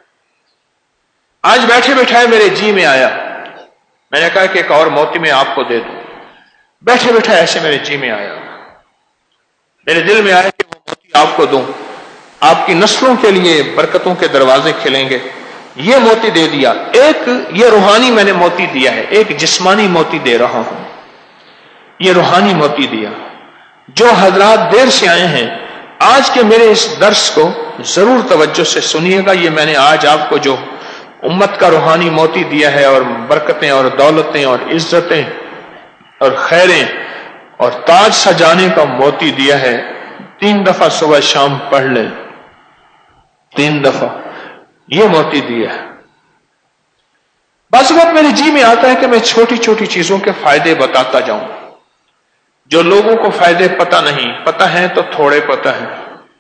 آج بیٹھے بیٹھائے میرے جی میں آیا، میں نے کہا کہ ایک اور موتی میں آپ کو دے دوں، بیٹھے بیٹھے ایسے میرے جی میں آیا، میرے دل میں آیا کہ وہ موتی آپ کو دوں، آپ کی نسلوں کے لیے برکتوں کے دروازے کھلیں گے، یہ موتی دے دیا۔ ایک یہ روحانی میں نے موتی دیا ہے، ایک جسمانی موتی دے رہا ہوں، یہ روحانی موتی دیا۔ جو حضرات دیر سے آئے ہیں، آج کے میرے اس درس کو ضرور توجہ سے سنیے گا، یہ میں نے آج آپ کو جو امت کا روحانی موتی دیا ہے، اور برکتیں اور دولتیں اور عزتیں اور خیریں اور تاج سجانے کا موتی دیا ہے، 3 دفعہ صبح شام پڑھ لیں، 3 دفعہ یہ موتی دیا ہے۔ بعض وقت میرے جی میں آتا ہے کہ میں چھوٹی چھوٹی چیزوں کے فائدے بتاتا جاؤں، جو لوگوں کو فائدے پتہ نہیں، پتہ ہیں تو تھوڑے پتہ ہیں۔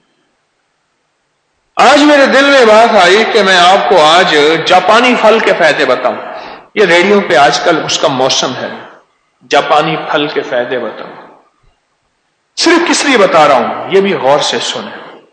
آج میرے دل میں بات آئی کہ میں آپ کو آج جاپانی پھل کے فائدے بتاؤں، یہ ریڈیو پہ آج کل اس کا موسم ہے، جاپانی پھل کے فائدے بتاؤں۔ صرف کس لیے بتا رہا ہوں یہ بھی غور سے سنیں۔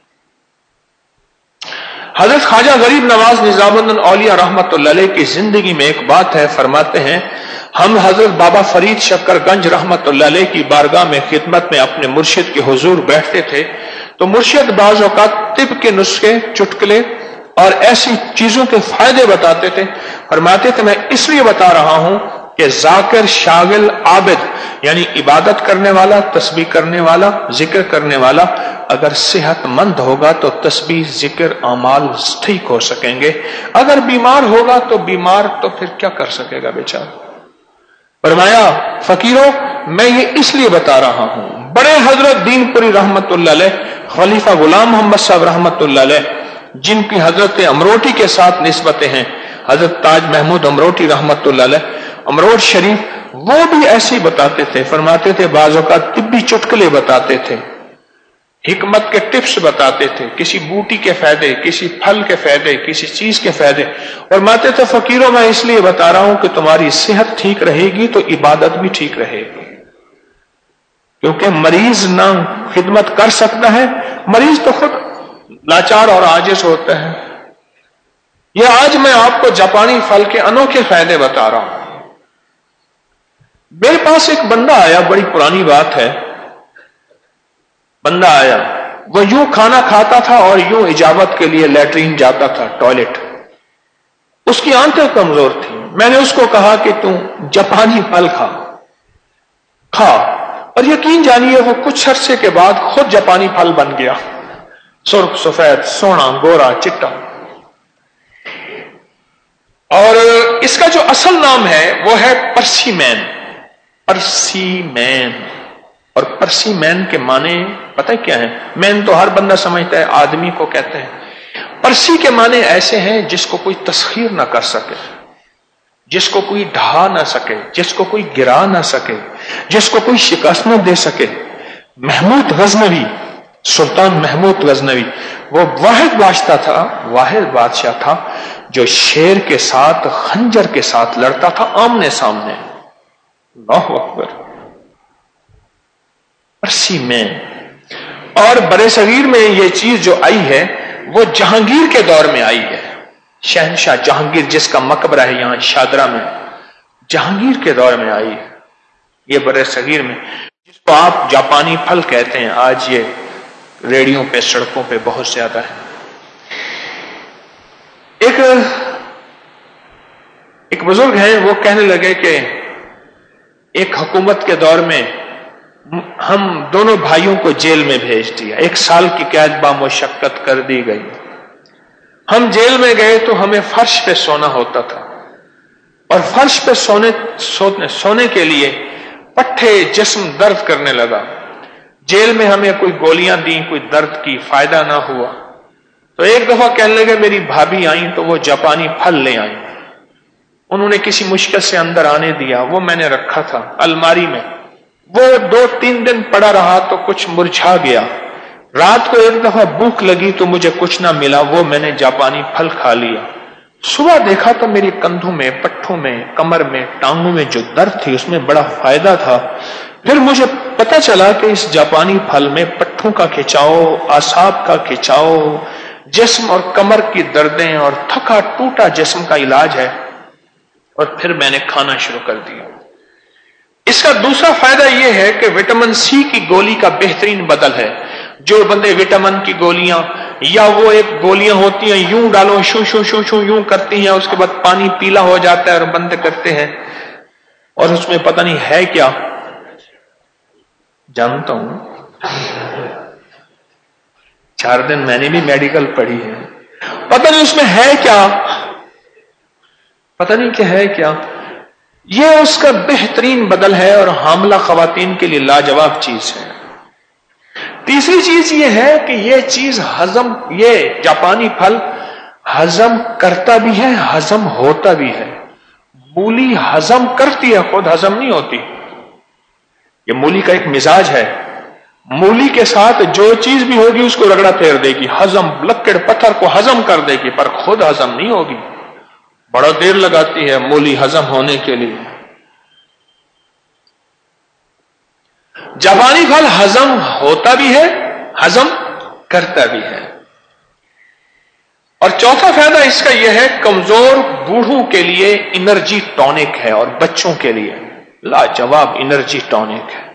حضرت خواجہ غریب نواز نظام الدین اولیاء رحمت اللہ علیہ کی زندگی میں ایک بات ہے، فرماتے ہیں ہم حضرت بابا فرید شکر گنج رحمت اللہ علیہ کی بارگاہ میں خدمت میں اپنے مرشد کے حضور بیٹھتے تھے، تو مرشد بعض اوقات طب کے نسخے، چٹکلے اور ایسی چیزوں کے فائدے بتاتے تھے، فرماتے تھے میں اس لیے بتا رہا ہوں کہ ذاکر، شاغل، عابد یعنی عبادت کرنے والا، تسبیح کرنے والا، ذکر کرنے والا اگر صحت مند ہوگا تو تسبیح، ذکر، اعمال ٹھیک ہو سکیں گے، اگر بیمار ہوگا تو بیمار تو پھر کیا کر سکے گا بیچارہ۔ فرمایا فقیروں میں یہ اس لیے بتا رہا ہوں، بڑے حضرت دین پوری رحمت اللہ علیہ، خلیفہ غلام محمد صاحب رحمت اللہ علیہ، جن کی حضرت امروٹی کے ساتھ نسبتیں ہیں، حضرت تاج محمود امروٹی رحمت اللہ علیہ، امروٹ شریف، وہ بھی ایسے ہی بتاتے تھے، فرماتے تھے بعض اوقات طبی چٹکلے بتاتے تھے، حکمت کے ٹپس بتاتے تھے، کسی بوٹی کے فائدے، کسی پھل کے فائدے، کسی چیز کے فائدے، فرماتے تھے فقیروں میں اس لیے بتا رہا ہوں کہ تمہاری صحت ٹھیک رہے گی تو عبادت بھی ٹھیک رہے گی، کیونکہ مریض نہ خدمت کر سکتا ہے، مریض تو خود لاچار اور عاجز ہوتا ہے۔ یہ آج میں آپ کو جاپانی پھل کے انوکھے فائدے بتا رہا ہوں۔ میرے پاس ایک بندہ آیا، بڑی پرانی بات ہے، بندہ آیا وہ یوں کھانا کھاتا تھا اور یوں اجابت کے لیے لیٹرین جاتا تھا، ٹوائلٹ. اس کی آنتیں کمزور تھیں. میں نے اس کو کہا کہ تم جاپانی پھل کھا، اور یقین جانیے وہ کچھ عرصے کے بعد خود جاپانی پھل بن گیا، سرخ، سفید، سونا، گورا، چٹا. اور اس کا جو اصل نام ہے وہ ہے پرسی مین. پرسی مین. اور پرسی مین کے معنی پتہ کیا ہے؟ مین تو ہر بندہ سمجھتا ہے آدمی کو کہتے ہیں. پرسی کے معنی ایسے ہیں جس کو کوئی تسخیر نہ کر سکے، جس کو کوئی ڈھا نہ سکے، جس کو کوئی گرا نہ سکے، جس کو کوئی شکست نہ دے سکے. محمود غزنوی، سلطان محمود غزنوی، وہ واحد بادشاہ تھا جو شیر کے ساتھ، خنجر کے ساتھ لڑتا تھا آمنے سامنے. اللہ اکبر. پرسی مین. اور برے صغیر میں یہ چیز جو آئی ہے وہ جہانگیر کے دور میں آئی ہے. شہنشاہ جہانگیر جس کا مقبرہ ہے یہاں شادرہ میں، جہانگیر کے دور میں آئی ہے یہ برے صغیر میں، جس کو آپ جاپانی پھل کہتے ہیں. آج یہ ریڑیوں پہ، سڑکوں پہ بہت زیادہ ہے. ایک بزرگ ہیں، وہ کہنے لگے کہ ایک حکومت کے دور میں ہم دونوں بھائیوں کو جیل میں بھیج دیا، 1 سال کی قید بامشقت کر دی گئی. ہم جیل میں گئے تو ہمیں فرش پہ سونا ہوتا تھا، اور فرش پہ سونے کے لیے پٹھے جسم درد کرنے لگا. جیل میں ہمیں کوئی گولیاں دیں، کوئی درد کی، فائدہ نہ ہوا. تو ایک دفعہ کہنے لگے میری بھابھی آئیں تو وہ جاپانی پھل لے آئیں. انہوں نے کسی مشکل سے اندر آنے دیا، وہ میں نے رکھا تھا الماری میں. وہ 2-3 دن پڑا رہا تو کچھ مرجھا گیا. رات کو ایک دفعہ بھوک لگی تو مجھے کچھ نہ ملا، وہ میں نے جاپانی پھل کھا لیا. صبح دیکھا تو میری کندھوں میں، پٹھوں میں، کمر میں، ٹانگوں میں جو درد تھی اس میں بڑا فائدہ تھا. پھر مجھے پتا چلا کہ اس جاپانی پھل میں پٹھوں کا کھچاؤ، اعصاب کا کھچاؤ، جسم اور کمر کی دردیں اور تھکا ٹوٹا جسم کا علاج ہے. اور پھر میں نے کھانا شروع کر دیا. اس کا دوسرا فائدہ یہ ہے کہ وٹامن سی کی گولی کا بہترین بدل ہے. جو بندے وٹامن کی گولیاں، یا وہ ایک گولیاں ہوتی ہیں یوں ڈالو، شو شو شو شو یوں کرتی ہیں، اس کے بعد پانی پیلا ہو جاتا ہے اور بند کرتے ہیں، اور اس میں پتہ نہیں ہے کیا. جانتا ہوں 4 دن میں نے بھی میڈیکل پڑھی ہے، پتہ نہیں اس میں ہے کیا، پتہ نہیں کیا ہے کیا. یہ اس کا بہترین بدل ہے اور حاملہ خواتین کے لیے لاجواب چیز ہے. تیسری چیز یہ ہے کہ یہ چیز ہضم، یہ جاپانی پھل ہضم کرتا بھی ہے، ہضم ہوتا بھی ہے. مولی ہضم کرتی ہے، خود ہضم نہیں ہوتی. یہ مولی کا ایک مزاج ہے، مولی کے ساتھ جو چیز بھی ہوگی اس کو رگڑا پھیر دے گی، ہضم، لکڑ پتھر کو ہضم کر دے گی، پر خود ہضم نہیں ہوگی. بڑا دیر لگاتی ہے مولی ہضم ہونے کے لیے. جاپانی پھل ہضم ہوتا بھی ہے، ہضم کرتا بھی ہے. اور چوتھا فائدہ اس کا یہ ہے، کمزور بوڑھوں کے لیے انرجی ٹونک ہے، اور بچوں کے لیے لاجواب انرجی ٹونک ہے.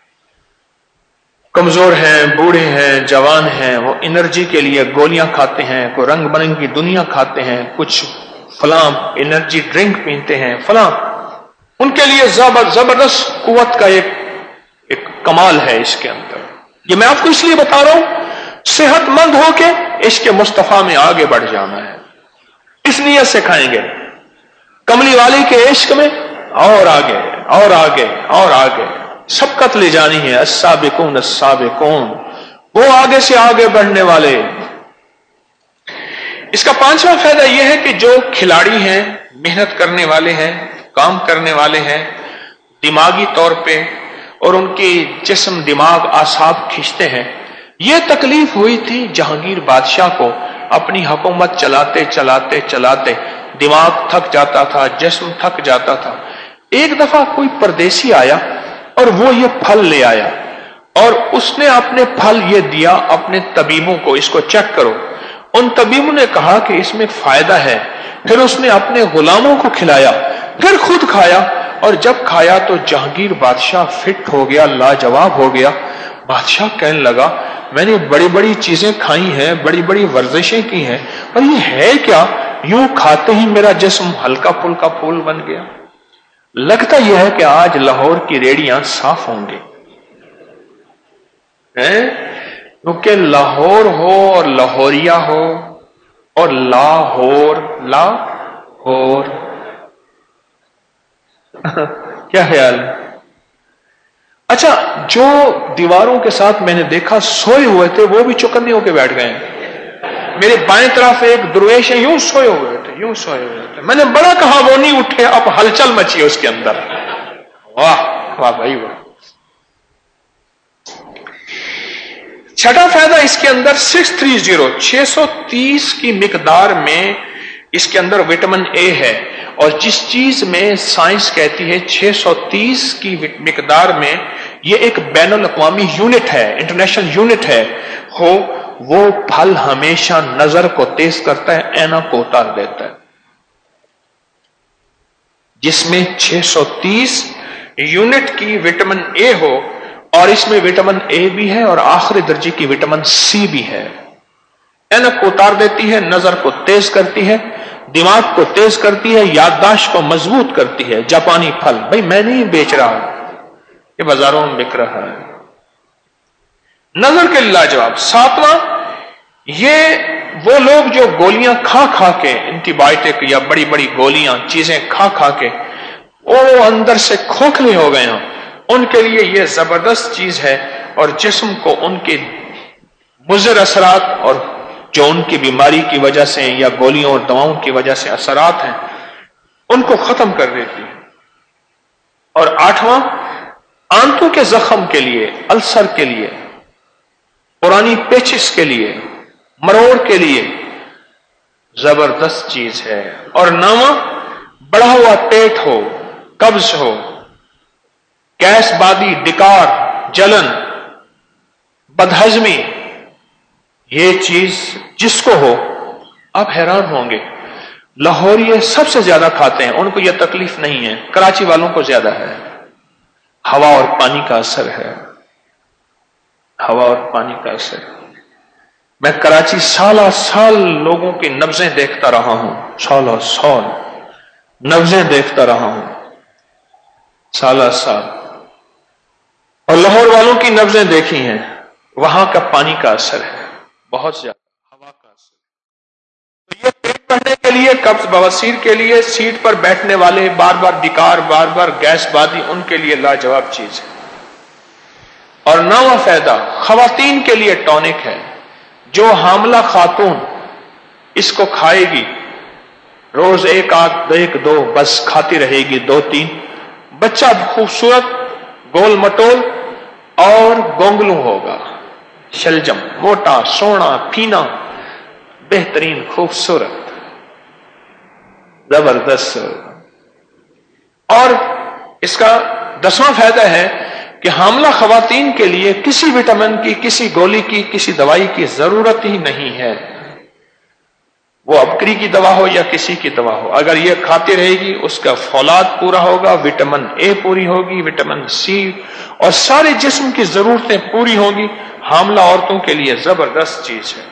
کمزور ہیں، بوڑھے ہیں، جوان ہیں، وہ انرجی کے لیے گولیاں کھاتے ہیں، کوئی رنگ برنگ کی دنیا کھاتے ہیں، کچھ فلاں انرجی ڈرنک پیتے ہیں، فلاں. ان کے لیے زبردست قوت کا ایک کمال ہے اس کے اندر. یہ میں آپ کو اس لیے بتا رہا ہوں، صحت مند ہو کے عشق مصطفیٰ میں آگے بڑھ جانا ہے. اس نیت سے کھائیں گے کملی والی کے عشق میں، اور آگے اور آگے اور آگے سبقت لے جانی ہے. السابقون السابقون، وہ آگے سے آگے بڑھنے والے. اس کا 5واں فائدہ یہ ہے کہ جو کھلاڑی ہیں، محنت کرنے والے ہیں، کام کرنے والے ہیں، دماغی طور پہ، اور ان کی جسم، دماغ، اعصاب کھینچتے ہیں. یہ تکلیف ہوئی تھی جہانگیر بادشاہ کو، اپنی حکومت چلاتے چلاتے چلاتے دماغ تھک جاتا تھا، جسم تھک جاتا تھا. ایک دفعہ کوئی پردیسی آیا اور وہ یہ پھل لے آیا، اور اس نے اپنے پھل یہ دیا اپنے طبیبوں کو، اس کو چیک کرو. ان طبیبوں نے کہا کہ اس میں فائدہ ہے. پھر اس نے اپنے غلاموں کو کھلایا، پھر خود کھایا، اور جب کھایا تو جہانگیر بادشاہ فٹ ہو گیا، لاجواب ہو گیا. بادشاہ کہنے لگا میں نے بڑی بڑی چیزیں کھائی ہیں، بڑی بڑی ورزشیں کی ہیں، پر یہ ہے کیا؟ یوں کھاتے ہی میرا جسم ہلکا پھلکا پھول بن گیا۔ لگتا یہ ہے کہ آج لاہور کی ریڑیاں صاف ہوں گی، کیونکہ لاہور ہو اور لاہوریا ہو اور لاہور کیا خیال ہے؟ اچھا، جو دیواروں کے ساتھ میں نے دیکھا سوئے ہوئے تھے وہ بھی چوکندے ہو کے بیٹھ گئے ہیں۔ میرے بائیں طرف ایک درویش ہے، یوں سوئے ہوئے تھے، میں نے بڑا کہا وہ نہیں اٹھے، اب ہلچل مچی اس کے اندر۔ واہ واہ بھائی واہ۔ چھٹا فائدہ اس کے اندر 630 کی مقدار میں اس کے اندر وٹامن اے ہے، اور جس چیز میں سائنس کہتی ہے 630 کی مقدار میں یہ ایک بین الاقوامی یونٹ ہے، انٹرنیشنل یونٹ ہے، وہ پھل ہمیشہ نظر کو تیز کرتا ہے، اینک کو اتار دیتا ہے۔ جس میں 630 یونٹ کی وٹامن اے ہو، اور اس میں وٹامن اے بھی ہے اور آخری درجے کی وٹامن سی بھی ہے، اینک کو اتار دیتی ہے، نظر کو تیز کرتی ہے، دماغ کو تیز کرتی ہے، یادداشت کو مضبوط کرتی ہے۔ جاپانی پھل بھائی میں نہیں بیچ رہا، یہ بازاروں میں بک رہا ہے، نظر کے لاجواب۔ ساتواں، یہ وہ لوگ جو گولیاں کھا کھا کے، اینٹی بائیوٹک یا بڑی بڑی گولیاں چیزیں کھا کھا کے وہ اندر سے کھوکھلے ہو گئے ہیں، ان کے لیے یہ زبردست چیز ہے، اور جسم کو ان کے مضر اثرات اور جو ان کی بیماری کی وجہ سے یا گولیوں اور دواؤں کی وجہ سے اثرات ہیں ان کو ختم کر دیتی ہے۔ اور آٹھواں، آنتوں کے زخم کے لیے، السر کے لیے، پرانی پیچس کے لیے، مروڑ کے لیے زبردست چیز ہے۔ اور نواں، بڑھا ہوا پیٹ ہو، قبض ہو، گیس بادی، ڈکار، جلن، بدہضمی، یہ چیز جس کو ہو آپ حیران ہوں گے، لاہوریے سب سے زیادہ کھاتے ہیں، ان کو یہ تکلیف نہیں ہے، کراچی والوں کو زیادہ ہے۔ ہوا اور پانی کا اثر ہے، ہوا اور پانی کا اثر۔ میں کراچی سالہ سال لوگوں کی نبضیں دیکھتا رہا ہوں، سالہ سال نبضیں دیکھتا رہا ہوں، سالہ سال، اور لاہور والوں کی نبضیں دیکھی ہیں، وہاں کا پانی کا اثر ہے بہت زیادہ، ہوا کا اثر۔ تو یہ پیٹ بھرنے کے لیے، قبض بواسیر کے لیے، سیٹ پر بیٹھنے والے، بار بار ڈکار، بار بار گیس بادی، ان کے لیے لاجواب چیز ہے۔ اور نواں فائدہ خواتین کے لیے ٹونک ہے، جو حاملہ خاتون اس کو کھائے گی، روز ایک آدھ ایک دو بس کھاتی رہے گی، 2-3، بچہ خوبصورت، گول مٹول اور گونگلو ہوگا، شلجم، موٹا، سونا، پینا، بہترین، خوبصورت، زبردست۔ اور اس کا 10واں فائدہ ہے کہ حاملہ خواتین کے لیے کسی وٹامن کی، کسی گولی کی، کسی دوائی کی ضرورت ہی نہیں ہے، وہ ابکری کی دوا ہو یا کسی کی دوا ہو، اگر یہ کھاتی رہے گی اس کا فولاد پورا ہوگا، وٹامن اے پوری ہوگی، وٹامن سی، اور سارے جسم کی ضرورتیں پوری ہوں گی۔ حاملہ عورتوں کے لیے زبردست چیز ہے۔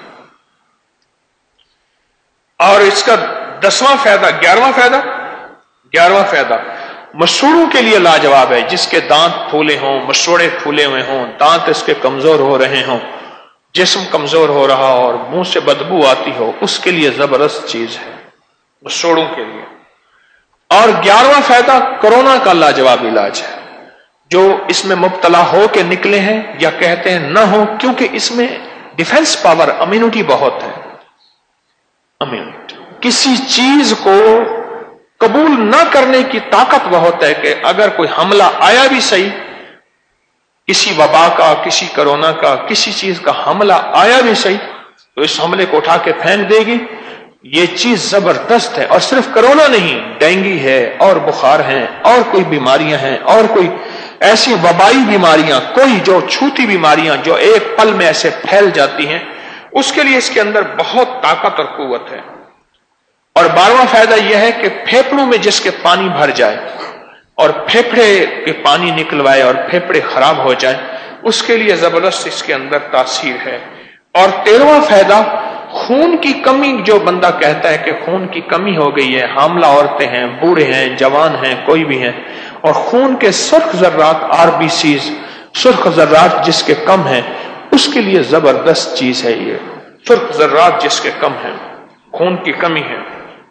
اور اس کا 10واں فائدہ، 11واں فائدہ مسوڑوں کے لیے لاجواب ہے، جس کے دانت پھولے ہوں، مسوڑے پھولے ہوئے ہوں، دانت اس کے کمزور ہو رہے ہوں، جسم کمزور ہو رہا ہو اور منہ سے بدبو آتی ہو، اس کے لیے زبردست چیز ہے، مسوڑوں کے لیے۔ اور 11واں فائدہ کرونا کا لاجواب علاج ہے، جو اس میں مبتلا ہو کے نکلے ہیں یا کہتے ہیں نہ ہو، کیونکہ اس میں ڈیفنس پاور، امیونٹی بہت ہے۔ امیونٹی، کسی چیز کو قبول نہ کرنے کی طاقت بہت ہے، کہ اگر کوئی حملہ آیا بھی صحیح، کسی وبا کا، کسی کرونا کا، کسی چیز کا حملہ آیا بھی صحیح، تو اس حملے کو اٹھا کے پھینک دے گی۔ یہ چیز زبردست ہے۔ اور صرف کرونا نہیں، ڈینگی ہے اور بخار ہیں اور کوئی بیماریاں ہیں اور کوئی ایسی وبائی بیماریاں، کوئی جو چھوٹی بیماریاں جو ایک پل میں ایسے پھیل جاتی ہیں، اس کے لیے اس کے اندر بہت طاقت اور قوت ہے۔ اور 12واں فائدہ یہ ہے کہ پھیپھڑوں میں جس کے پانی بھر جائے اور پھیپھڑے کے پانی نکلوائے اور پھیپھڑے خراب ہو جائیں، اس کے لیے زبردست اس کے اندر تاثیر ہے۔ اور 13واں فائدہ، خون کی کمی، جو بندہ کہتا ہے کہ خون کی کمی ہو گئی ہے، حاملہ عورتیں ہیں، بوڑھے ہیں، جوان ہیں، کوئی بھی ہیں، اور خون کے سرخ ذرات RBCs، سرخ ذرات جس کے کم ہیں، اس کے لیے زبردست چیز ہے یہ سرخ ذرات جس کے کم ہیں، خون کی کمی ہے۔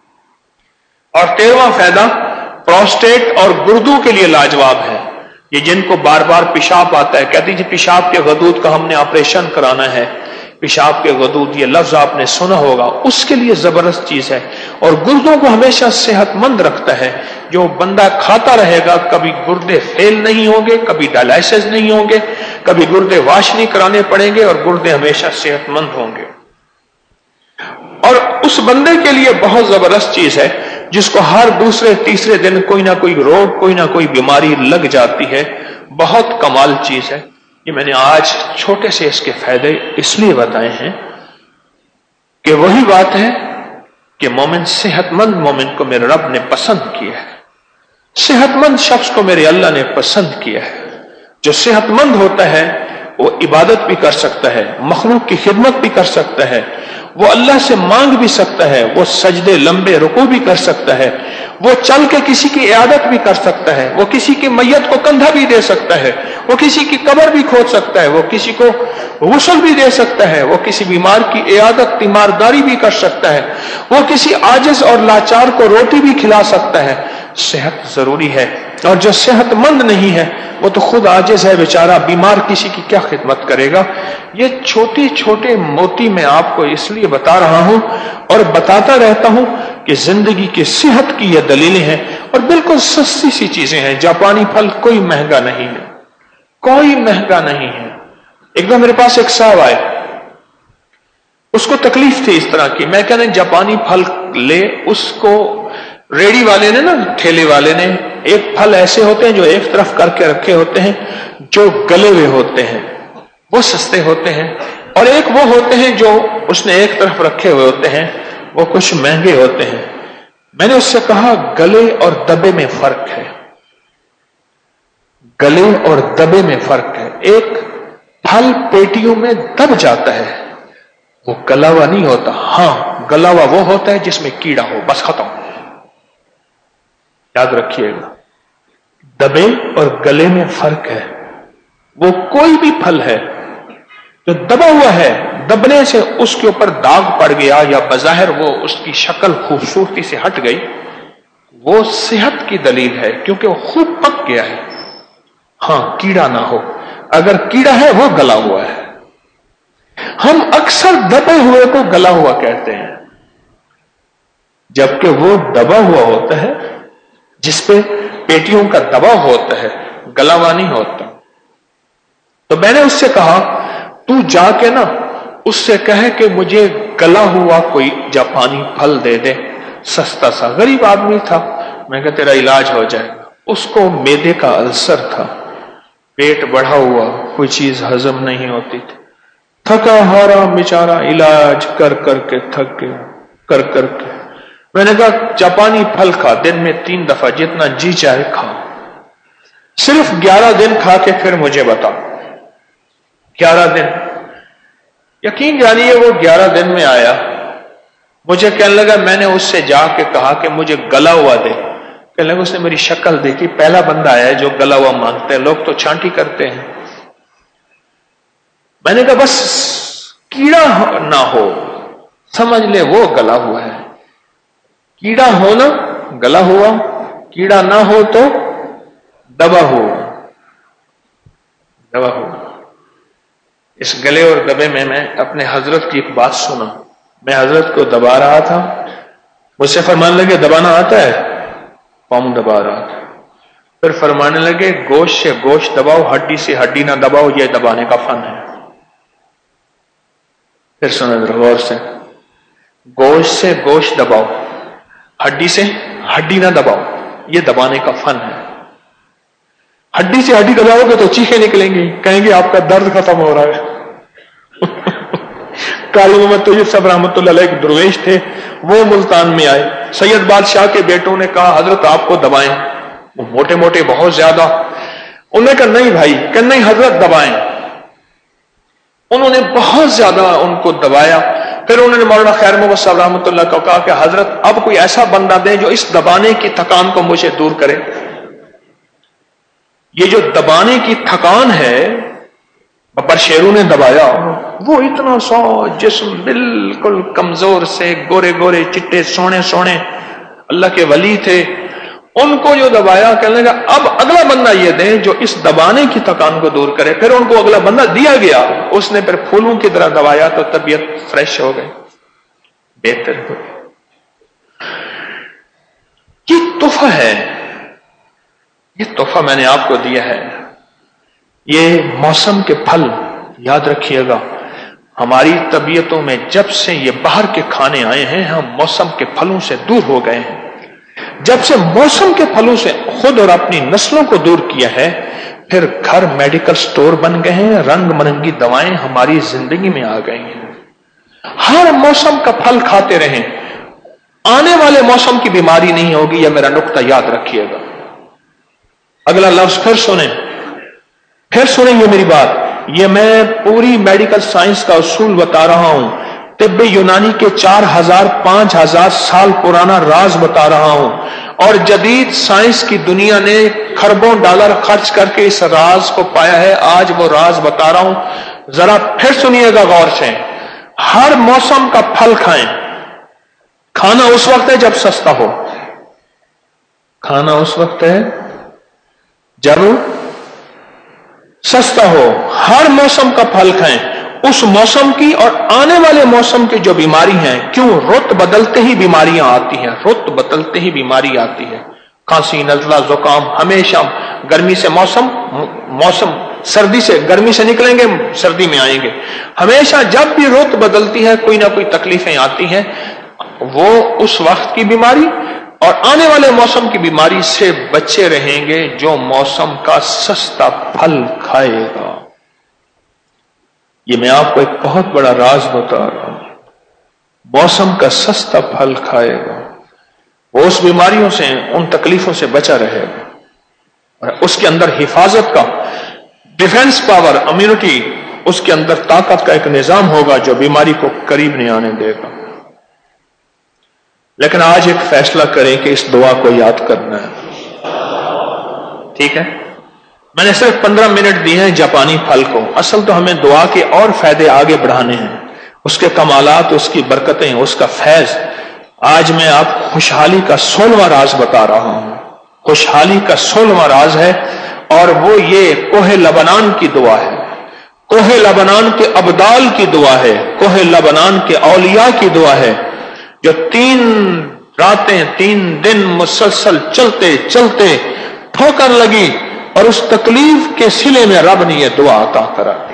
اور 13واں فائدہ، پروسٹیٹ اور گردوں کے لیے لاجواب ہے۔ یہ جن کو بار بار پیشاب آتا ہے، کہتی جی پیشاب کے غدود کا ہم نے آپریشن کرانا ہے، پیشاب کے غدود، یہ لفظ آپ نے سنا ہوگا، اس کے لیے زبردست چیز ہے۔ اور گردوں کو ہمیشہ صحت مند رکھتا ہے۔ جو بندہ کھاتا رہے گا، کبھی گردے فیل نہیں ہوں گے، کبھی ڈائلائسس نہیں ہوں گے، کبھی گردے واش نہیں کرانے پڑیں گے، اور گردے ہمیشہ صحت مند ہوں گے۔ اور اس بندے کے لیے بہت زبردست چیز ہے جس کو ہر دوسرے تیسرے دن کوئی نہ کوئی روگ، کوئی نہ کوئی بیماری لگ جاتی ہے، بہت کمال چیز ہے۔ یہ میں نے آج چھوٹے سے اس کے فائدے اس لیے بتائے ہیں کہ وہی بات ہے کہ مومن، صحت مند مومن کو میرے رب نے پسند کیا ہے، صحت مند شخص کو میرے اللہ نے پسند کیا ہے۔ جو صحت مند ہوتا ہے وہ عبادت بھی کر سکتا ہے، مخلوق کی خدمت بھی کر سکتا ہے، وہ اللہ سے مانگ بھی سکتا ہے، وہ سجدے لمبے رکوع بھی کر سکتا ہے، وہ چل کے کسی کی عیادت بھی کر سکتا ہے، وہ کسی کی میت کو کندھا بھی دے سکتا ہے، وہ کسی کی قبر بھی کھود سکتا ہے، وہ کسی کو غسل بھی دے سکتا ہے، وہ کسی بیمار کی عیادت، تیمارداری بھی کر سکتا ہے، وہ کسی عاجز اور لاچار کو روٹی بھی کھلا سکتا ہے۔ صحت ضروری ہے، اور جو صحت مند نہیں ہے وہ تو خود عاجز ہے بیچارہ، بیمار کسی کی کیا خدمت کرے گا۔ یہ چھوٹے چھوٹے موتی میں آپ کو اس لیے بتا رہا ہوں اور بتاتا رہتا ہوں کہ زندگی کی صحت کی یہ دلیلیں ہیں، اور بالکل سستی سی چیزیں ہیں۔ جاپانی پھل کوئی مہنگا نہیں ہے، کوئی مہنگا نہیں ہے۔ ایک دم میرے پاس ایک صاحب آئے، اس کو تکلیف تھی اس طرح کی، میں کہنے جاپانی پھل لے، اس کو ریڑی والے نے نا، ٹھیلے والے نے، ایک پھل ایسے ہوتے ہیں جو ایک طرف کر کے رکھے ہوتے ہیں، جو گلے ہوئے ہوتے ہیں، وہ سستے ہوتے ہیں، اور ایک وہ ہوتے ہیں جو اس نے ایک طرف رکھے ہوئے ہوتے ہیں، وہ کچھ مہنگے ہوتے ہیں۔ میں نے اس سے کہا گلے اور دبے میں فرق ہے، گلے اور دبے میں فرق ہے۔ ایک پھل پیٹیوں میں دب جاتا ہے، وہ گلا ہوا نہیں ہوتا۔ ہاں، گلا ہوا وہ ہوتا ہے جس میں کیڑا ہو، بس ختم۔ یاد رکھیے گا، دبے اور گلے میں فرق ہے۔ وہ کوئی بھی پھل ہے جو دبا ہوا ہے، دبنے سے اس کے اوپر داغ پڑ گیا یا بظاہر وہ اس کی شکل خوبصورتی سے ہٹ گئی، وہ صحت کی دلیل ہے، کیونکہ وہ خوب پک گیا ہے۔ ہاں، کیڑا نہ ہو، اگر کیڑا ہے وہ گلا ہوا ہے۔ ہم اکثر دبے ہوئے کو گلا ہوا کہتے ہیں، جبکہ وہ دبا ہوا ہوتا ہے، جس پہ پیٹیوں کا دباؤ ہوتا ہے، گلا ہوا نہیں ہوتا۔ تو میں نے اس سے کہا تو جا کے نا اس سے کہے کہ مجھے گلا ہوا کوئی جاپانی پھل دے دے، سستا سا۔ غریب آدمی تھا، میں کہا تیرا علاج ہو جائے گا۔ اس کو معدے کا السر تھا، پیٹ بڑھا ہوا، کوئی چیز ہضم نہیں ہوتی تھی، تھکا ہارا بیچارہ، علاج کر کر کے تھک گیا، کر کر کے۔ میں نے کہا جاپانی پھل کھا، دن میں 3 دفعہ، جتنا جی چاہے کھا، صرف 11 دن کھا کے پھر مجھے بتا۔ 11 دن، یقین جانیے وہ 11 دن میں آیا، مجھے کہنے لگا، میں نے اس سے جا کے کہا کہ مجھے گلا ہوا دے، کہنے لگا اس نے میری شکل دیکھی، پہلا بندہ آیا جو گلا ہوا مانگتے ہیں، لوگ تو چھانٹی کرتے ہیں۔ میں نے کہا بس کیڑا نہ ہو، سمجھ لے وہ گلا ہوا ہے۔ کیڑا ہونا گلا ہوا، کیڑا نہ ہو تو دبا ہو، دبا ہو۔ اس گلے اور دبے میں اپنے حضرت کی ایک بات سنا، میں حضرت کو دبا رہا تھا، مجھ سے فرمانے لگے دبانا آتا ہے؟ پاؤں دبا رہا تھا، پھر فرمانے لگے گوشت سے گوشت دباؤ، ہڈی سے ہڈی نہ دباؤ، یہ دبانے کا فن ہے۔ پھر سنیں ذرا غور سے، گوشت سے گوشت دباؤ، ہڈی سے ہڈی نہ دباؤ، یہ دبانے کا فن ہے۔ ہڈی سے ہڈی دباؤ گے تو چیخیں نکلیں گی، کہیں گے آپ کا درد ختم ہو رہا ہے۔ قاری محمد طیب صاحب رحمۃ اللہ علیہ ایک درویش تھے، وہ ملتان میں آئے، سید بادشاہ کے بیٹوں نے کہا حضرت آپ کو دبائیں، وہ موٹے موٹے بہت زیادہ، انہوں نے کہا نہیں بھائی، کہ نہیں حضرت دبائیں۔ انہوں نے بہت زیادہ ان کو دبایا. پھر انہوں نے مولانا خیر محمد صاحب رحمۃ اللہ کو کہا کہ حضرت اب کوئی ایسا بندہ دیں جو اس دبانے کی تھکان کو مجھے دور کرے. یہ جو دبانے کی تھکان ہے، ببر شیرو نے دبایا، وہ اتنا سا جسم بالکل کمزور سے، گورے گورے چٹے سونے سونے اللہ کے ولی تھے، ان کو جو دبایا کہنے لگا اب اگلا بندہ یہ دیں جو اس دبانے کی تھکان کو دور کرے. پھر ان کو اگلا بندہ دیا گیا، اس نے پھر پھولوں کی طرح دبایا تو طبیعت فریش ہو گئی، بہتر ہو گئی. یہ تحفہ ہے، یہ تحفہ میں نے آپ کو دیا ہے. یہ موسم کے پھل یاد رکھیے گا. ہماری طبیعتوں میں جب سے یہ باہر کے کھانے آئے ہیں ہم موسم کے پھلوں سے دور ہو گئے ہیں. جب سے موسم کے پھلوں سے خود اور اپنی نسلوں کو دور کیا ہے، پھر گھر میڈیکل سٹور بن گئے ہیں، رنگ مرنگی دوائیں ہماری زندگی میں آ گئی ہیں. ہر موسم کا پھل کھاتے رہیں، آنے والے موسم کی بیماری نہیں ہوگی. یہ میرا نقطہ یاد رکھیے گا. اگلا لفظ پھر سنیں یہ میری بات. یہ میں پوری میڈیکل سائنس کا اصول بتا رہا ہوں، طب یونانی کے 4000 5000 سال پرانا راز بتا رہا ہوں، اور جدید سائنس کی دنیا نے کھربوں ڈالر خرچ کر کے اس راز کو پایا ہے. آج وہ راز بتا رہا ہوں، ذرا پھر سنیے گا غور سے. ہر موسم کا پھل کھائیں. کھانا اس وقت ہے جب سستا ہو، کھانا اس وقت ہے جب سستا ہو. ہر موسم کا پھل کھائیں. اس موسم کی اور آنے والے موسم کی جو بیماری ہیں، کیوں رت بدلتے ہی بیماریاں آتی ہیں، رت بدلتے ہی بیماری آتی ہے. کھانسی، نزلہ، زکام، ہمیشہ گرمی سے موسم سردی سے گرمی سے نکلیں گے، سردی میں آئیں گے. ہمیشہ جب بھی رت بدلتی ہے کوئی نہ کوئی تکلیفیں آتی ہیں. وہ اس وقت کی بیماری اور آنے والے موسم کی بیماری سے بچے رہیں گے جو موسم کا سستا پھل کھائے گا. یہ میں آپ کو ایک بہت بڑا راز بتا رہا ہوں. موسم کا سستا پھل کھائے گا، وہ اس بیماریوں سے، ان تکلیفوں سے بچا رہے گا، اور اس کے اندر حفاظت کا، ڈیفنس پاور، امیونٹی، اس کے اندر طاقت کا ایک نظام ہوگا جو بیماری کو قریب نہیں آنے دے گا. لیکن آج ایک فیصلہ کریں کہ اس دعا کو یاد کرنا ہے. ٹھیک ہے، میں نے صرف 15 منٹ دیے ہیں جاپانی پھل کو. اصل تو ہمیں دعا کے اور فائدے آگے بڑھانے ہیں، اس کے کمالات، اس کی برکتیں، اس کا فیض. آج میں آپ خوشحالی کا 16واں راز بتا رہا ہوں. خوشحالی کا 16واں راز ہے، اور وہ یہ کوہ لبنان کی دعا ہے. کوہ لبنان کے ابدال کی دعا ہے، کوہ لبنان کے اولیاء کی دعا ہے، جو 3 راتیں 3 دن مسلسل چلتے چلتے ٹھوکر لگی اور اس تکلیف کے سلے میں رب نے یہ دعا عطا کرا دی.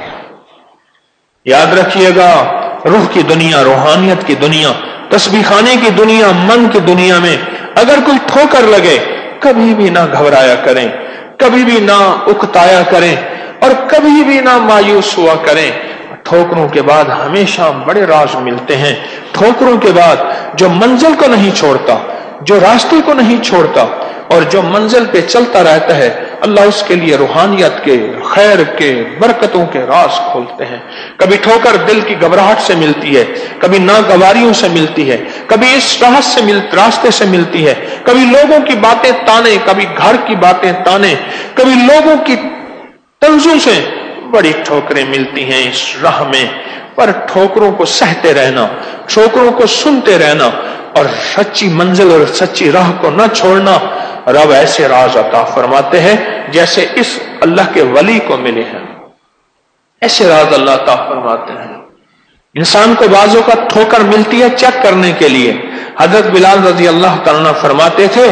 یاد رکھیے گا، روح کی دنیا، روحانیت کی دنیا، تسبیح خانے کی دنیا، من کی دنیا میں اگر کوئی ٹھوکر لگے، کبھی بھی نہ گھبرایا کریں، کبھی بھی نہ اکتایا کریں، اور کبھی بھی نہ مایوس ہوا کریں. ٹھوکروں کے بعد ہمیشہ بڑے راز ملتے ہیں. ٹھوکروں کے بعد جو منزل کو نہیں چھوڑتا، جو راستے کو نہیں چھوڑتا، اور جو منزل پہ چلتا رہتا ہے، اللہ اس کے لیے روحانیت کے، خیر کے، برکتوں کے راز کھولتے ہیں. کبھی ٹھوکر دل کی گھبراہٹ سے ملتی ہے، کبھی ناگواریوں سے ملتی ہے، کبھی اس راستے سے ملتی ہے، کبھی لوگوں کی باتیں تانے، کبھی گھر کی باتیں تانے، کبھی لوگوں کی طنزوں سے بڑی ٹھوکریں ملتی ہیں اس راہ میں. پر ٹھوکروں کو سہتے رہنا، ٹھوکروں کو سنتے رہنا، اور سچی منزل اور سچی راہ کو نہ چھوڑنا. رب ایسے راز عطا فرماتے ہیں جیسے اس اللہ کے ولی کو ملے ہیں. ایسے راز اللہ عطا فرماتے ہیں. انسان کو بعضوں کا ٹھوکر ملتی ہے چیک کرنے کے لیے. حضرت بلال رضی اللہ تعالیٰ فرماتے تھے،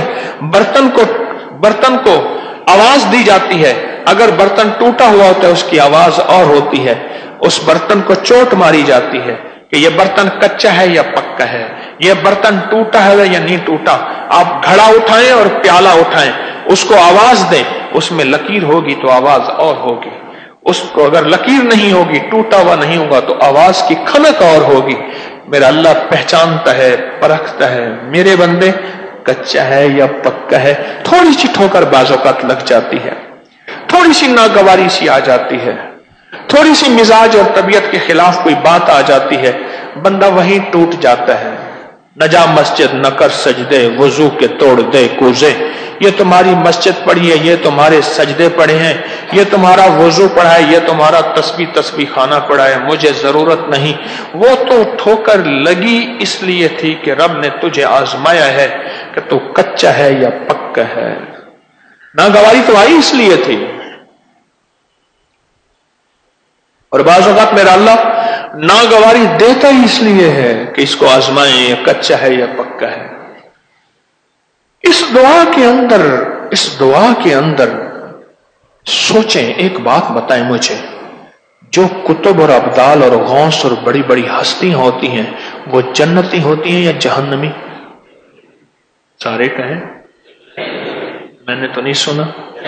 برتن کو آواز دی جاتی ہے، اگر برتن ٹوٹا ہوا ہوتا ہے اس کی آواز اور ہوتی ہے. اس برتن کو چوٹ ماری جاتی ہے کہ یہ برتن کچا ہے یا پکا ہے، یہ برتن ٹوٹا ہے یا نہیں ٹوٹا. آپ گھڑا اٹھائیں اور پیالہ اٹھائیں، اس کو آواز دیں، اس میں لکیر ہوگی تو آواز اور ہوگی. اس کو اگر لکیر نہیں ہوگی، ٹوٹا ہوا نہیں ہوگا تو آواز کی کھنک اور ہوگی. میرا اللہ پہچانتا ہے، پرکھتا ہے میرے بندے کچا ہے یا پکا ہے. تھوڑی سی ٹھوکر بعض اوقات لگ جاتی ہے، تھوڑی سی ناگواری سی آ جاتی ہے، تھوڑی سی مزاج اور طبیعت کے خلاف کوئی بات آ جاتی ہے، بندہ وہیں ٹوٹ جاتا ہے. نہ جا مسجد نہ کر سجدے، وضو کے توڑ دے کوزے. یہ تمہاری مسجد پڑی ہے، یہ تمہارے سجدے پڑے ہیں، یہ تمہارا وضو پڑا ہے، یہ تمہارا تسبیح خانہ پڑا ہے، مجھے ضرورت نہیں. وہ تو ٹھوکر لگی اس لیے تھی کہ رب نے تجھے آزمایا ہے کہ تو کچا ہے یا پکا ہے. ناگواری تو آئی اس لیے تھی. اور بعض اوقات میرا اللہ ناگواری دیتا ہی اس لیے ہے کہ اس کو آزمائیں یہ کچا ہے یا پکا ہے. اس دعا کے اندر سوچیں، ایک بات بتائیں مجھے، جو کتب اور ابدال اور غوث اور بڑی بڑی ہستیاں ہوتی ہیں وہ جنتی ہوتی ہیں یا جہنمی؟ سارے کہیں، میں نے تو نہیں سنا.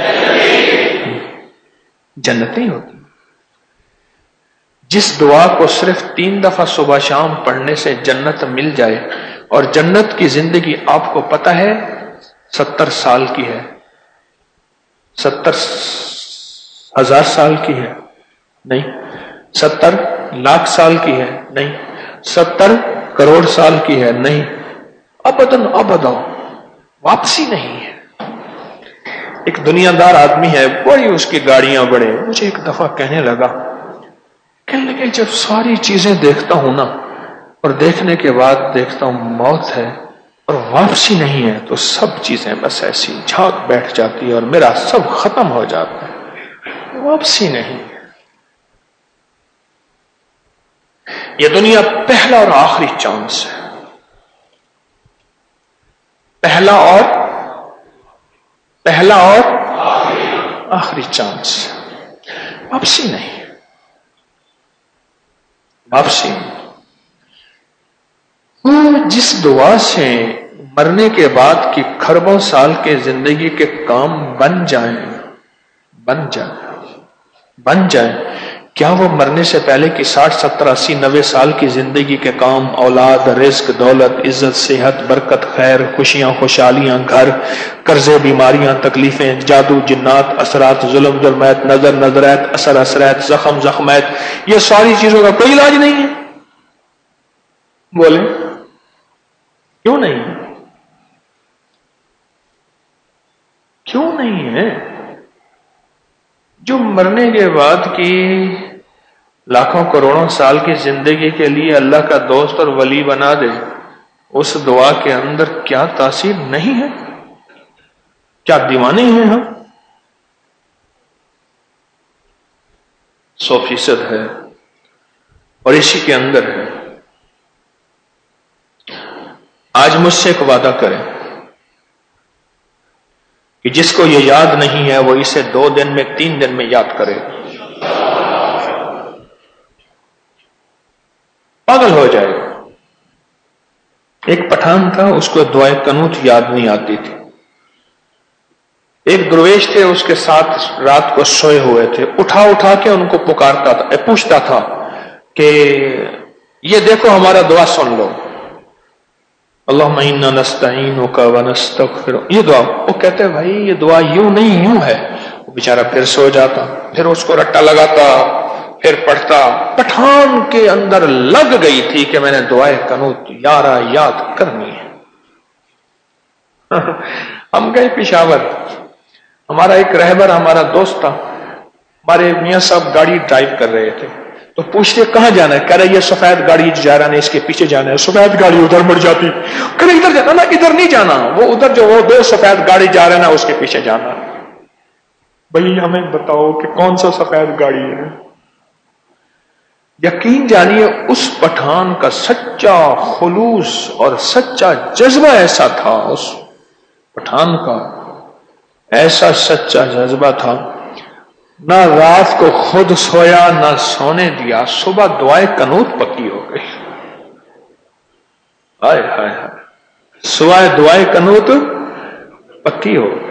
جنتی ہوتی. جس دعا کو صرف 3 دفعہ صبح شام پڑھنے سے جنت مل جائے، اور جنت کی زندگی آپ کو پتہ ہے 70 سال کی ہے، 70,000 سال کی ہے نہیں، 70 لاکھ سال کی ہے نہیں، 70 کروڑ سال کی ہے نہیں، ابداً واپسی نہیں ہے. ایک دنیا دار آدمی ہے، بڑی اس کی گاڑیاں بڑے، مجھے ایک دفعہ کہنے لگا جب ساری چیزیں دیکھتا ہوں نا، اور دیکھنے کے بعد دیکھتا ہوں موت ہے اور واپسی نہیں ہے، تو سب چیزیں بس ایسی جھاگ بیٹھ جاتی ہے اور میرا سب ختم ہو جاتا ہے، واپسی نہیں. یہ دنیا پہلا اور آخری چانس ہے، پہلا اور آخری چانس، واپسی نہیں. واپسی. جس دعا سے مرنے کے بعد کی کھربوں سال کے زندگی کے کام بن جائیں، کیا وہ مرنے سے پہلے کی 60 70 80 90 سال کی زندگی کے کام، اولاد، رزق، دولت، عزت، صحت، برکت، خیر، خوشیاں، خوشحالیاں، گھر، قرضے، بیماریاں، تکلیفیں، جادو، جنات، اثرات، ظلم، ظلمات، نظر، نظرات، اثر، اثرات، زخم، زخمات، یہ ساری چیزوں کا کوئی علاج نہیں ہے؟ بولیں کیوں نہیں ہے؟ کیوں نہیں ہے؟ جو مرنے کے بعد کی لاکھوں کروڑوں سال کی زندگی کے لیے اللہ کا دوست اور ولی بنا دے، اس دعا کے اندر کیا تاثیر نہیں ہے؟ کیا دیوانے ہیں ہم؟ 100% ہے، اور اسی کے اندر ہے. آج مجھ سے ایک وعدہ کریں کہ جس کو یہ یاد نہیں ہے وہ اسے 2 دن میں 3 دن میں یاد کرے، پاگل ہو جائے گا. ایک پٹھان تھا، اس کو دعائے قنوت یاد نہیں آتی تھی. ایک درویش تھے، اس کے ساتھ رات کو سوئے ہوئے تھے، اٹھا کے ان کو پکارتا تھا، پوچھتا تھا کہ یہ دیکھو ہمارا دعا سن لو، اللہم انا نستعینک ونستغفرک، یہ دعا. وہ کہتے بھائی یہ دعا یوں نہیں یوں ہے. وہ بیچارہ پھر سو جاتا، پھر اس کو رٹا لگاتا، پھر پڑھتا. پٹھان کے اندر لگ گئی تھی کہ میں نے دعائے قنوت یاد کرنی ہے. ہم گئے پشاور، ہمارا ایک رہبر ہمارا دوست تھا، ہمارے میاں صاحب گاڑی ڈرائیو کر رہے تھے، تو پوچھتے کہاں جانا ہے؟ کہہ رہے یہ سفید گاڑی جا رہا ہے، اس کے پیچھے جانا ہے. سفید گاڑی ادھر مڑ جاتی، کہہ رہے ادھر جانا نا، ادھر نہیں جانا، وہ ادھر جو وہ 2 سفید گاڑی جا رہے ہیں نا اس کے پیچھے جانا. بھئی ہمیں بتاؤ کہ کون سا سفید گاڑی ہے؟ یقین جانیے اس پٹھان کا سچا خلوص اور سچا جذبہ ایسا تھا، اس پٹھان کا ایسا سچا جذبہ تھا، نہ رات کو خود سویا نہ سونے دیا، صبح دعائے قنوت پکی ہو گئی. ہائے ہائے ہائے، صبح دعائے قنوت پکی ہو گئی.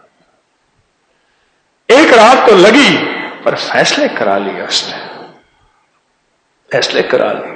ایک رات تو لگی پر فیصلے کرا لیا، اس نے فیصلے کرا لیے.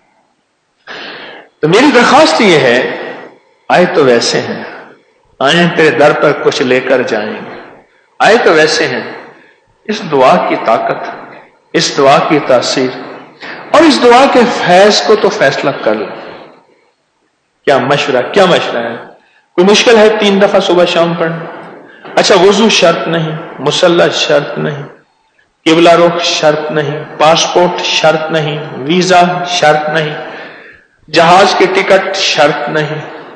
تو میری درخواست یہ ہے، آئے تو ویسے ہیں، آئیں تیرے در پر کچھ لے کر جائیں گے، آئے تو ویسے ہیں. اس دعا کی طاقت اس دعا کی تاثیر اور اس دعا کے فیض کو تو فیصلہ کر لیں. کیا مشورہ ہے؟ کوئی مشکل ہے 3 دفعہ صبح شام پڑھنا؟ اچھا وضو شرط نہیں، مصلی شرط نہیں، قبلہ رخ شرط نہیں، پاسپورٹ شرط نہیں، ویزا شرط نہیں، جہاز کی ٹکٹ شرط نہیں،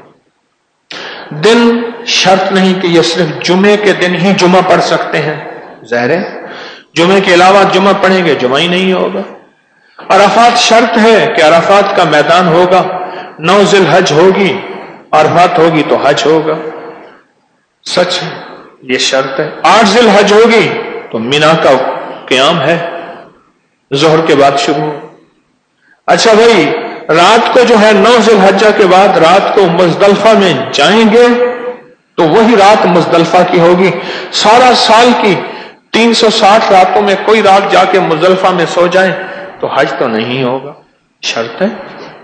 دن شرط نہیں کہ یہ صرف جمعے کے دن ہی جمعہ پڑھ سکتے ہیں. ظاہر ہے جمعے کے علاوہ جمعہ پڑھیں گے جمعہ ہی نہیں ہوگا. عرفات شرط ہے کہ عرفات کا میدان ہوگا، 9 ذی الحج ہوگی، عرفات ہوگی تو حج ہوگا. سچ ہے یہ شرط ہے. 8 ذی الحج ہوگی تو مینا کا قیام ہے، ظہر کے بعد شروع. اچھا بھائی رات کو جو ہے 9 ذی الحجہ کے بعد رات کو مزدلفہ میں جائیں گے تو وہی رات مزدلفہ کی ہوگی. سارا سال کی 360 راتوں میں کوئی رات جا کے مزدلفہ میں سو جائیں تو حج تو نہیں ہوگا. شرط ہے.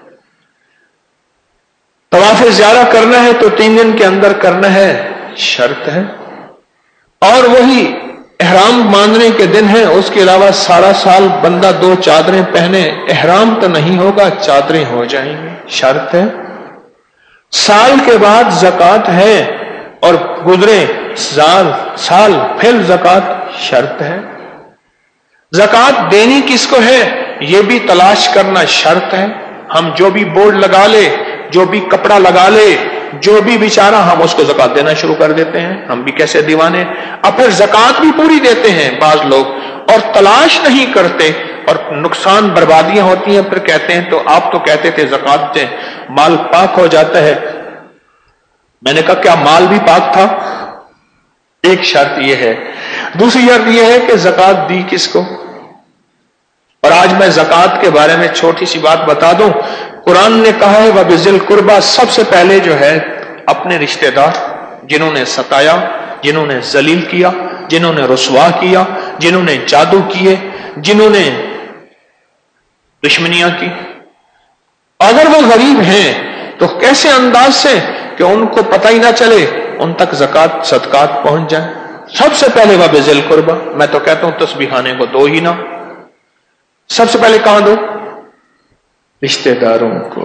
طواف زیارہ کرنا ہے تو 3 دن کے اندر کرنا ہے، شرط ہے. اور وہی احرام باندھنے کے دن ہے، اس کے علاوہ سارا سال بندہ 2 چادریں پہنے، احرام تو نہیں ہوگا، چادریں ہو جائیں گی. شرط ہے. سال کے بعد زکوٰۃ ہے اور گزرے سال پھر زکوٰۃ، شرط ہے. زکوٰۃ دینی کس کو ہے یہ بھی تلاش کرنا شرط ہے. ہم جو بھی بورڈ لگا لے، جو بھی کپڑا لگا لے، جو بھی بیچارہ، ہم اس کو زکوٰۃ دینا شروع کر دیتے ہیں. ہم بھی کیسے دیوانے. اب پھر زکوٰۃ بھی پوری دیتے ہیں بعض لوگ اور تلاش نہیں کرتے اور نقصان بربادیاں ہوتی ہیں. پھر کہتے ہیں تو آپ تو کہتے تھے زکوٰۃ سے مال پاک ہو جاتا ہے. میں نے کہا کیا مال بھی پاک تھا؟ ایک شرط یہ ہے. دوسری شرط یہ ہے کہ زکوٰۃ دی کس کو. اور آج میں زکوٰۃ کے بارے میں چھوٹی سی بات بتا دوں. قرآن نے کہا ہے وَبِذِي الْقُرْبَى، سب سے پہلے جو ہے اپنے رشتہ دار جنہوں نے ستایا، جنہوں نے ذلیل کیا، جنہوں نے رسوا کیا، جنہوں نے جادو کیے، جنہوں نے دشمنیاں کی، اگر وہ غریب ہیں تو کیسے انداز سے کہ ان کو پتہ ہی نہ چلے ان تک زکوٰۃ صدقات پہنچ جائیں. سب سے پہلے وَبِذِي الْقُرْبَى. میں تو کہتا ہوں تسبیحانے کو دو ہی نہ، سب سے پہلے کہاں دو؟ رشتہ داروں کو.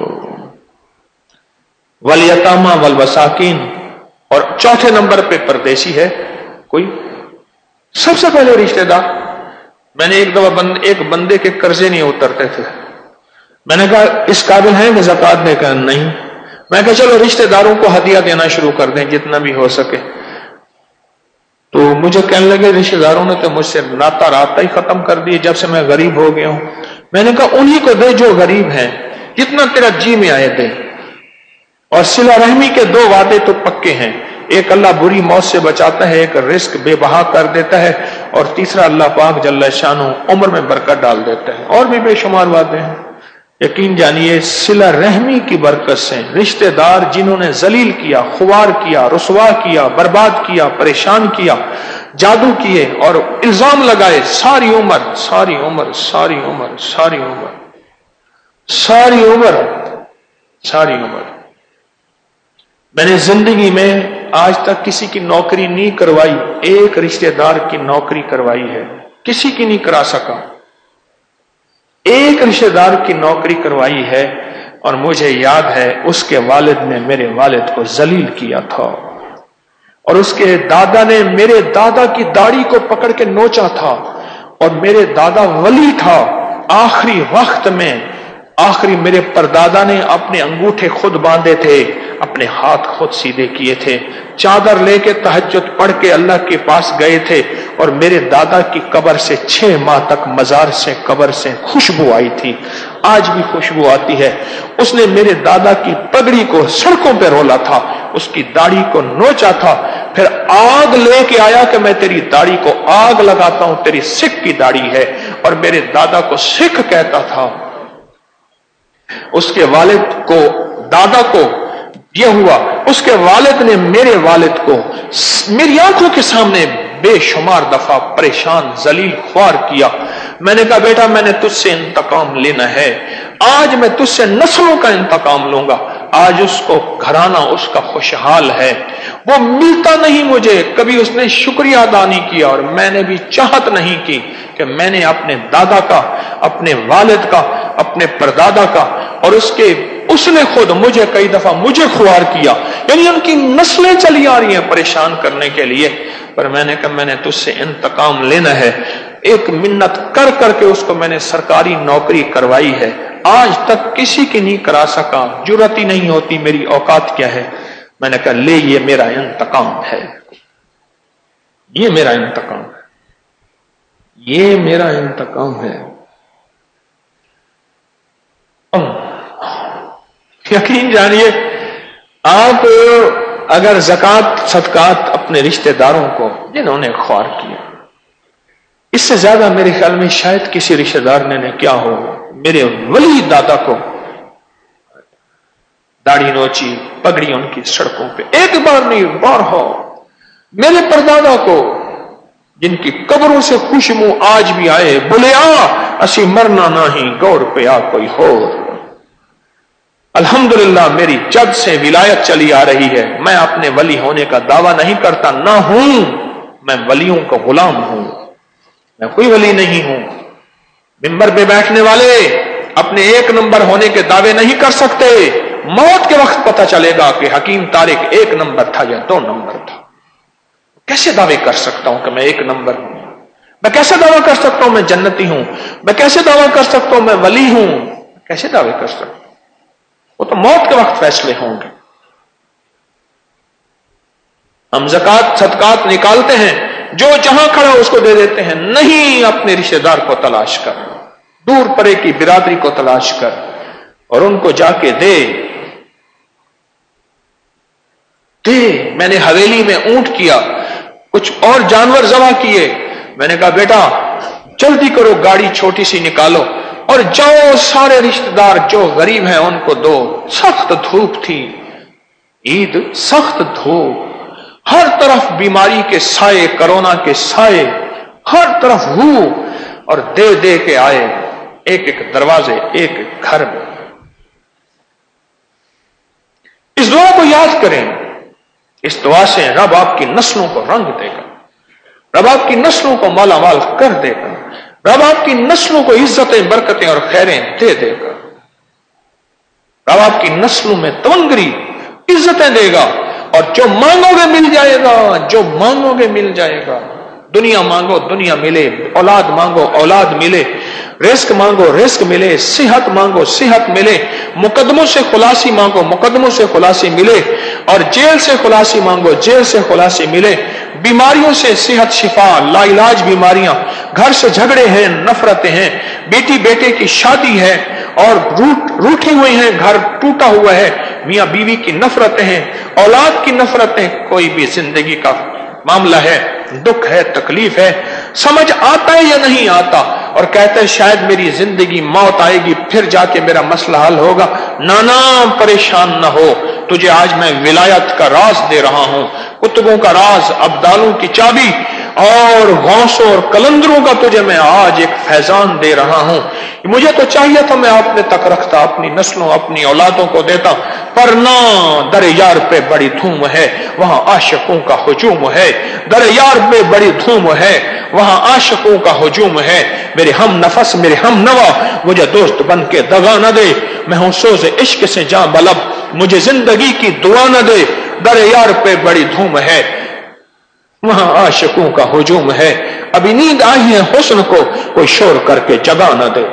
والیتامی والمساکین. اور چوتھے نمبر پہ پردیسی ہے کوئی. سب سے پہلے رشتہ دار. میں نے ایک دفعہ ایک بندے کے قرضے نہیں اترتے تھے. میں نے کہا اس قابل ہیں کہ زکوٰۃ دے. کہا نہیں. میں کہا چلو رشتہ داروں کو ہدیہ دینا شروع کر دیں جتنا بھی ہو سکے. تو مجھے کہنے لگے رشتہ داروں نے تو مجھ سے ناتا راتا ہی ختم کر دیے جب سے میں غریب ہو گیا ہوں. میں نے کہا انہی کو دے جو غریب ہیں، جتنا تیرا جی میں آئے دے. اور صلہ رحمی کے 2 وعدے تو پکے ہیں. ایک اللہ بری موت سے بچاتا ہے، ایک رزق بے بہا کر دیتا ہے، اور تیسرا اللہ پاک جل شانہ عمر میں برکت ڈال دیتا ہے. اور بھی بے شمار وعدے ہیں. یقین جانیے صلہ رحمی کی برکت سے رشتہ دار جنہوں نے ذلیل کیا، خوار کیا، رسوا کیا، برباد کیا، پریشان کیا، جادو کیے اور الزام لگائے، ساری عمر ساری عمر ساری عمر ساری عمر ساری عمر ساری عمر. میں نے زندگی میں آج تک کسی کی نوکری نہیں کروائی، ایک رشتہ دار کی نوکری کروائی ہے، کسی کی نہیں کرا سکا. ایک رشتہ دار کی نوکری کروائی ہے اور مجھے یاد ہے اس کے والد نے میرے والد کو ذلیل کیا تھا اور اس کے دادا نے میرے دادا کی داڑھی کو پکڑ کے نوچا تھا. اور میرے دادا ولی تھا. آخری وقت میں آخری میرے پردادا نے اپنے انگوٹھے خود باندھے تھے، اپنے ہاتھ خود سیدھے کیے تھے، چادر لے کے تہجد پڑھ کے اللہ کے پاس گئے تھے. اور میرے دادا کی قبر سے 6 ماہ تک مزار سے قبر سے خوشبو آئی تھی، آج بھی خوشبو آتی ہے. اس نے میرے دادا کی پگڑی کو سڑکوں پہ رولا تھا، اس کی داڑھی کو نوچا تھا، پھر آگ لے کے آیا کہ میں تیری داڑھی کو آگ لگاتا ہوں، تیری سکھ کی داڑھی ہے. اور میرے دادا کو سکھ کہتا تھا. اس کے والد کو، دادا کو یہ ہوا، اس کے والد نے میرے والد کو میری آنکھوں کے سامنے بے شمار دفعہ پریشان ذلیل خوار کیا. میں نے کہا بیٹا میں نے تجھ سے انتقام لینا ہے، آج میں تجھ سے نسلوں کا انتقام لوں گا. آج اس کو گھرانہ اس کا خوشحال ہے. وہ ملتا نہیں مجھے، کبھی اس نے شکریہ ادا نہیں کیا، اور میں نے بھی چاہت نہیں کی کہ میں نے اپنے دادا کا، اپنے والد کا، اپنے پردادا کا، اور اس نے خود مجھے کئی دفعہ مجھے خوار کیا، یعنی ان کی نسلیں چلی آ رہی ہیں پریشان کرنے کے لیے. پر میں نے کہا میں نے تجھ سے انتقام لینا ہے. ایک منت کر کر کے اس کو میں نے سرکاری نوکری کروائی ہے، آج تک کسی کی نہیں کرا سکا، جرأت ہی نہیں ہوتی میری اوقات کیا ہے. میں نے کہا لے، یہ میرا انتقام ہے، یہ میرا انتقام ہے، یہ میرا انتقام ہے. یقین جانیے، آپ اگر زکات صدقات اپنے رشتہ داروں کو جنہوں نے خوار کیا، اس سے زیادہ میرے خیال میں شاید کسی رشتہ دار نے کیا ہو. میرے ولی دادا کو داڑھی نوچی، پگڑی ان کی سڑکوں پہ، ایک بار نہیں بار ہو. میرے پردادا کو جن کی قبروں سے خوشبو آج بھی آئے، بولیا اسی مرنا نہیں گور پیا کوئی ہو. الحمدللہ میری جد سے ولایت چلی آ رہی ہے. میں اپنے ولی ہونے کا دعویٰ نہیں کرتا، نہ ہوں، میں ولیوں کا غلام ہوں، میں کوئی ولی نہیں ہوں. منبر پہ بیٹھنے والے اپنے ایک نمبر ہونے کے دعوے نہیں کر سکتے. موت کے وقت پتہ چلے گا کہ حکیم طارق ایک نمبر تھا یا 2 نمبر تھا. کیسے دعوے کر سکتا ہوں کہ میں 1 نمبر ہوں؟ میں کیسے دعویٰ کر سکتا ہوں میں جنتی ہوں؟ میں کیسے دعویٰ کر سکتا ہوں میں ولی ہوں؟ کیسے دعوے کر سکتا ہوں؟ وہ تو موت کے وقت فیصلے ہوں گے. ہم زکات صدقات نکالتے ہیں، جو جہاں کھڑا اس کو دے دیتے ہیں. نہیں، اپنے رشتہ دار کو تلاش کر، دور پرے کی برادری کو تلاش کر اور ان کو جا کے دے. میں نے حویلی میں اونٹ کیا، کچھ اور جانور ذبح کیے. میں نے کہا بیٹا جلدی کرو، گاڑی چھوٹی سی نکالو اور جاؤ سارے رشتہ دار جو غریب ہیں ان کو دو. سخت دھوپ تھی، عید، سخت دھوپ، ہر طرف بیماری کے سائے، کرونا کے سائے، ہر طرف ہو، اور دے دے کے آئے ایک ایک دروازے، ایک ایک گھر میں. اس دعا کو یاد کریں. اس دعا سے رب آپ کی نسلوں کو رنگ دے گا، رب آپ کی نسلوں کو مالا مال کر دے گا، رب آپ کی نسلوں کو عزتیں، برکتیں اور خیریں دے دے گا. رب آپ کی نسلوں میں تونگری، عزتیں دے گا، اور جو مانگو گے مل جائے گا، جو مانگو گے مل جائے گا. دنیا مانگو دنیا ملے، اولاد مانگو اولاد ملے، رزق مانگو رزق ملے، صحت مانگو صحت ملے، مقدموں سے خلاصی مانگو مقدموں سے خلاصی ملے، اور جیل سے خلاصی مانگو جیل سے خلاصی ملے. بیماریوں سے صحت شفا، لا علاج بیماریاں، گھر سے جھگڑے ہیں، نفرتیں ہیں، بیٹی بیٹے کی شادی ہے اور روٹھی ہوئی ہیں، گھر ٹوٹا ہوا ہے، میاں بیوی کی نفرتیں ہیں، اولاد کی نفرتیں، کوئی بھی زندگی کا معاملہ ہے، دکھ ہے، تکلیف ہے، سمجھ آتا ہے یا نہیں آتا، اور کہتے ہیں شاید میری زندگی موت آئے گی پھر جا کے میرا مسئلہ حل ہوگا. نانا پریشان نہ ہو، تجھے آج میں ولایت کا راز دے رہا ہوں، کتبوں کا راز، ابدالوں کی چابی اور غوثوں اور کلندروں کا تجھے میں آج ایک فیضان دے رہا ہوں. مجھے تو چاہیے تھا میں اپنے تک رکھتا، اپنی نسلوں اپنی اولادوں کو دیتا، پر نہ، در یار پہ بڑی دھوم ہے وہاں عاشقوں کا ہجوم ہے. در یار پہ بڑی دھوم ہے وہاں عاشقوں کا ہجوم ہے. میرے ہم نفس میرے ہم نوا مجھے دوست بن کے دغا نہ دے، میں ہوں سوز عشق سے جاں بلب مجھے زندگی کی دعا نہ دے. در یار پہ بڑی دھوم ہے وہاں عاشقوں کا ہجوم ہے. ابھی نیند آئی ہے حسن کو کوئی شور کر کے جگا نہ دے.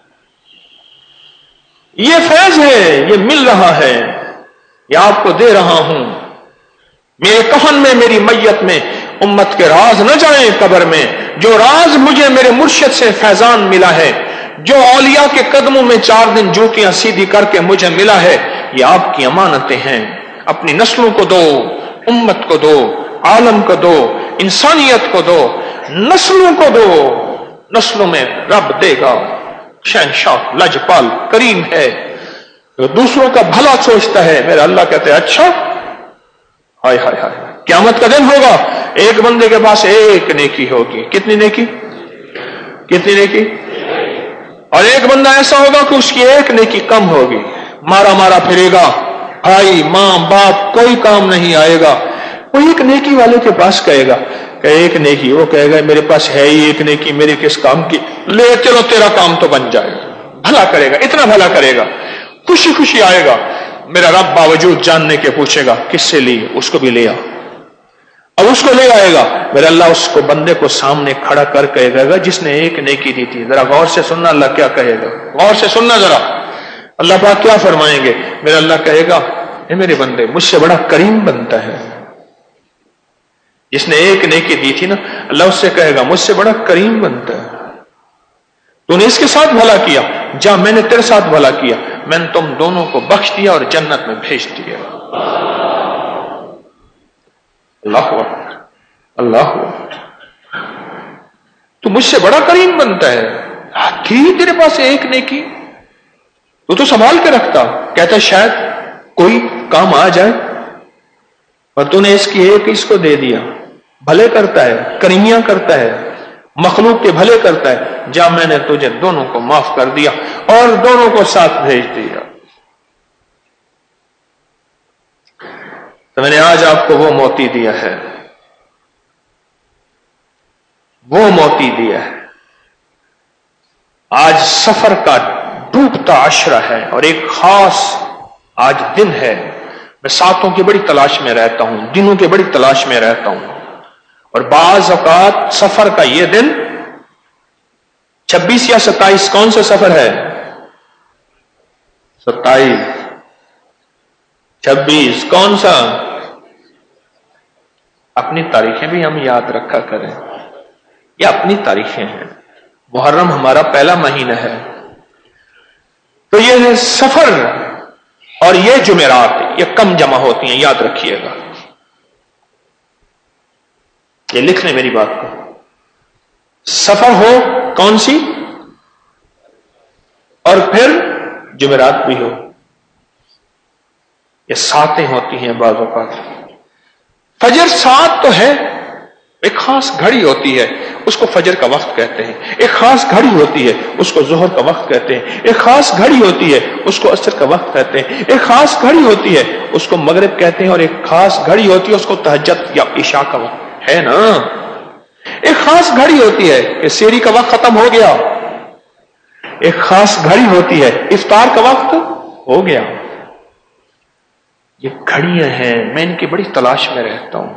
یہ فیض ہے، یہ مل رہا ہے، یہ آپ کو دے رہا ہوں. میرے کفن میں میری میت میں امت کے راز نہ جائیں قبر میں. جو راز مجھے میرے مرشد سے فیضان ملا ہے، جو اولیاء کے قدموں میں 4 دن جوتیاں سیدھی کر کے مجھے ملا ہے، یہ آپ کی امانتیں ہیں. اپنی نسلوں کو دو، امت کو دو، عالم کو دو، انسانیت کو دو، نسلوں کو دو. نسلوں میں رب دے گا. شہنشاہ لجپال کریم ہے، دوسروں کا بھلا سوچتا ہے. میرا اللہ کہتے ہیں اچھا، ہائے ہائے ہائے، قیامت کا دن ہوگا، ایک بندے کے پاس ایک نیکی ہوگی. کتنی نیکی؟ کتنی نیکی؟ اور ایک بندہ ایسا ہوگا کہ اس کی ایک نیکی کم ہوگی، مارا مارا پھرے گا، بھائی ماں باپ کوئی کام نہیں آئے گا. وہ ایک نیکی والے کے پاس کہے گا کہ ایک نیکی، وہ کہے گا میرے پاس ہے ہی ایک نیکی، میری کس کام کی، لے چلو تیرا کام تو بن جائے گا. بھلا کرے گا، اتنا بھلا کرے گا، خوشی خوشی آئے گا. میرا رب باوجود جاننے کے پوچھے گا کس سے لی، اس کو بھی لے آ. اب اس کو لے آئے گا، میرا اللہ اس کو بندے کو سامنے کھڑا کر کہے گا جس نے ایک نیکی دی تھی. ذرا غور سے سننا اللہ کیا کہے گا، غور سے سننا ذرا. اللہ پاک کیا فرمائیں گے؟ میرا اللہ کہے گا اے میرے بندے مجھ سے بڑا کریم بنتا ہے. جس نے ایک نیکی دی تھی نا، اللہ اس سے کہے گا مجھ سے بڑا کریم بنتا ہے. تو نے اس کے ساتھ بھلا کیا، جا میں نے تیرے ساتھ بھلا کیا، میں نے تم دونوں کو بخش دیا اور جنت میں بھیج دیا. اللہ اکبر، اللہ اکبر. تو مجھ سے بڑا کریم بنتا ہے. تھی تیرے پاس ایک نیکی، تو سنبھال کے رکھتا، کہتا شاید کوئی کام آ جائے، اور تو نے اس کی ایک اس کو دے دیا. بھلے کرتا ہے، کریمیاں کرتا ہے، مخلوق کے بھلے کرتا ہے. جا میں نے تجھے دونوں کو معاف کر دیا اور دونوں کو ساتھ بھیج دیا. تو میں نے آج آپ کو وہ موتی دیا ہے، وہ موتی دیا ہے. آج سفر کا ڈوبتا عشرہ ہے اور ایک خاص آج دن ہے. میں ساتوں کی بڑی تلاش میں رہتا ہوں، دنوں کی بڑی تلاش میں رہتا ہوں، اور بعض اوقات سفر کا یہ دن 26 یا 27، کون سا سفر ہے؟ 27، 26 کون سا؟ اپنی تاریخیں بھی ہم یاد رکھا کریں، یہ اپنی تاریخیں ہیں. محرم ہمارا پہلا مہینہ ہے، تو یہ سفر اور یہ جمعرات یہ کم جمع ہوتی ہیں، یاد رکھیے گا. یہ لکھ لیں میری بات کو. سفر ہو کون سی، اور پھر جمعرات بھی ہو، یہ ساتیں ہوتی ہیں بعض اوقات. فجر سات تو ہے، ایک خاص گھڑی ہوتی ہے اس کو فجر کا وقت کہتے ہیں. ایک خاص گھڑی ہوتی ہے اس کو ظہر کا وقت کہتے ہیں. ایک خاص گھڑی ہوتی ہے اس کو عصر کا وقت کہتے ہیں. ایک خاص گھڑی ہوتی ہے اس کو مغرب کہتے ہیں، اور ایک خاص گھڑی ہوتی ہے اس کو تہجد یا عشاء کا وقت ہے نا. ایک خاص گھڑی ہوتی ہے کہ سحری کا وقت ختم ہو گیا، ایک خاص گھڑی ہوتی ہے افطار کا وقت ہو گیا. یہ گھڑیاں ہیں، میں ان کی بڑی تلاش میں رہتا ہوں.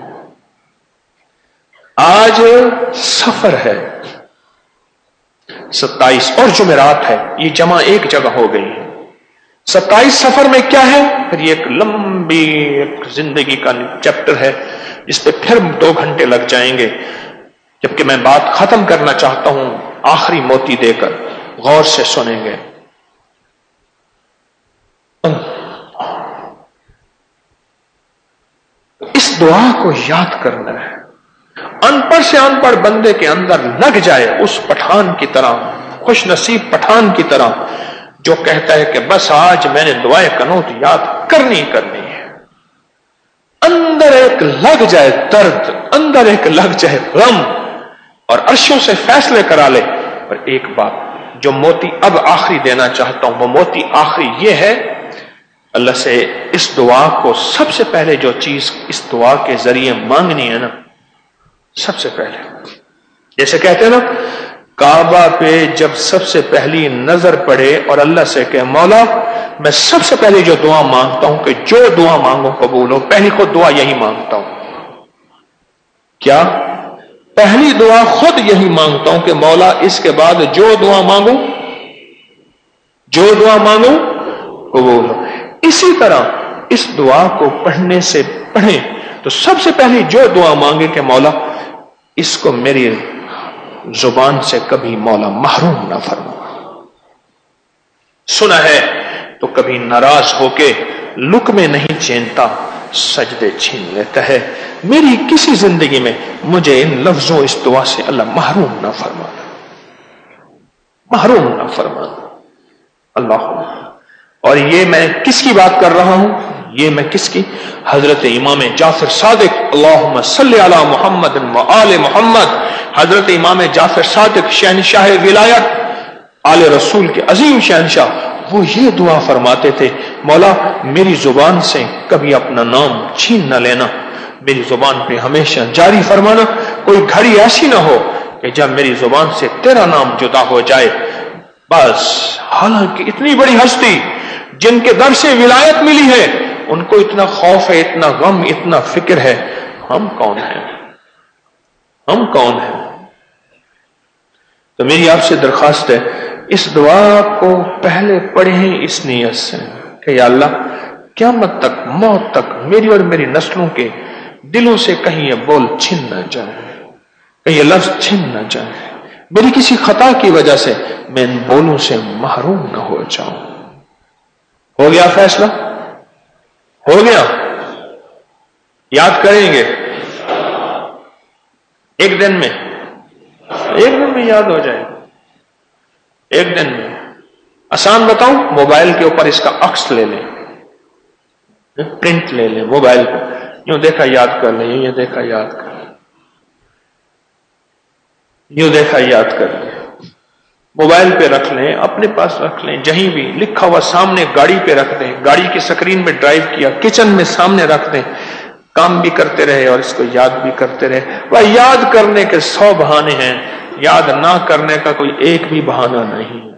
آج سفر ہے 27 اور جمعرات ہے، یہ جمع ایک جگہ ہو گئی. 27 سفر میں کیا ہے؟ پھر یہ ایک لمبی ایک زندگی کا چیپٹر ہے جس پہ پھر 2 گھنٹے لگ جائیں گے، جبکہ میں بات ختم کرنا چاہتا ہوں آخری موتی دے کر. غور سے سنیں گے. اس دعا کو یاد کرنا ہے. ان پڑھ سے ان پڑھ بندے کے اندر لگ جائے اس پٹھان کی طرح، خوش نصیب پٹھان کی طرح جو کہتا ہے کہ بس آج میں نے دعائے قنوت یاد کرنی ہے. اندر ایک لگ جائے درد، اندر ایک لگ جائے غم، اور عرشوں سے فیصلے کرا لے. اور ایک بات جو موتی اب آخری دینا چاہتا ہوں، وہ موتی آخری یہ ہے، اللہ سے اس دعا کو سب سے پہلے جو چیز اس دعا کے ذریعے مانگنی ہے نا، سب سے پہلے جیسے کہتے ہیں نا، کعبہ پہ جب سب سے پہلی نظر پڑے اور اللہ سے کہ مولا میں سب سے پہلے جو دعا مانگتا ہوں کہ جو دعا مانگو قبول ہو، پہلی خود دعا یہی مانگتا ہوں. کیا؟ پہلی دعا خود یہی مانگتا ہوں کہ مولا اس کے بعد جو دعا مانگوں قبول ہو. اسی طرح اس دعا کو پڑھنے سے پڑھیں تو سب سے پہلے جو دعا مانگے کہ مولا اس کو میری زبان سے کبھی مولا محروم نہ فرما. سنا ہے تو کبھی ناراض ہو کے لقمے نہیں چینتا، سجدے چھین لیتا ہے. میری کسی زندگی میں مجھے ان لفظوں اس دعا سے اللہ محروم نہ فرما، محروم نہ فرما. اللہ. اور یہ میں کس کی بات کر رہا ہوں؟ یہ میں کس کی؟ حضرت امام جعفر صادق، اللہم صلی علی محمد و آل محمد. حضرت امام جعفر صادق شہنشاہ ولایت، آل رسول کے عظیم شہنشاہ، وہ یہ دعا فرماتے تھے، مولا میری زبان سے کبھی اپنا نام چھین نہ لینا، میری زبان پہ ہمیشہ جاری فرمانا، کوئی گھڑی ایسی نہ ہو کہ جب میری زبان سے تیرا نام جدا ہو جائے بس۔ حالانکہ اتنی بڑی ہستی جن کے در سے ولایت ملی ہے، ان کو اتنا خوف ہے، اتنا غم، اتنا فکر ہے، ہم کون ہیں؟ ہم کون ہیں؟ تو میری آپ سے درخواست ہے، اس دعا کو پہلے پڑھیں اس نیت سے کہ یا اللہ قیامت تک، موت تک میری اور میری نسلوں کے دلوں سے کہیں یہ بول چھن نہ جائے، کہیں یہ لفظ چھن نہ جائے، میری کسی خطا کی وجہ سے میں ان بولوں سے محروم نہ ہو جاؤں۔ ہو گیا فیصلہ؟ ہو گیا؟ یاد کریں گے ایک دن میں یاد ہو جائے گا، ایک دن میں۔ آسان بتاؤں، موبائل کے اوپر اس کا عکس لے لیں، پرنٹ لے لیں موبائل پہ، یوں دیکھا یاد کر لیں، یوں دیکھا یاد کر لیں، یوں دیکھا یاد کر لیں، موبائل پہ رکھ لیں، اپنے پاس رکھ لیں، جہیں بھی لکھا ہوا سامنے گاڑی پہ رکھ دیں، گاڑی کی سکرین میں ڈرائیو کیا، کچن میں سامنے رکھ دیں، کام بھی کرتے رہے اور اس کو یاد بھی کرتے رہے۔ وہ یاد کرنے کے 100 بہانے ہیں، یاد نہ کرنے کا کوئی ایک بھی بہانہ نہیں ہے۔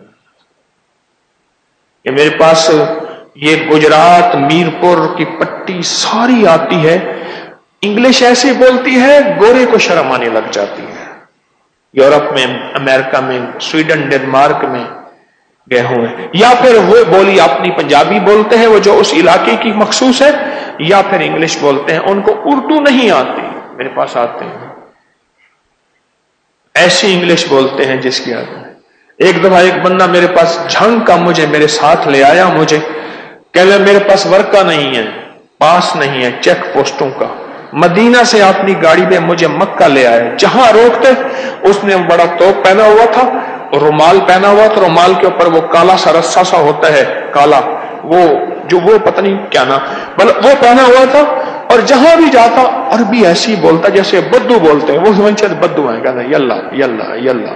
کہ میرے پاس یہ گجرات میرپور کی پٹی ساری آتی ہے، انگلش ایسی بولتی ہے گورے کو شرم آنے لگ جاتی ہے۔ یورپ میں، امریکہ میں، سویڈن، ڈنمارک میں گئے ہوئے، یا پھر وہ بولی اپنی پنجابی بولتے ہیں وہ جو اس علاقے کی مخصوص ہے، یا پھر انگلش بولتے ہیں، ان کو اردو نہیں آتی، میرے پاس آتے ہیں، ایسی انگلش بولتے ہیں جس کی عادت ہے۔ ایک دفعہ ایک بندہ میرے پاس جھنگ کا مجھے میرے ساتھ لے آیا، مجھے کہنے میرے پاس ورقہ نہیں ہے، پاس نہیں ہے چیک پوسٹوں کا، مدینہ سے اپنی گاڑی میں مجھے مکہ لے آئے، جہاں روکتے اس نے بڑا توپ پہنا ہوا تھا، رومال پہنا ہوا تھا، رومال کے اوپر وہ کالا سا رسا سا ہوتا ہے، کالا، وہ پتہ نہیں کیا نا، وہ پہنا ہوا تھا، اور جہاں بھی جاتا عربی ایسی بولتا جیسے بدو بولتے ہیں، وہ سمجھتے بدو ہیں، کہتا یلا یلا یلا۔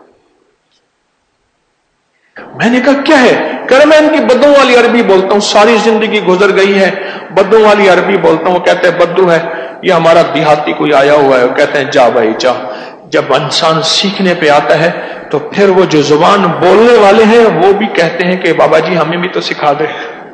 میں نے کہا کیا ہے؟ کہ میں ان کی بدو والی عربی بولتا ہوں، ساری زندگی گزر گئی ہے بدو والی عربی بولتا ہوں۔ وہ کہتے ہیں بدو ہے یہ ہمارا دیہاتی کوئی آیا ہوا ہے، وہ کہتے ہیں جا بھائی جا۔ جب انسان سیکھنے پہ آتا ہے تو پھر وہ جو زبان بولنے والے ہیں وہ بھی کہتے ہیں کہ بابا جی ہمیں بھی تو سکھا دے۔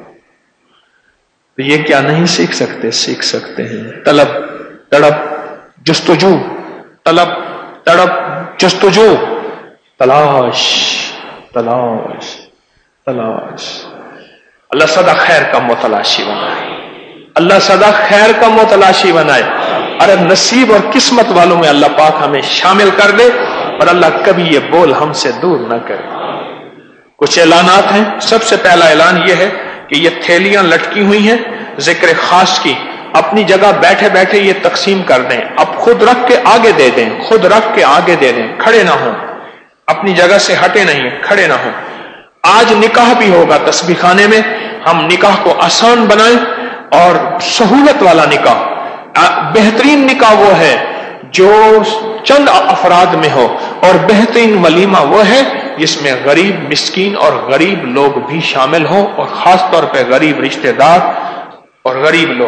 تو یہ کیا نہیں سیکھ سکتے؟ سیکھ سکتے ہیں۔ طلب، تڑپ، جستجو، طلب، تڑپ، جستجو، تلاش، تلاش، تلاش۔ اللہ سدا خیر کا متلاشی بنائے، اللہ سدا خیر کا متلاشی بنائے۔ ارے نصیب اور قسمت والوں میں اللہ پاک ہمیں شامل کر دے، اور اللہ کبھی یہ بول ہم سے دور نہ کرے۔ کچھ اعلانات ہیں۔ سب سے پہلا اعلان یہ ہے کہ یہ تھیلیاں لٹکی ہوئی ہیں ذکر خاص کی، اپنی جگہ بیٹھے بیٹھے یہ تقسیم کر دیں، اب خود رکھ کے آگے دے دیں، خود رکھ کے آگے دے دیں، کھڑے نہ ہوں، اپنی جگہ سے ہٹے نہیں، کھڑے نہ ہوں۔ آج نکاح بھی ہوگا تسبیح خانے میں، ہم نکاح کو آسان بنائیں اور سہولت والا نکاح۔ بہترین نکاح وہ ہے جو چند افراد میں ہو، اور بہترین ولیمہ وہ ہے جس میں غریب، مسکین اور غریب لوگ بھی شامل ہوں، اور خاص طور پہ غریب رشتہ دار اور غریب لوگ۔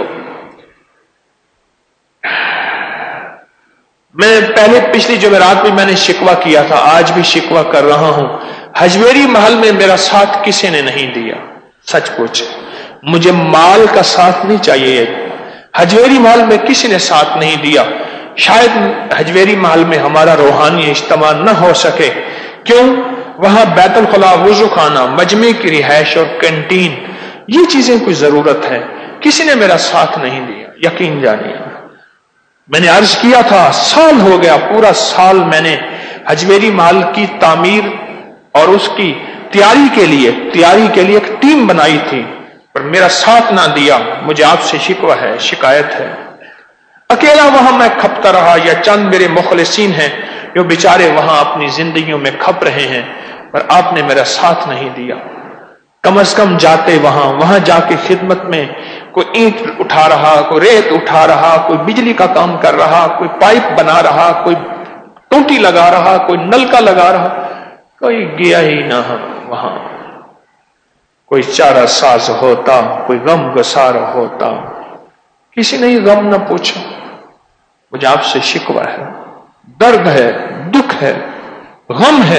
میں پہلے پچھلی جمعرات بھی میں نے شکوہ کیا تھا، آج بھی شکوہ کر رہا ہوں، حجویری محل میں میرا ساتھ کسی نے نہیں دیا۔ سچ پوچھ، مجھے مال کا ساتھ نہیں چاہیے، حجویری محل میں کسی نے ساتھ نہیں دیا۔ شاید حجویری محل میں ہمارا روحانی اجتماع نہ ہو سکے، کیوں؟ وہاں بیت الخلاء، وضو خانہ، مجمع کی رہائش اور کینٹین، یہ چیزیں کوئی ضرورت ہے، کسی نے میرا ساتھ نہیں دیا، یقین جانیے۔ میں نے عرض کیا تھا، سال ہو گیا، پورا سال میں نے حجویری محل کی تعمیر اور اس کی تیاری کے لیے ایک ٹیم بنائی تھی، پر میرا ساتھ نہ دیا۔ مجھے آپ سے شکوہ ہے، شکایت ہے۔ اکیلا وہاں میں کھپتا رہا، یا چند میرے مخلصین ہیں جو بیچارے وہاں اپنی زندگیوں میں کھپ رہے ہیں، پر آپ نے میرا ساتھ نہیں دیا۔ کم از کم جاتے وہاں جا کے خدمت میں کوئی اینٹ اٹھا رہا، کوئی ریت اٹھا رہا، کوئی بجلی کا کام کر رہا، کوئی پائپ بنا رہا، کوئی ٹوٹی لگا رہا، کوئی نلکا لگا رہا، کوئی گیا ہی نہ وہاں۔ کوئی چارہ ساز ہوتا، کوئی غم گسار ہوتا، کسی نے غم نہ پوچھا. مجھے آپ سے شکوہ ہے، درد ہے، دکھ ہے، غم ہے،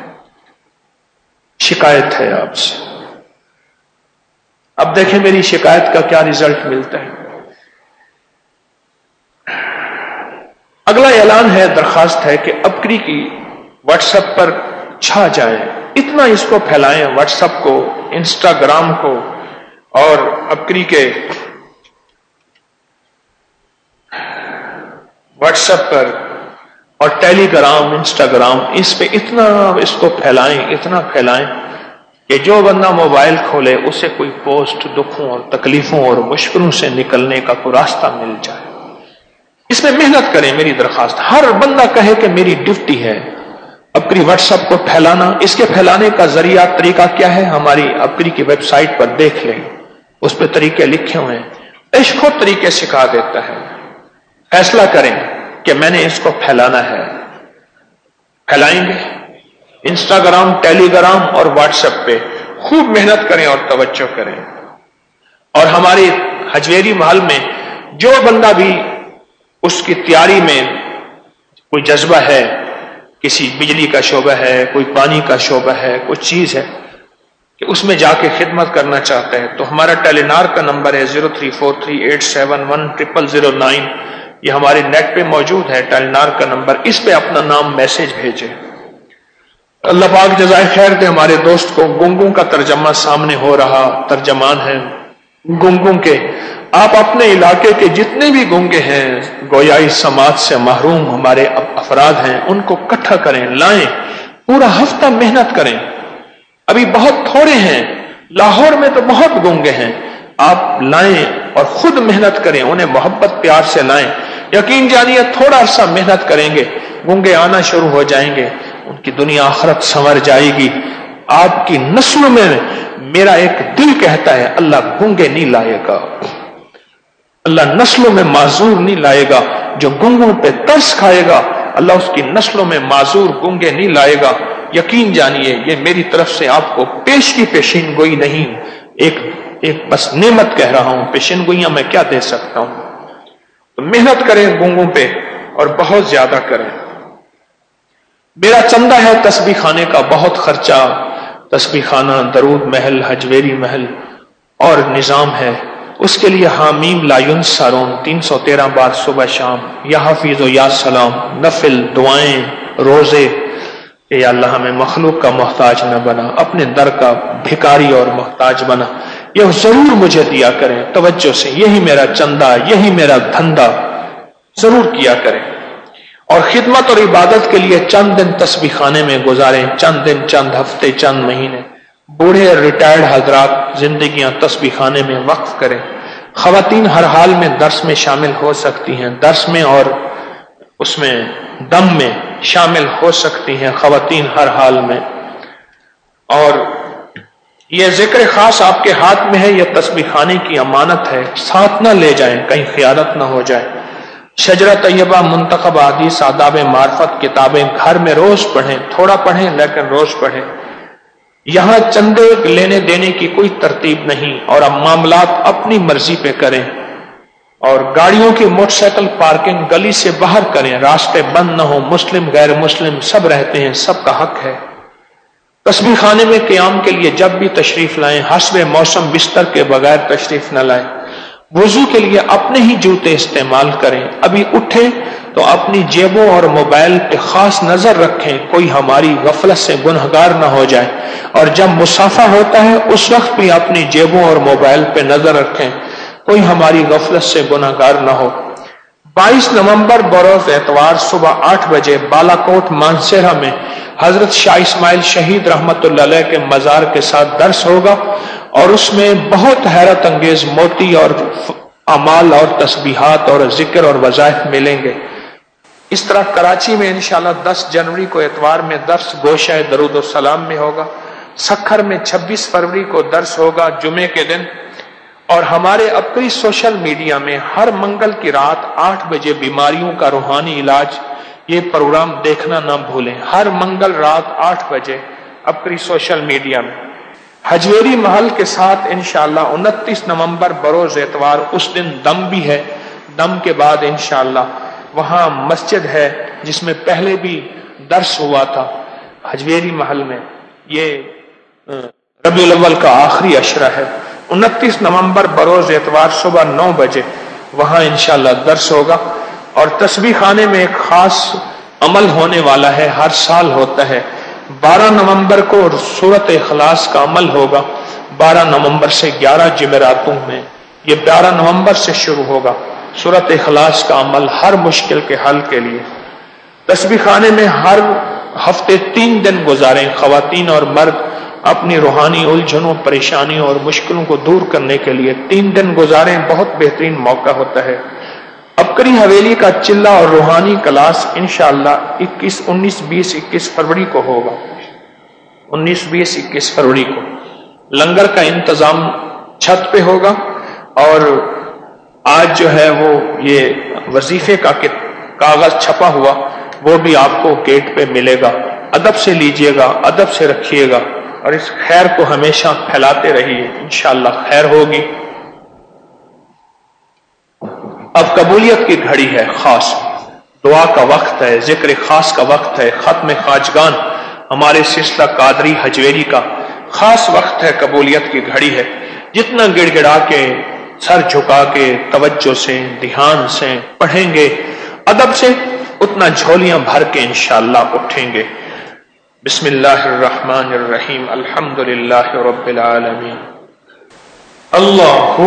شکایت ہے آپ سے. اب دیکھیں میری شکایت کا کیا رزلٹ ملتا ہے. اگلا اعلان ہے، درخواست ہے کہ ابکری کی واٹس ایپ پر چھا جائے، اتنا اس کو پھیلائیں، واٹس ایپ کو، انسٹاگرام کو، اور ابکری کے واٹس ایپ پر اور ٹیلی گرام، انسٹاگرام، اس پہ اتنا اس کو پھیلائیں، اتنا پھیلائیں کہ جو بندہ موبائل کھولے اسے کوئی پوسٹ دکھوں اور تکلیفوں اور مشکلوں سے نکلنے کا کوئی راستہ مل جائے. اس میں محنت کریں، میری درخواست. ہر بندہ کہے کہ میری ڈیوٹی ہے ابکری واٹس ایپ کو پھیلانا. اس کے پھیلانے کا ذریعہ، طریقہ کیا ہے؟ ہماری ابکری کی ویب سائٹ پر دیکھ لیں، اس پہ طریقے لکھے ہوئے ہیں. عشق خود طریقے سکھا دیتا ہے. فیصلہ کریں کہ میں نے اس کو پھیلانا ہے، پھیلائیں گے. انسٹاگرام، ٹیلی گرام اور واٹس ایپ پہ خوب محنت کریں اور توجہ کریں. اور ہمارے حجویری محل میں جو بندہ بھی اس کی تیاری میں کوئی جذبہ ہے، کسی بجلی کا شعبہ ہے، کوئی پانی کا شعبہ ہے، کوئی چیز ہے کہ اس میں جا کے خدمت کرنا چاہتا ہے، تو ہمارا ٹیلینار کا نمبر ہے 0343871009. یہ ہمارے نیٹ پہ موجود ہے، ٹیلینار کا نمبر. اس پہ اپنا نام میسج بھیجیں. اللہ پاک جزائے خیر دے. ہمارے دوست کو گنگوں کا ترجمہ سامنے ہو رہا، ترجمان ہیں گنگوں کے. آپ اپنے علاقے کے جتنے بھی گنگے ہیں، گویا اس سماج سے محروم ہمارے افراد ہیں، ان کو اکٹھا کریں، لائیں. پورا ہفتہ محنت کریں. ابھی بہت تھوڑے ہیں، لاہور میں تو بہت گنگے ہیں. آپ لائیں اور خود محنت کریں، انہیں محبت پیار سے لائیں. یقین جانیے تھوڑا عرصہ محنت کریں گے، گنگے آنا شروع ہو جائیں گے، ان کی دنیا آخرت سنور جائے گی. آپ کی نسلوں میں میرا ایک دل کہتا ہے اللہ گنگے نہیں لائے گا، اللہ نسلوں میں معذور نہیں لائے گا. جو گنگوں پہ ترس کھائے گا اللہ اس کی نسلوں میں معذور گنگے نہیں لائے گا. یقین جانیے یہ میری طرف سے آپ کو پیش کی پیشین گوئی نہیں، ایک بس نعمت کہہ رہا ہوں. پیشین گوئیاں میں کیا دے سکتا ہوں. تو محنت کریں گنگوں پہ اور بہت زیادہ کریں. میرا چندہ ہے تسبیح خانے کا، بہت خرچہ. تسبیح خانہ، درود محل، حجویری محل اور نظام ہے. اس کے لیے حامیم لا ینصرون 313 بار صبح شام، یا حفیظ و یا سلام، نفل دعائیں، روزے. کہ یا اللہ ہمیں مخلوق کا محتاج نہ بنا، اپنے در کا بھکاری اور محتاج بنا. یہ ضرور مجھے دیا کریں توجہ سے، یہی میرا چندہ، یہی میرا دھندا، ضرور کیا کریں. اور خدمت اور عبادت کے لیے چند دن تسبیح خانے میں گزاریں، چند دن، چند ہفتے، چند مہینے. بوڑھے ریٹائرڈ حضرات زندگیاں تسبیح خانے میں وقف کریں. خواتین ہر حال میں درس میں شامل ہو سکتی ہیں، درس میں اور اس میں دم میں شامل ہو سکتی ہیں خواتین ہر حال میں. اور یہ ذکر خاص آپ کے ہاتھ میں ہے، یہ تسبیح خانے کی امانت ہے، ساتھ نہ لے جائیں، کہیں خیانت نہ ہو جائے. شجرہ طیبہ، منتخب احادیث، آداب معرفت کتابیں گھر میں روز پڑھیں، تھوڑا پڑھیں لیکن روز پڑھیں. یہاں چندے لینے دینے کی کوئی ترتیب نہیں، اور اب معاملات اپنی مرضی پہ کریں. اور گاڑیوں کی موٹر سائیکل پارکنگ گلی سے باہر کریں، راستے بند نہ ہو. مسلم غیر مسلم سب رہتے ہیں، سب کا حق ہے. تسبیح خانے میں قیام کے لیے جب بھی تشریف لائیں حسب موسم بستر کے بغیر تشریف نہ لائیں. وضو کے لیے اپنے ہی جوتے استعمال کریں. ابھی اٹھیں تو اپنی جیبوں اور موبائل پہ خاص نظر رکھیں، کوئی ہماری غفلت سے گنہگار نہ ہو جائے. اور جب مصافحہ ہوتا ہے اس وقت بھی اپنی جیبوں اور موبائل پہ نظر رکھیں، کوئی ہماری غفلت سے گنہگار نہ ہو. 22 نومبر بروز اتوار صبح 8 بجے بالا کوٹ مانسہرہ میں حضرت شاہ اسماعیل شہید رحمت اللہ علیہ کے مزار کے ساتھ درس ہوگا، اور اس میں بہت حیرت انگیز موتی اور اعمال اور تسبیحات اور ذکر اور وظائف ملیں گے. اس طرح کراچی میں انشاءاللہ 10 جنوری کو اتوار میں درس گوشہ درود و سلام میں ہوگا. سکھر میں 26 فروری کو درس ہوگا جمعے کے دن. اور ہمارے ابکری سوشل میڈیا میں ہر منگل کی رات 8 بجے بیماریوں کا روحانی علاج، یہ پروگرام دیکھنا نہ بھولیں. ہر منگل رات 8 بجے ابکری سوشل میڈیا میں. حجویری محل کے ساتھ انشاءاللہ 29 نومبر بروز اتوار اس دن دم بھی ہے. دم کے بعد انشاءاللہ وہاں مسجد ہے جس میں پہلے بھی درس ہوا تھا حجویری محل میں. یہ ربیع الاول کا آخری عشرہ ہے. 29 نومبر بروز اتوار صبح 9 بجے وہاں انشاءاللہ درس ہوگا. اور تسبیح خانے میں ایک خاص عمل ہونے والا ہے، ہر سال ہوتا ہے. 12 نومبر کو سورۃ اخلاص کا عمل ہوگا. 12 نومبر سے 11 جمعراتوں میں، یہ 12 نومبر سے شروع ہوگا سورۃ اخلاص کا عمل ہر مشکل کے حل کے لیے. تسبیح خانے میں ہر ہفتے 3 دن گزاریں. خواتین اور مرد اپنی روحانی الجھنوں، پریشانیوں اور مشکلوں کو دور کرنے کے لیے 3 دن گزاریں. بہت بہترین موقع ہوتا ہے. ابکری حویلی کا چلہ اور روحانی کلاس انشاءاللہ 19، 20، 21 فروری کو ہوگا. 19، 20، 21 فروری کو لنگر کا انتظام چھت پہ ہوگا. اور آج جو ہے وہ یہ وظیفے کا کاغذ چھپا ہوا وہ بھی آپ کو گیٹ پہ ملے گا. ادب سے لیجئے گا، ادب سے رکھیے گا اور اس خیر کو ہمیشہ پھیلاتے رہیے، انشاءاللہ خیر ہوگی. اب قبولیت کی گھڑی ہے، خاص دعا کا وقت ہے، ذکر خاص کا وقت ہے. ختم خواجگان ہمارے سلسلہ قادری حجویری کا خاص وقت ہے، قبولیت کی گھڑی ہے. جتنا گڑ گڑا کے، سر جھکا کے، توجہ سے، دھیان سے پڑھیں گے، ادب سے، اتنا جھولیاں بھر کے انشاءاللہ اٹھیں گے. بسم اللہ الرحمن الرحیم. الحمدللہ رب العالمین. اللہ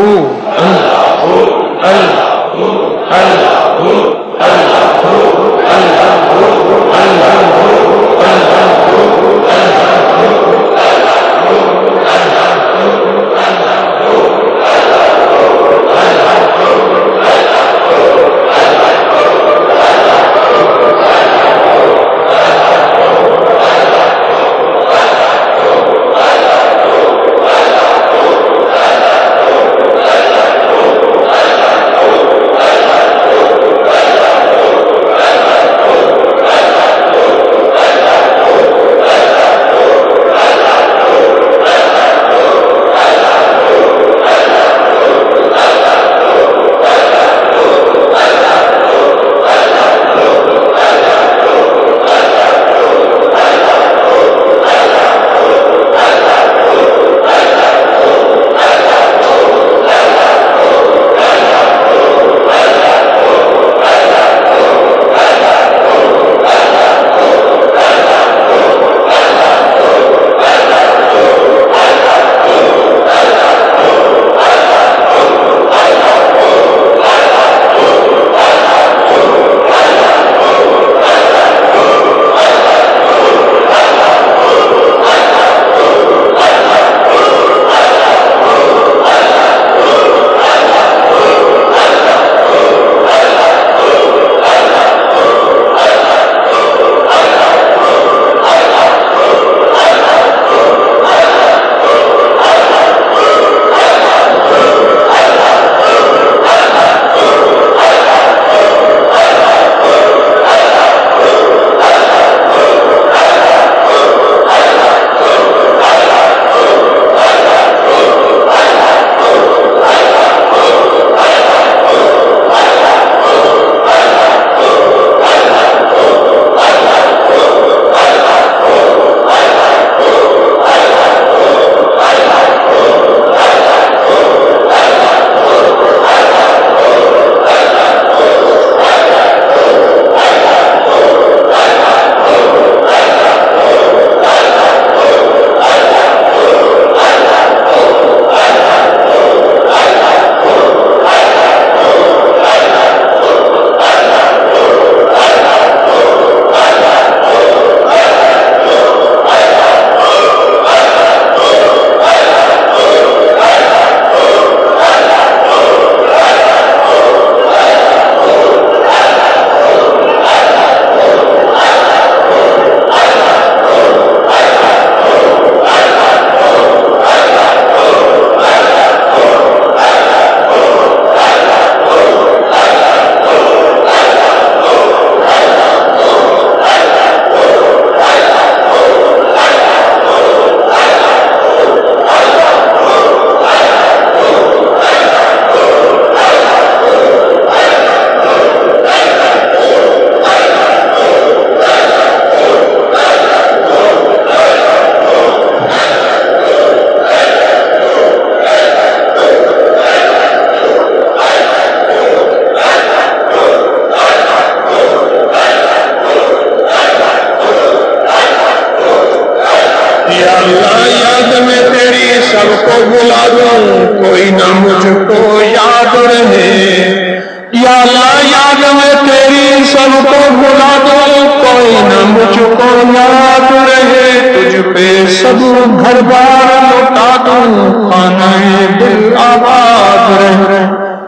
سب کو بلا دوں کوئی نہ مجھ کو یاد رہے، یا اللہ یاد میں تیری سب کو بلا دوں کوئی نہ مجھ کو یاد رہے، تجھ پہ سب گھر بار لوٹا دوں خانہ دل آباد رہے۔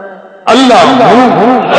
اللہ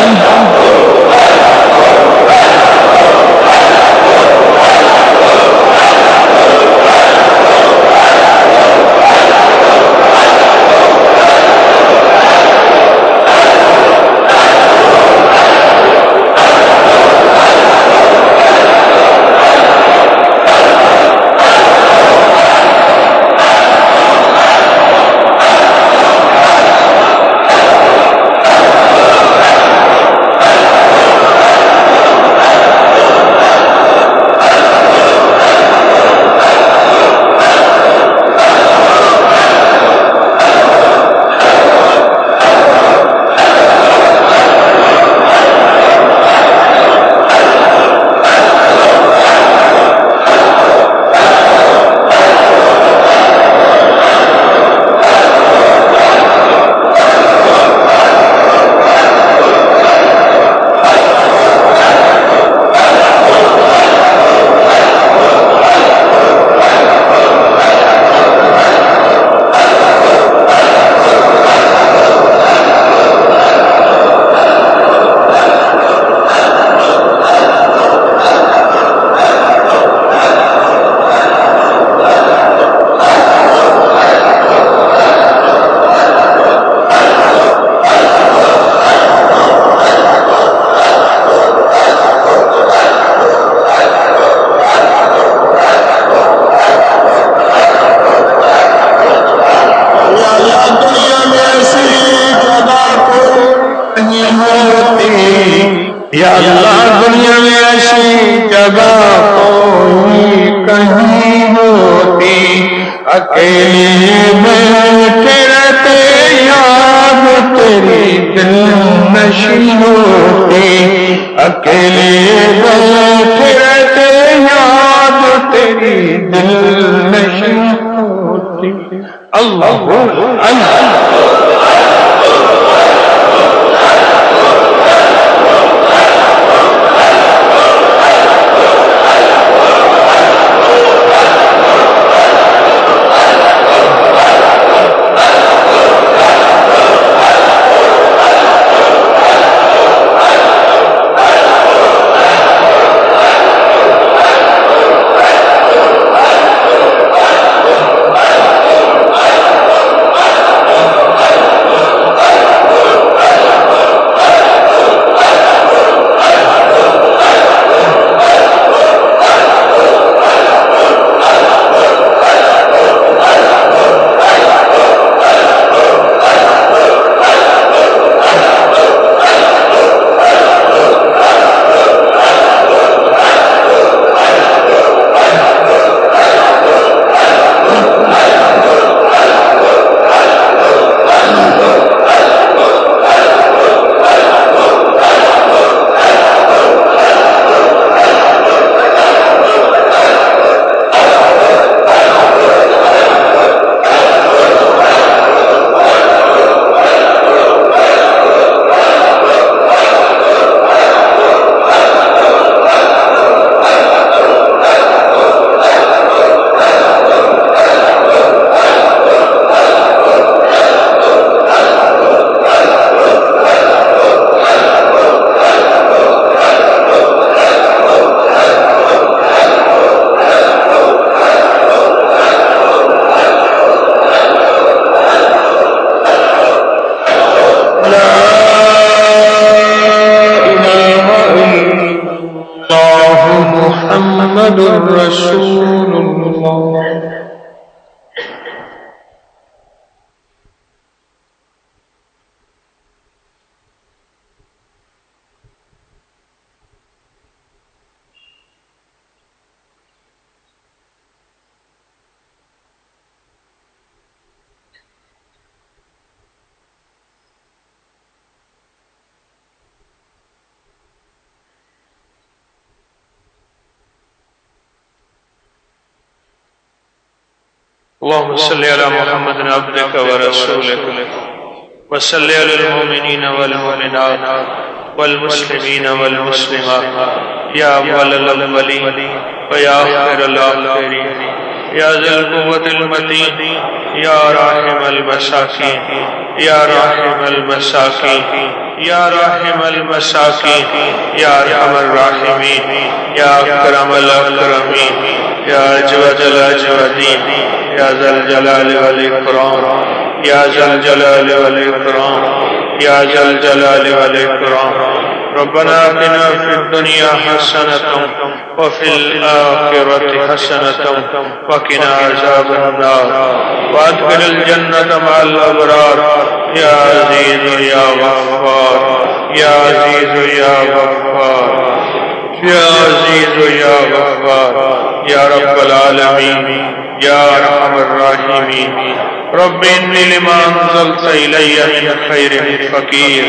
یا اللہ دنیا میں ایسی جگہ کوئی کہیں ہوتی، اکیلے بیٹھے رہتے یاد تیری دل نشی ہوتی، اکیلے بیٹھے رہتے یاد تیری دل نشی ہوتی۔ اللہ اللہ رسول اللہ۔ اللهم صل على محمد عبدك ورسولك وصل على المؤمنين والمؤمنات والمسلمين والمسلمات يا أول الأولين ويا آخر الآخرين يا ذا القوة المتين يا راحم المساكين يا راحم المساكين يا راحم المساكين يا أرحم الراحمين يا أكرم الأكرمين يا أجود الأجودين يا ذا الجلال والإكرام يا ذا الجلال والإكرام يا ذا الجلال والإكرام ربنا آتنا في الدنيا حسنة وفي الآخرة حسنة وقنا عذاب النار وادخل الجنة مع الأبرار يا عزيز يا غفار يا عزيز يا غفار يا عزيز يا غفار يا رب العالمين يا أرحم الراحمين رب إني لما أنزلت إلي من خير فقير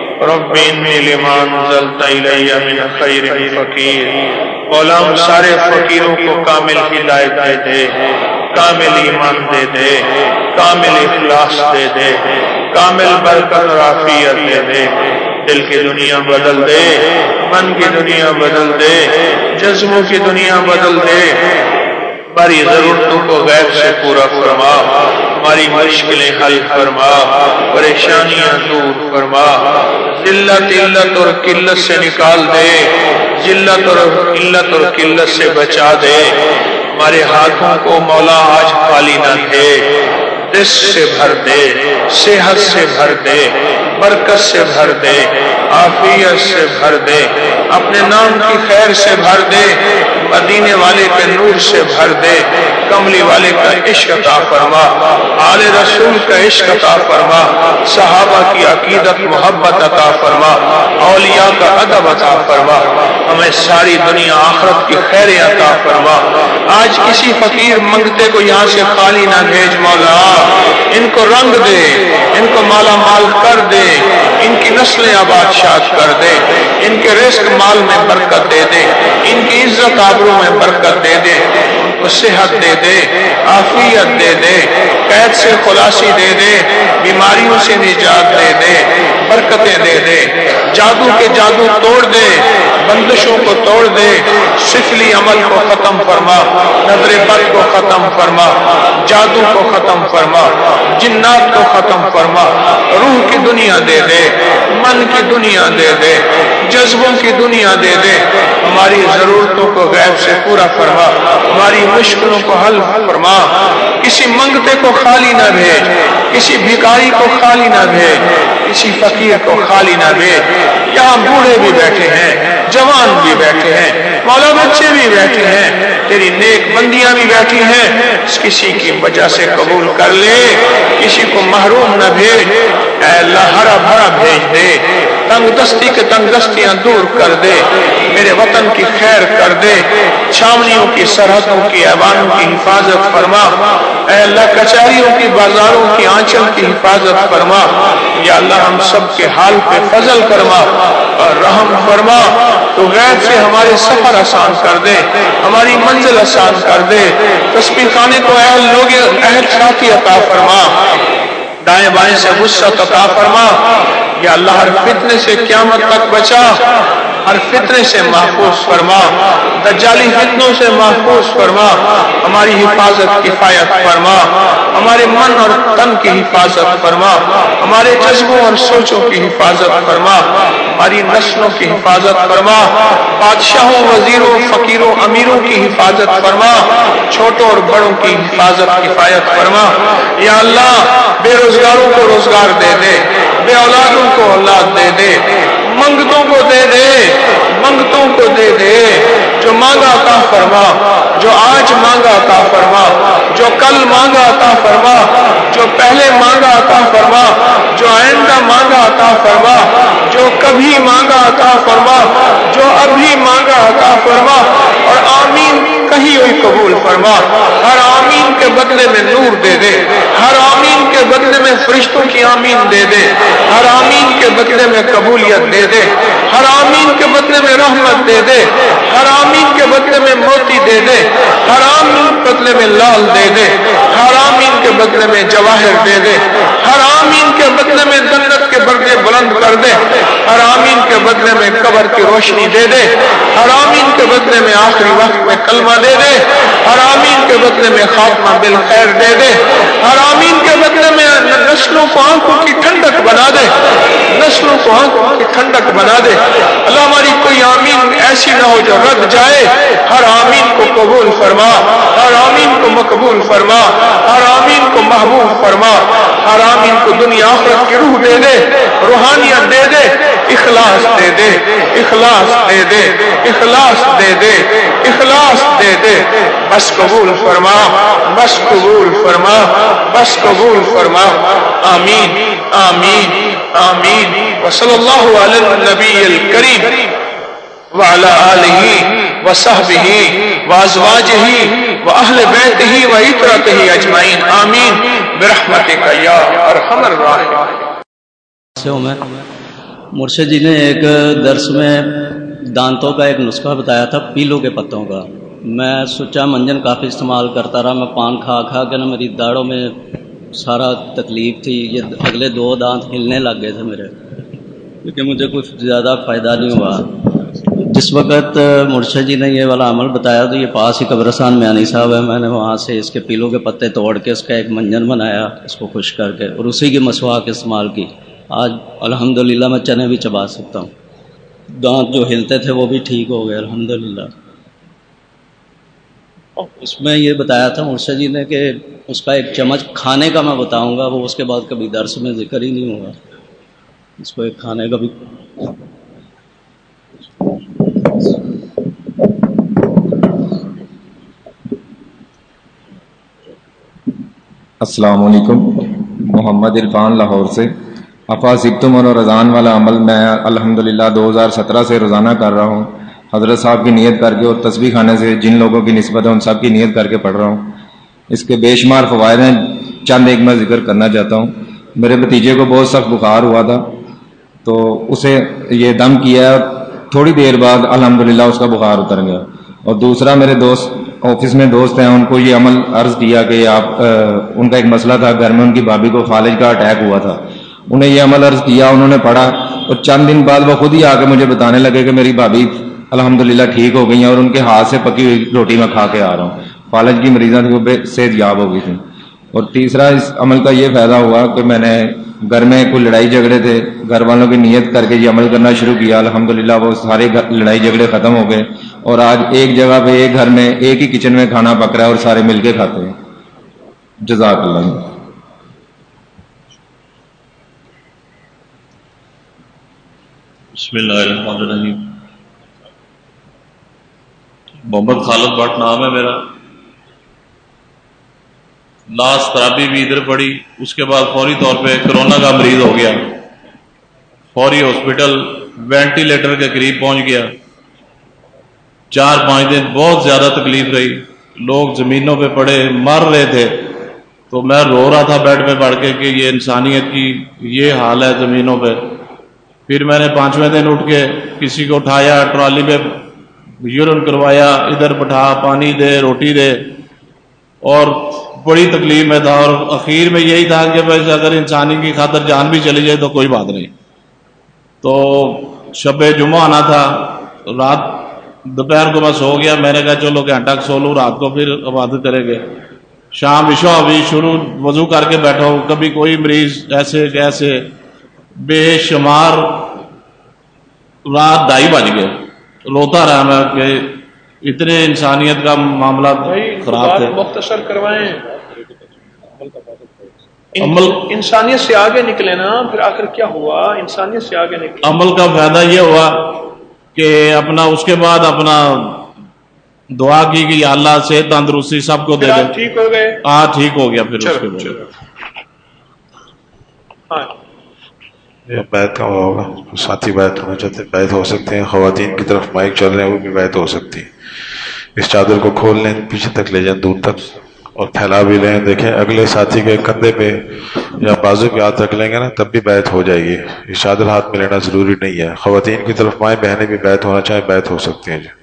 رب إني لما أنزلت إلي من خير فقير مولا ہم سارے فقیروں کو کامل ہدایت دے دے، کامل ایمان دے دے، کامل اخلاص دے دے، کامل برکت اور عافیت دے دے، دل کی دنیا بدل دے، من کی دنیا بدل دے، جذبوں کی دنیا بدل دے، ہماری ضرورتوں کو غیب سے پورا فرما، ہماری مشکلیں حل فرما، پریشانیاں دور فرما، ذلت علت اور قلت سے نکال دے، ذلت اور علت اور قلت سے بچا دے، ہمارے ہاتھوں کو مولا آج خالی نہ دے، رزق سے بھر دے، صحت سے بھر دے، برکت سے بھر دے، عافیت سے بھر دے، اپنے نام کی خیر سے بھر دے، مدینے والے کے نور سے بھر دے، کملی والے کا عشق عطا فرما، آل رسول کا عشق عطا فرما، صحابہ کی عقیدت محبت عطا فرما، اولیاء کا ادب عطا فرما، ہمیں ساری دنیا آخرت کی خیریں عطا فرما۔ آج کسی فقیر منگتے کو یہاں سے خالی نہ بھیج مولا، ان کو رنگ دے، ان کو مالا مال کر دے، ان کی نسلیں آباد شاد کر دے، ان کے رزق مال میں برکت دے دے، ان کی عزت آبرو میں برکت دے دے، ان کو صحت دے دے، عافیت دے دے، قید سے خلاصی دے دے، بیماریوں سے نجات دے دے، برکتیں دے دے، جادو کے جادو توڑ دے، بندشوں کو توڑ دے، سفلی عمل کو ختم فرما، نظر بد کو ختم فرما، جادو کو ختم فرما، جنات کو ختم فرما، روح کی دنیا دے دے، من کی دنیا دے دے، جذبوں کی دنیا دے دے، ہماری ضرورتوں کو غیب سے پورا فرما، ہماری مشکلوں کو حل فرما، کسی منگتے کو خالی نہ بھیج، کسی بھکاری کو خالی نہ بھیج، کسی فقیر کو خالی نہ بھیج، یہاں بوڑھے بھی بیٹھے ہیں، جوان بھی بیٹھے ہیں، مولا بچے بھی بیٹھے ہیں، تیری نیک بندیاں بھی بیٹھی ہیں، کسی کی وجہ سے قبول کر لے، کسی کو محروم نہ بھیج، اے اللہ ہرا بھرا بھیج دے، تنگ دستی کے تنگ دستیاں دور کر دے، میرے وطن کی خیر کر دے، چھاونیوں کی سرحدوں کی ایوانوں کی حفاظت فرما، اے اللہ کچہریوں کی بازاروں کی آنچل کی حفاظت فرما، یا اللہ ہم سب کے حال پہ فضل کرما اور رحم فرما، تو غیب سے ہمارے سفر آسان کر دے، ہماری منزل آسان کر دے، تسبیح خانے کو اہل ساتھی عطا فرما، دائیں بائیں سے وسعت عطا فرما، یا اللہ ہر فتنے سے قیامت تک بچا، ہر فتنے سے محفوظ فرما، دجالی فتنوں سے محفوظ فرما، ہماری حفاظت کفایت فرما، ہمارے من اور تن کی حفاظت فرما، ہمارے جذبوں اور سوچوں کی حفاظت فرما، ہماری نسلوں کی حفاظت فرما، بادشاہوں وزیروں فقیروں امیروں کی حفاظت فرما، چھوٹوں اور بڑوں کی حفاظت کفایت فرما، یا اللہ بے روزگاروں کو روزگار دے دے، بے اولادوں کو اولاد دے دے، منگتوں کو دے دے، منگتوں کو دے دے، جو مانگا عطا فرما، جو آج مانگا عطا فرما، جو کل مانگا عطا فرما، جو پہلے مانگا عطا فرما، جو آئندہ مانگا عطا فرما، جو کبھی مانگا عطا فرما، جو ابھی مانگا عطا فرما، اور آمین کہی ہوئی قبول فرما، ہر آمین کے بدلے میں نور دے دے، ہر آمین کے بدلے میں فرشتوں کی آمین دے دے، ہر آمین کے بدلے میں قبولیت دے دے، ہر آمین کے بدلے میں رحمت دے دے، ہر آمین کے بدلے میں موتی دے دے، ہر آمین کے بدلے میں لال دے دے، ہر آمین کے بدلے میں جواہر دے دے، ہر آمین کے بدلے میں جنت کے برگے بلند کر دے، ہر آمین کے بدلے میں قبر کی روشنی دے دے، ہر آمین کے بدلے میں آخری وقت میں کلمہ دے دے، ہر آمین کے بدلے میں خاتمہ بالخیر دے دے، ہر آمین کے بدلے میں نسلوں کو آنکھوں کی ٹھنڈک بنا دے، نسلوں کو آنکھوں کی ٹھنڈک بنا دے۔ اللہ ہماری کوئی آمین ایسی نہ ہو جو رد جائے، ہر آمین کو قبول فرما، ہر آمین کو مقبول فرما، ہر آمین کو محبوب فرما، ہر آمین کو دنیا آخرت کی روح دے دے، روحانیت دے دے، اخلاص دے دے، اخلاص دے دے، اخلاص دے دے، اخلاص دے دے، بس قبول فرما، بس قبول فرما، بس قبول فرما، آمین آمین آمین۔ وصلی اللہ علی النبی الکریم وعلی آلہ وصحبہ وازواجہ واہل بیتہ وعترتہ اجمعین، آمین برحمتک یا ارحم الراحمین۔ مرشد جی نے ایک درس میں دانتوں کا ایک نسخہ بتایا تھا پیلو کے پتوں کا۔ میں سچا منجن کافی استعمال کرتا رہا، میں پان کھا کھا کے نا میری داڑھوں میں سارا تکلیف تھی، یہ اگلے 2 دانت ہلنے لگ گئے تھے میرے، کیونکہ مجھے کچھ زیادہ فائدہ نہیں ہوا۔ جس وقت مرشد جی نے یہ والا عمل بتایا تو یہ پاس ہی قبرستان میں آنی صاحب ہے، میں نے وہاں سے اس کے پیلو کے پتے توڑ کے اس کا ایک منجن بنایا، اس کو خشک کر کے، اور اسی کی مسواک استعمال کی۔ آج الحمدللہ میں چنے بھی چبا سکتا ہوں، دانت جو ہلتے تھے وہ بھی ٹھیک ہو گئے الحمدللہ۔ اس میں یہ بتایا تھا مرشد جی نے کہ اس کا ایک چمچ کھانے کا میں بتاؤں گا، وہ اس کے بعد کبھی درس میں ذکر ہی نہیں ہوگا، اس کو ایک کھانے کا بھی۔ السلام علیکم، محمد عرفان لاہور سے۔ افاظتم اور رضان والا عمل میں الحمدللہ 2017 سے روزانہ کر رہا ہوں، حضرت صاحب کی نیت کر کے اور تسبیح خانے سے جن لوگوں کی نسبت ہے ان سب کی نیت کر کے پڑھ رہا ہوں۔ اس کے بے شمار فوائد ہیں، چند ایک میں ذکر کرنا چاہتا ہوں۔ میرے بھتیجے کو بہت سخت بخار ہوا تھا تو اسے یہ دم کیا، تھوڑی دیر بعد الحمدللہ اس کا بخار اتر گیا۔ اور دوسرا میرے دوست آفس میں دوست ہیں، ان کو یہ عمل عرض کیا کہ آپ ان کا ایک مسئلہ تھا، گھر میں ان کی بھابھی کو فالج کا اٹیک ہوا تھا، انہیں یہ عمل عرض کیا، انہوں نے پڑھا، اور چند دن بعد وہ خود ہی آ کے مجھے بتانے لگے کہ میری بھابھی الحمدللہ ٹھیک ہو گئی ہیں اور ان کے ہاتھ سے پکی ہوئی روٹی میں کھا کے آ رہا ہوں۔ فالج کی مریضاں تھیں وہ صحت یاب ہو گئی تھیں۔ اور تیسرا اس عمل کا یہ فائدہ ہوا کہ میں نے گھر میں کوئی لڑائی جھگڑے تھے، گھر والوں کی نیت کر کے یہ عمل کرنا شروع کیا، الحمدللہ وہ سارے لڑائی جھگڑے ختم ہو گئے، اور آج ایک جگہ پہ ایک گھر میں ایک ہی کچن میں کھانا پک رہا ہے اور سارے مل کے کھاتے ہیں۔ جزاک اللہ۔ بسم اللہ الرحمن الرحیم۔ محمد خالد بٹ نام ہے میرا۔ لاس خرابی بھی ادھر پڑی، اس کے بعد فوری طور پہ کرونا کا مریض ہو گیا، فوری ہاسپٹل وینٹیلیٹر کے قریب پہنچ گیا، 4-5 دن بہت زیادہ تکلیف رہی، لوگ زمینوں پہ پڑے مر رہے تھے، تو میں رو رہا تھا بیڈ پہ پڑھ کے کہ یہ انسانیت کی یہ حال ہے زمینوں پہ۔ پھر میں نے 5ویں دن اٹھ کے کسی کو اٹھایا، ٹرالی پہ یورن کروایا، ادھر بٹھا، پانی دے، روٹی دے، اور بڑی تکلیف میں تھا، اور اخیر میں یہی تھا کہ بس اگر انسانی کی خاطر جان بھی چلی جائے تو کوئی بات نہیں۔ تو شب جمعہ آنا تھا، رات دوپہر کو میں سو گیا، میں نے کہا چلو گھنٹہ سو لوں، رات کو پھر عبادت کریں گے۔ شام عشاء ابھی شروع، وضو کر کے بیٹھا ہوں، کبھی کوئی مریض ایسے کیسے، بے شمار، رات 2:30 بج گئے، روتا رہا میں کہ اتنے انسانیت کا معاملہ خراب تھے۔ مختصر کروائیں، انسانیت سے آگے نکلے نا، پھر آخر کیا ہوا؟ انسانیت سے آگے نکلے۔ عمل کا فائدہ یہ ہوا کہ اپنا اس کے بعد اپنا دعا کی کہ یا اللہ صحت تندرستی سب کو دے دے۔ ٹھیک ہو گئے؟ ہاں ٹھیک ہو گیا۔ پھر اس کے بعد بیعت کا ہوگا، ساتھی بیعت ہونا چاہتے ہیں بیعت ہو سکتے ہیں، خواتین کی طرف مائک چل رہے ہیں وہ بھی بیعت ہو سکتی ہے۔ اس چادر کو کھول لیں، پیچھے تک لے جائیں، دور تک۔ اور پھیلا بھی لیں. دیکھیں اگلے ساتھی کے کندھے پہ یا بازو پہ ہاتھ رکھ لیں گے نا تب بھی بیعت ہو جائے گی. ارشاد الحات میں لینا ضروری نہیں ہے. خواتین کی طرف مائیں بہنیں بھی بیعت ہونا چاہیں بیعت ہو سکتی ہیں. جی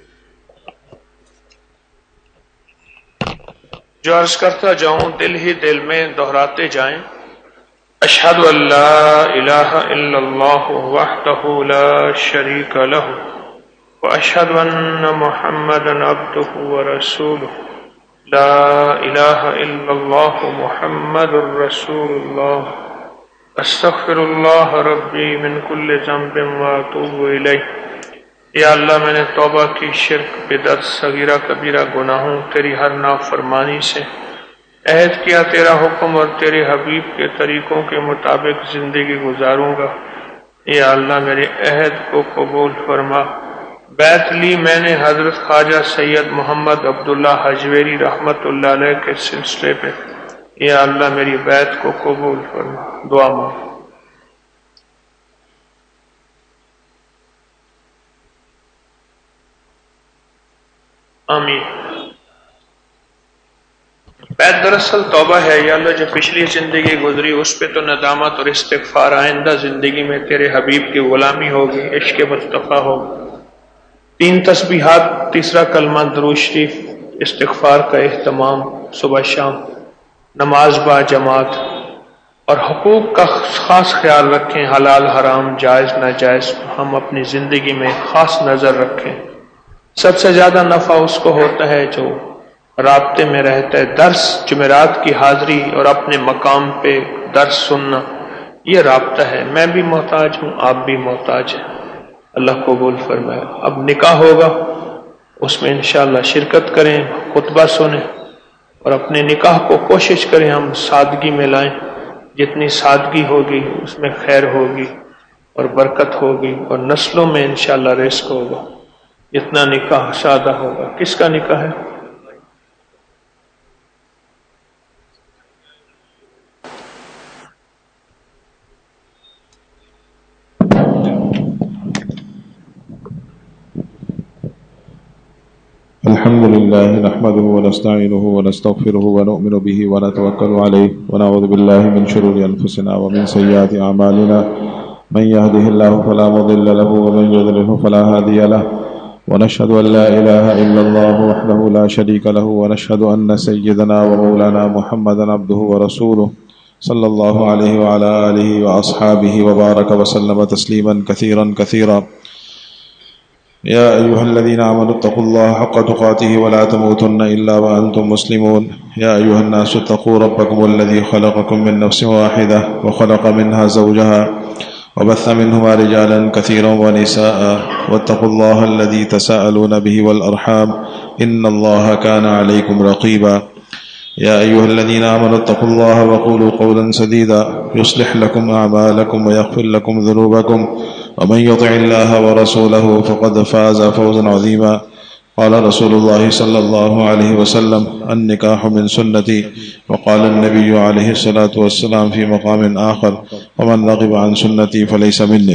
جو عرض کرتا جاؤں دل ہی دل میں دہراتے جائیں. اشہد ان لا الہ الا اللہ وحدہ لا شریک لہ واشہد ان محمدا عبدہ ورسولہ. لا الہ الا اللہ محمد رسول اللہ. استغفر اللہ ربی من کل ذنب واتوب الیہ. یا اللہ میں نے توبہ کی شرک بدعت صغیرہ کبیرہ گناہوں تیری ہر نافرمانی سے. عہد کیا تیرا حکم اور تیرے حبیب کے طریقوں کے مطابق زندگی گزاروں گا. یا اللہ میرے عہد کو قبول فرما. بیعت لی میں نے حضرت خواجہ سید محمد عبداللہ حجویری رحمت اللہ علیہ کے سلسلے پہ. یا اللہ میری بیعت کو قبول فرما. دعا مانگ. آمین. بیعت دراصل توبہ ہے. یا اللہ جو پچھلی زندگی گزری اس پہ تو ندامت اور استغفار. آئندہ زندگی میں تیرے حبیب کی غلامی ہوگی, عشق مصطفیٰ ہوگی. 3 تسبیحات, تیسرا کلمہ درود شریف, استغفار کا اہتمام صبح شام, نماز با جماعت, اور حقوق کا خاص خیال رکھیں. حلال حرام جائز ناجائز ہم اپنی زندگی میں خاص نظر رکھیں. سب سے زیادہ نفع اس کو ہوتا ہے جو رابطے میں رہتا ہے. درس جمعرات کی حاضری اور اپنے مقام پہ درس سننا یہ رابطہ ہے. میں بھی محتاج ہوں, آپ بھی محتاج ہیں. اللہ قبول فرمائے. اب نکاح ہوگا, اس میں انشاءاللہ شرکت کریں, خطبہ سنیں اور اپنے نکاح کو کوشش کریں ہم سادگی میں لائیں. جتنی سادگی ہوگی اس میں خیر ہوگی اور برکت ہوگی اور نسلوں میں انشاءاللہ رزق ہوگا. جتنا نکاح سادہ ہوگا. کس کا نکاح ہے؟ الحمد لله نحمده ونستعينه ونستغفره ونؤمن به ونتوكل عليه ونعوذ بالله من شرور أنفسنا ومن سيئات أعمالنا من يهده الله فلا مضل له ومن يضلله فلا هادي له ونشهد أن لا إله إلا الله وحده لا شريك له ونشهد أن سيدنا ومولانا محمدا عبده ورسوله صلى الله عليه وعلى آله وأصحابه وبارك وسلم تسليما كثيرا كثيرا. يا أيها الذين آمنوا اتقوا الله حق تقاته ولا تموتن إلا وأنتم مسلمون. يا أيها الناس اتقوا ربكم الذي خلقكم من نفس واحدة وخلق منها زوجها وبث منهما رجالا كثيرا ونساء واتقوا الله الذي تساءلون به والأرحام إن الله كان عليكم رقيبا. يا أيها الذين آمنوا اتقوا الله وقولوا قولا سديدا يصلح لكم أعمالكم ويغفر لكم ذنوبكم ومن يطع الله ورسوله فقد فاز فوزا عظيما. قال رسول الله صلى الله عليه وسلم النكاح من سنتي. وقال النبي عليه الصلاة والسلام في مقام آخر ومن رغب عن سنتي فليس مني.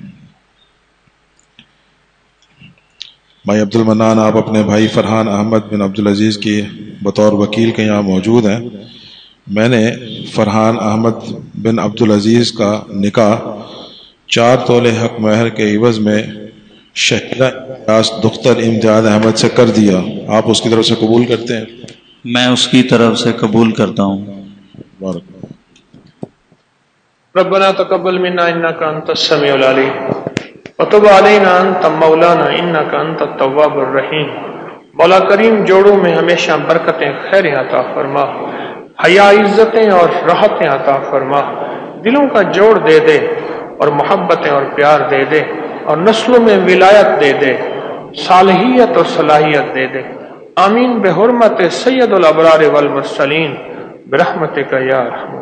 بھائی عبد المنان آپ اپنے بھائی فرحان احمد بن عبدالعزیز کی بطور وکیل کے یہاں موجود ہیں. میں نے فرحان احمد بن عبدالعزیز کا نکاح 4 تولے حق مہر کے عوض میں شہیدہ دختر امتیاز احمد سے کر دیا. آپ اس کی طرف سے قبول کرتے ہیں؟ میں اس کی طرف سے قبول کرتا ہوں. ربنا تقبل منا انك انت السميع العليم وتب علينا انت مولانا انك انت التواب الرحیم. مولا کریم جوڑوں میں ہمیشہ برکتیں خیریں عطا فرما, حیا عزتیں اور راحتیں عطا فرما, دلوں کا جوڑ دے دے اور محبتیں اور پیار دے دے اور نسلوں میں ولایت دے دے, صالحیت اور صلاحیت دے دے. آمین بحرمت سید الابرار والمرسلین برحمتک یا ارحم.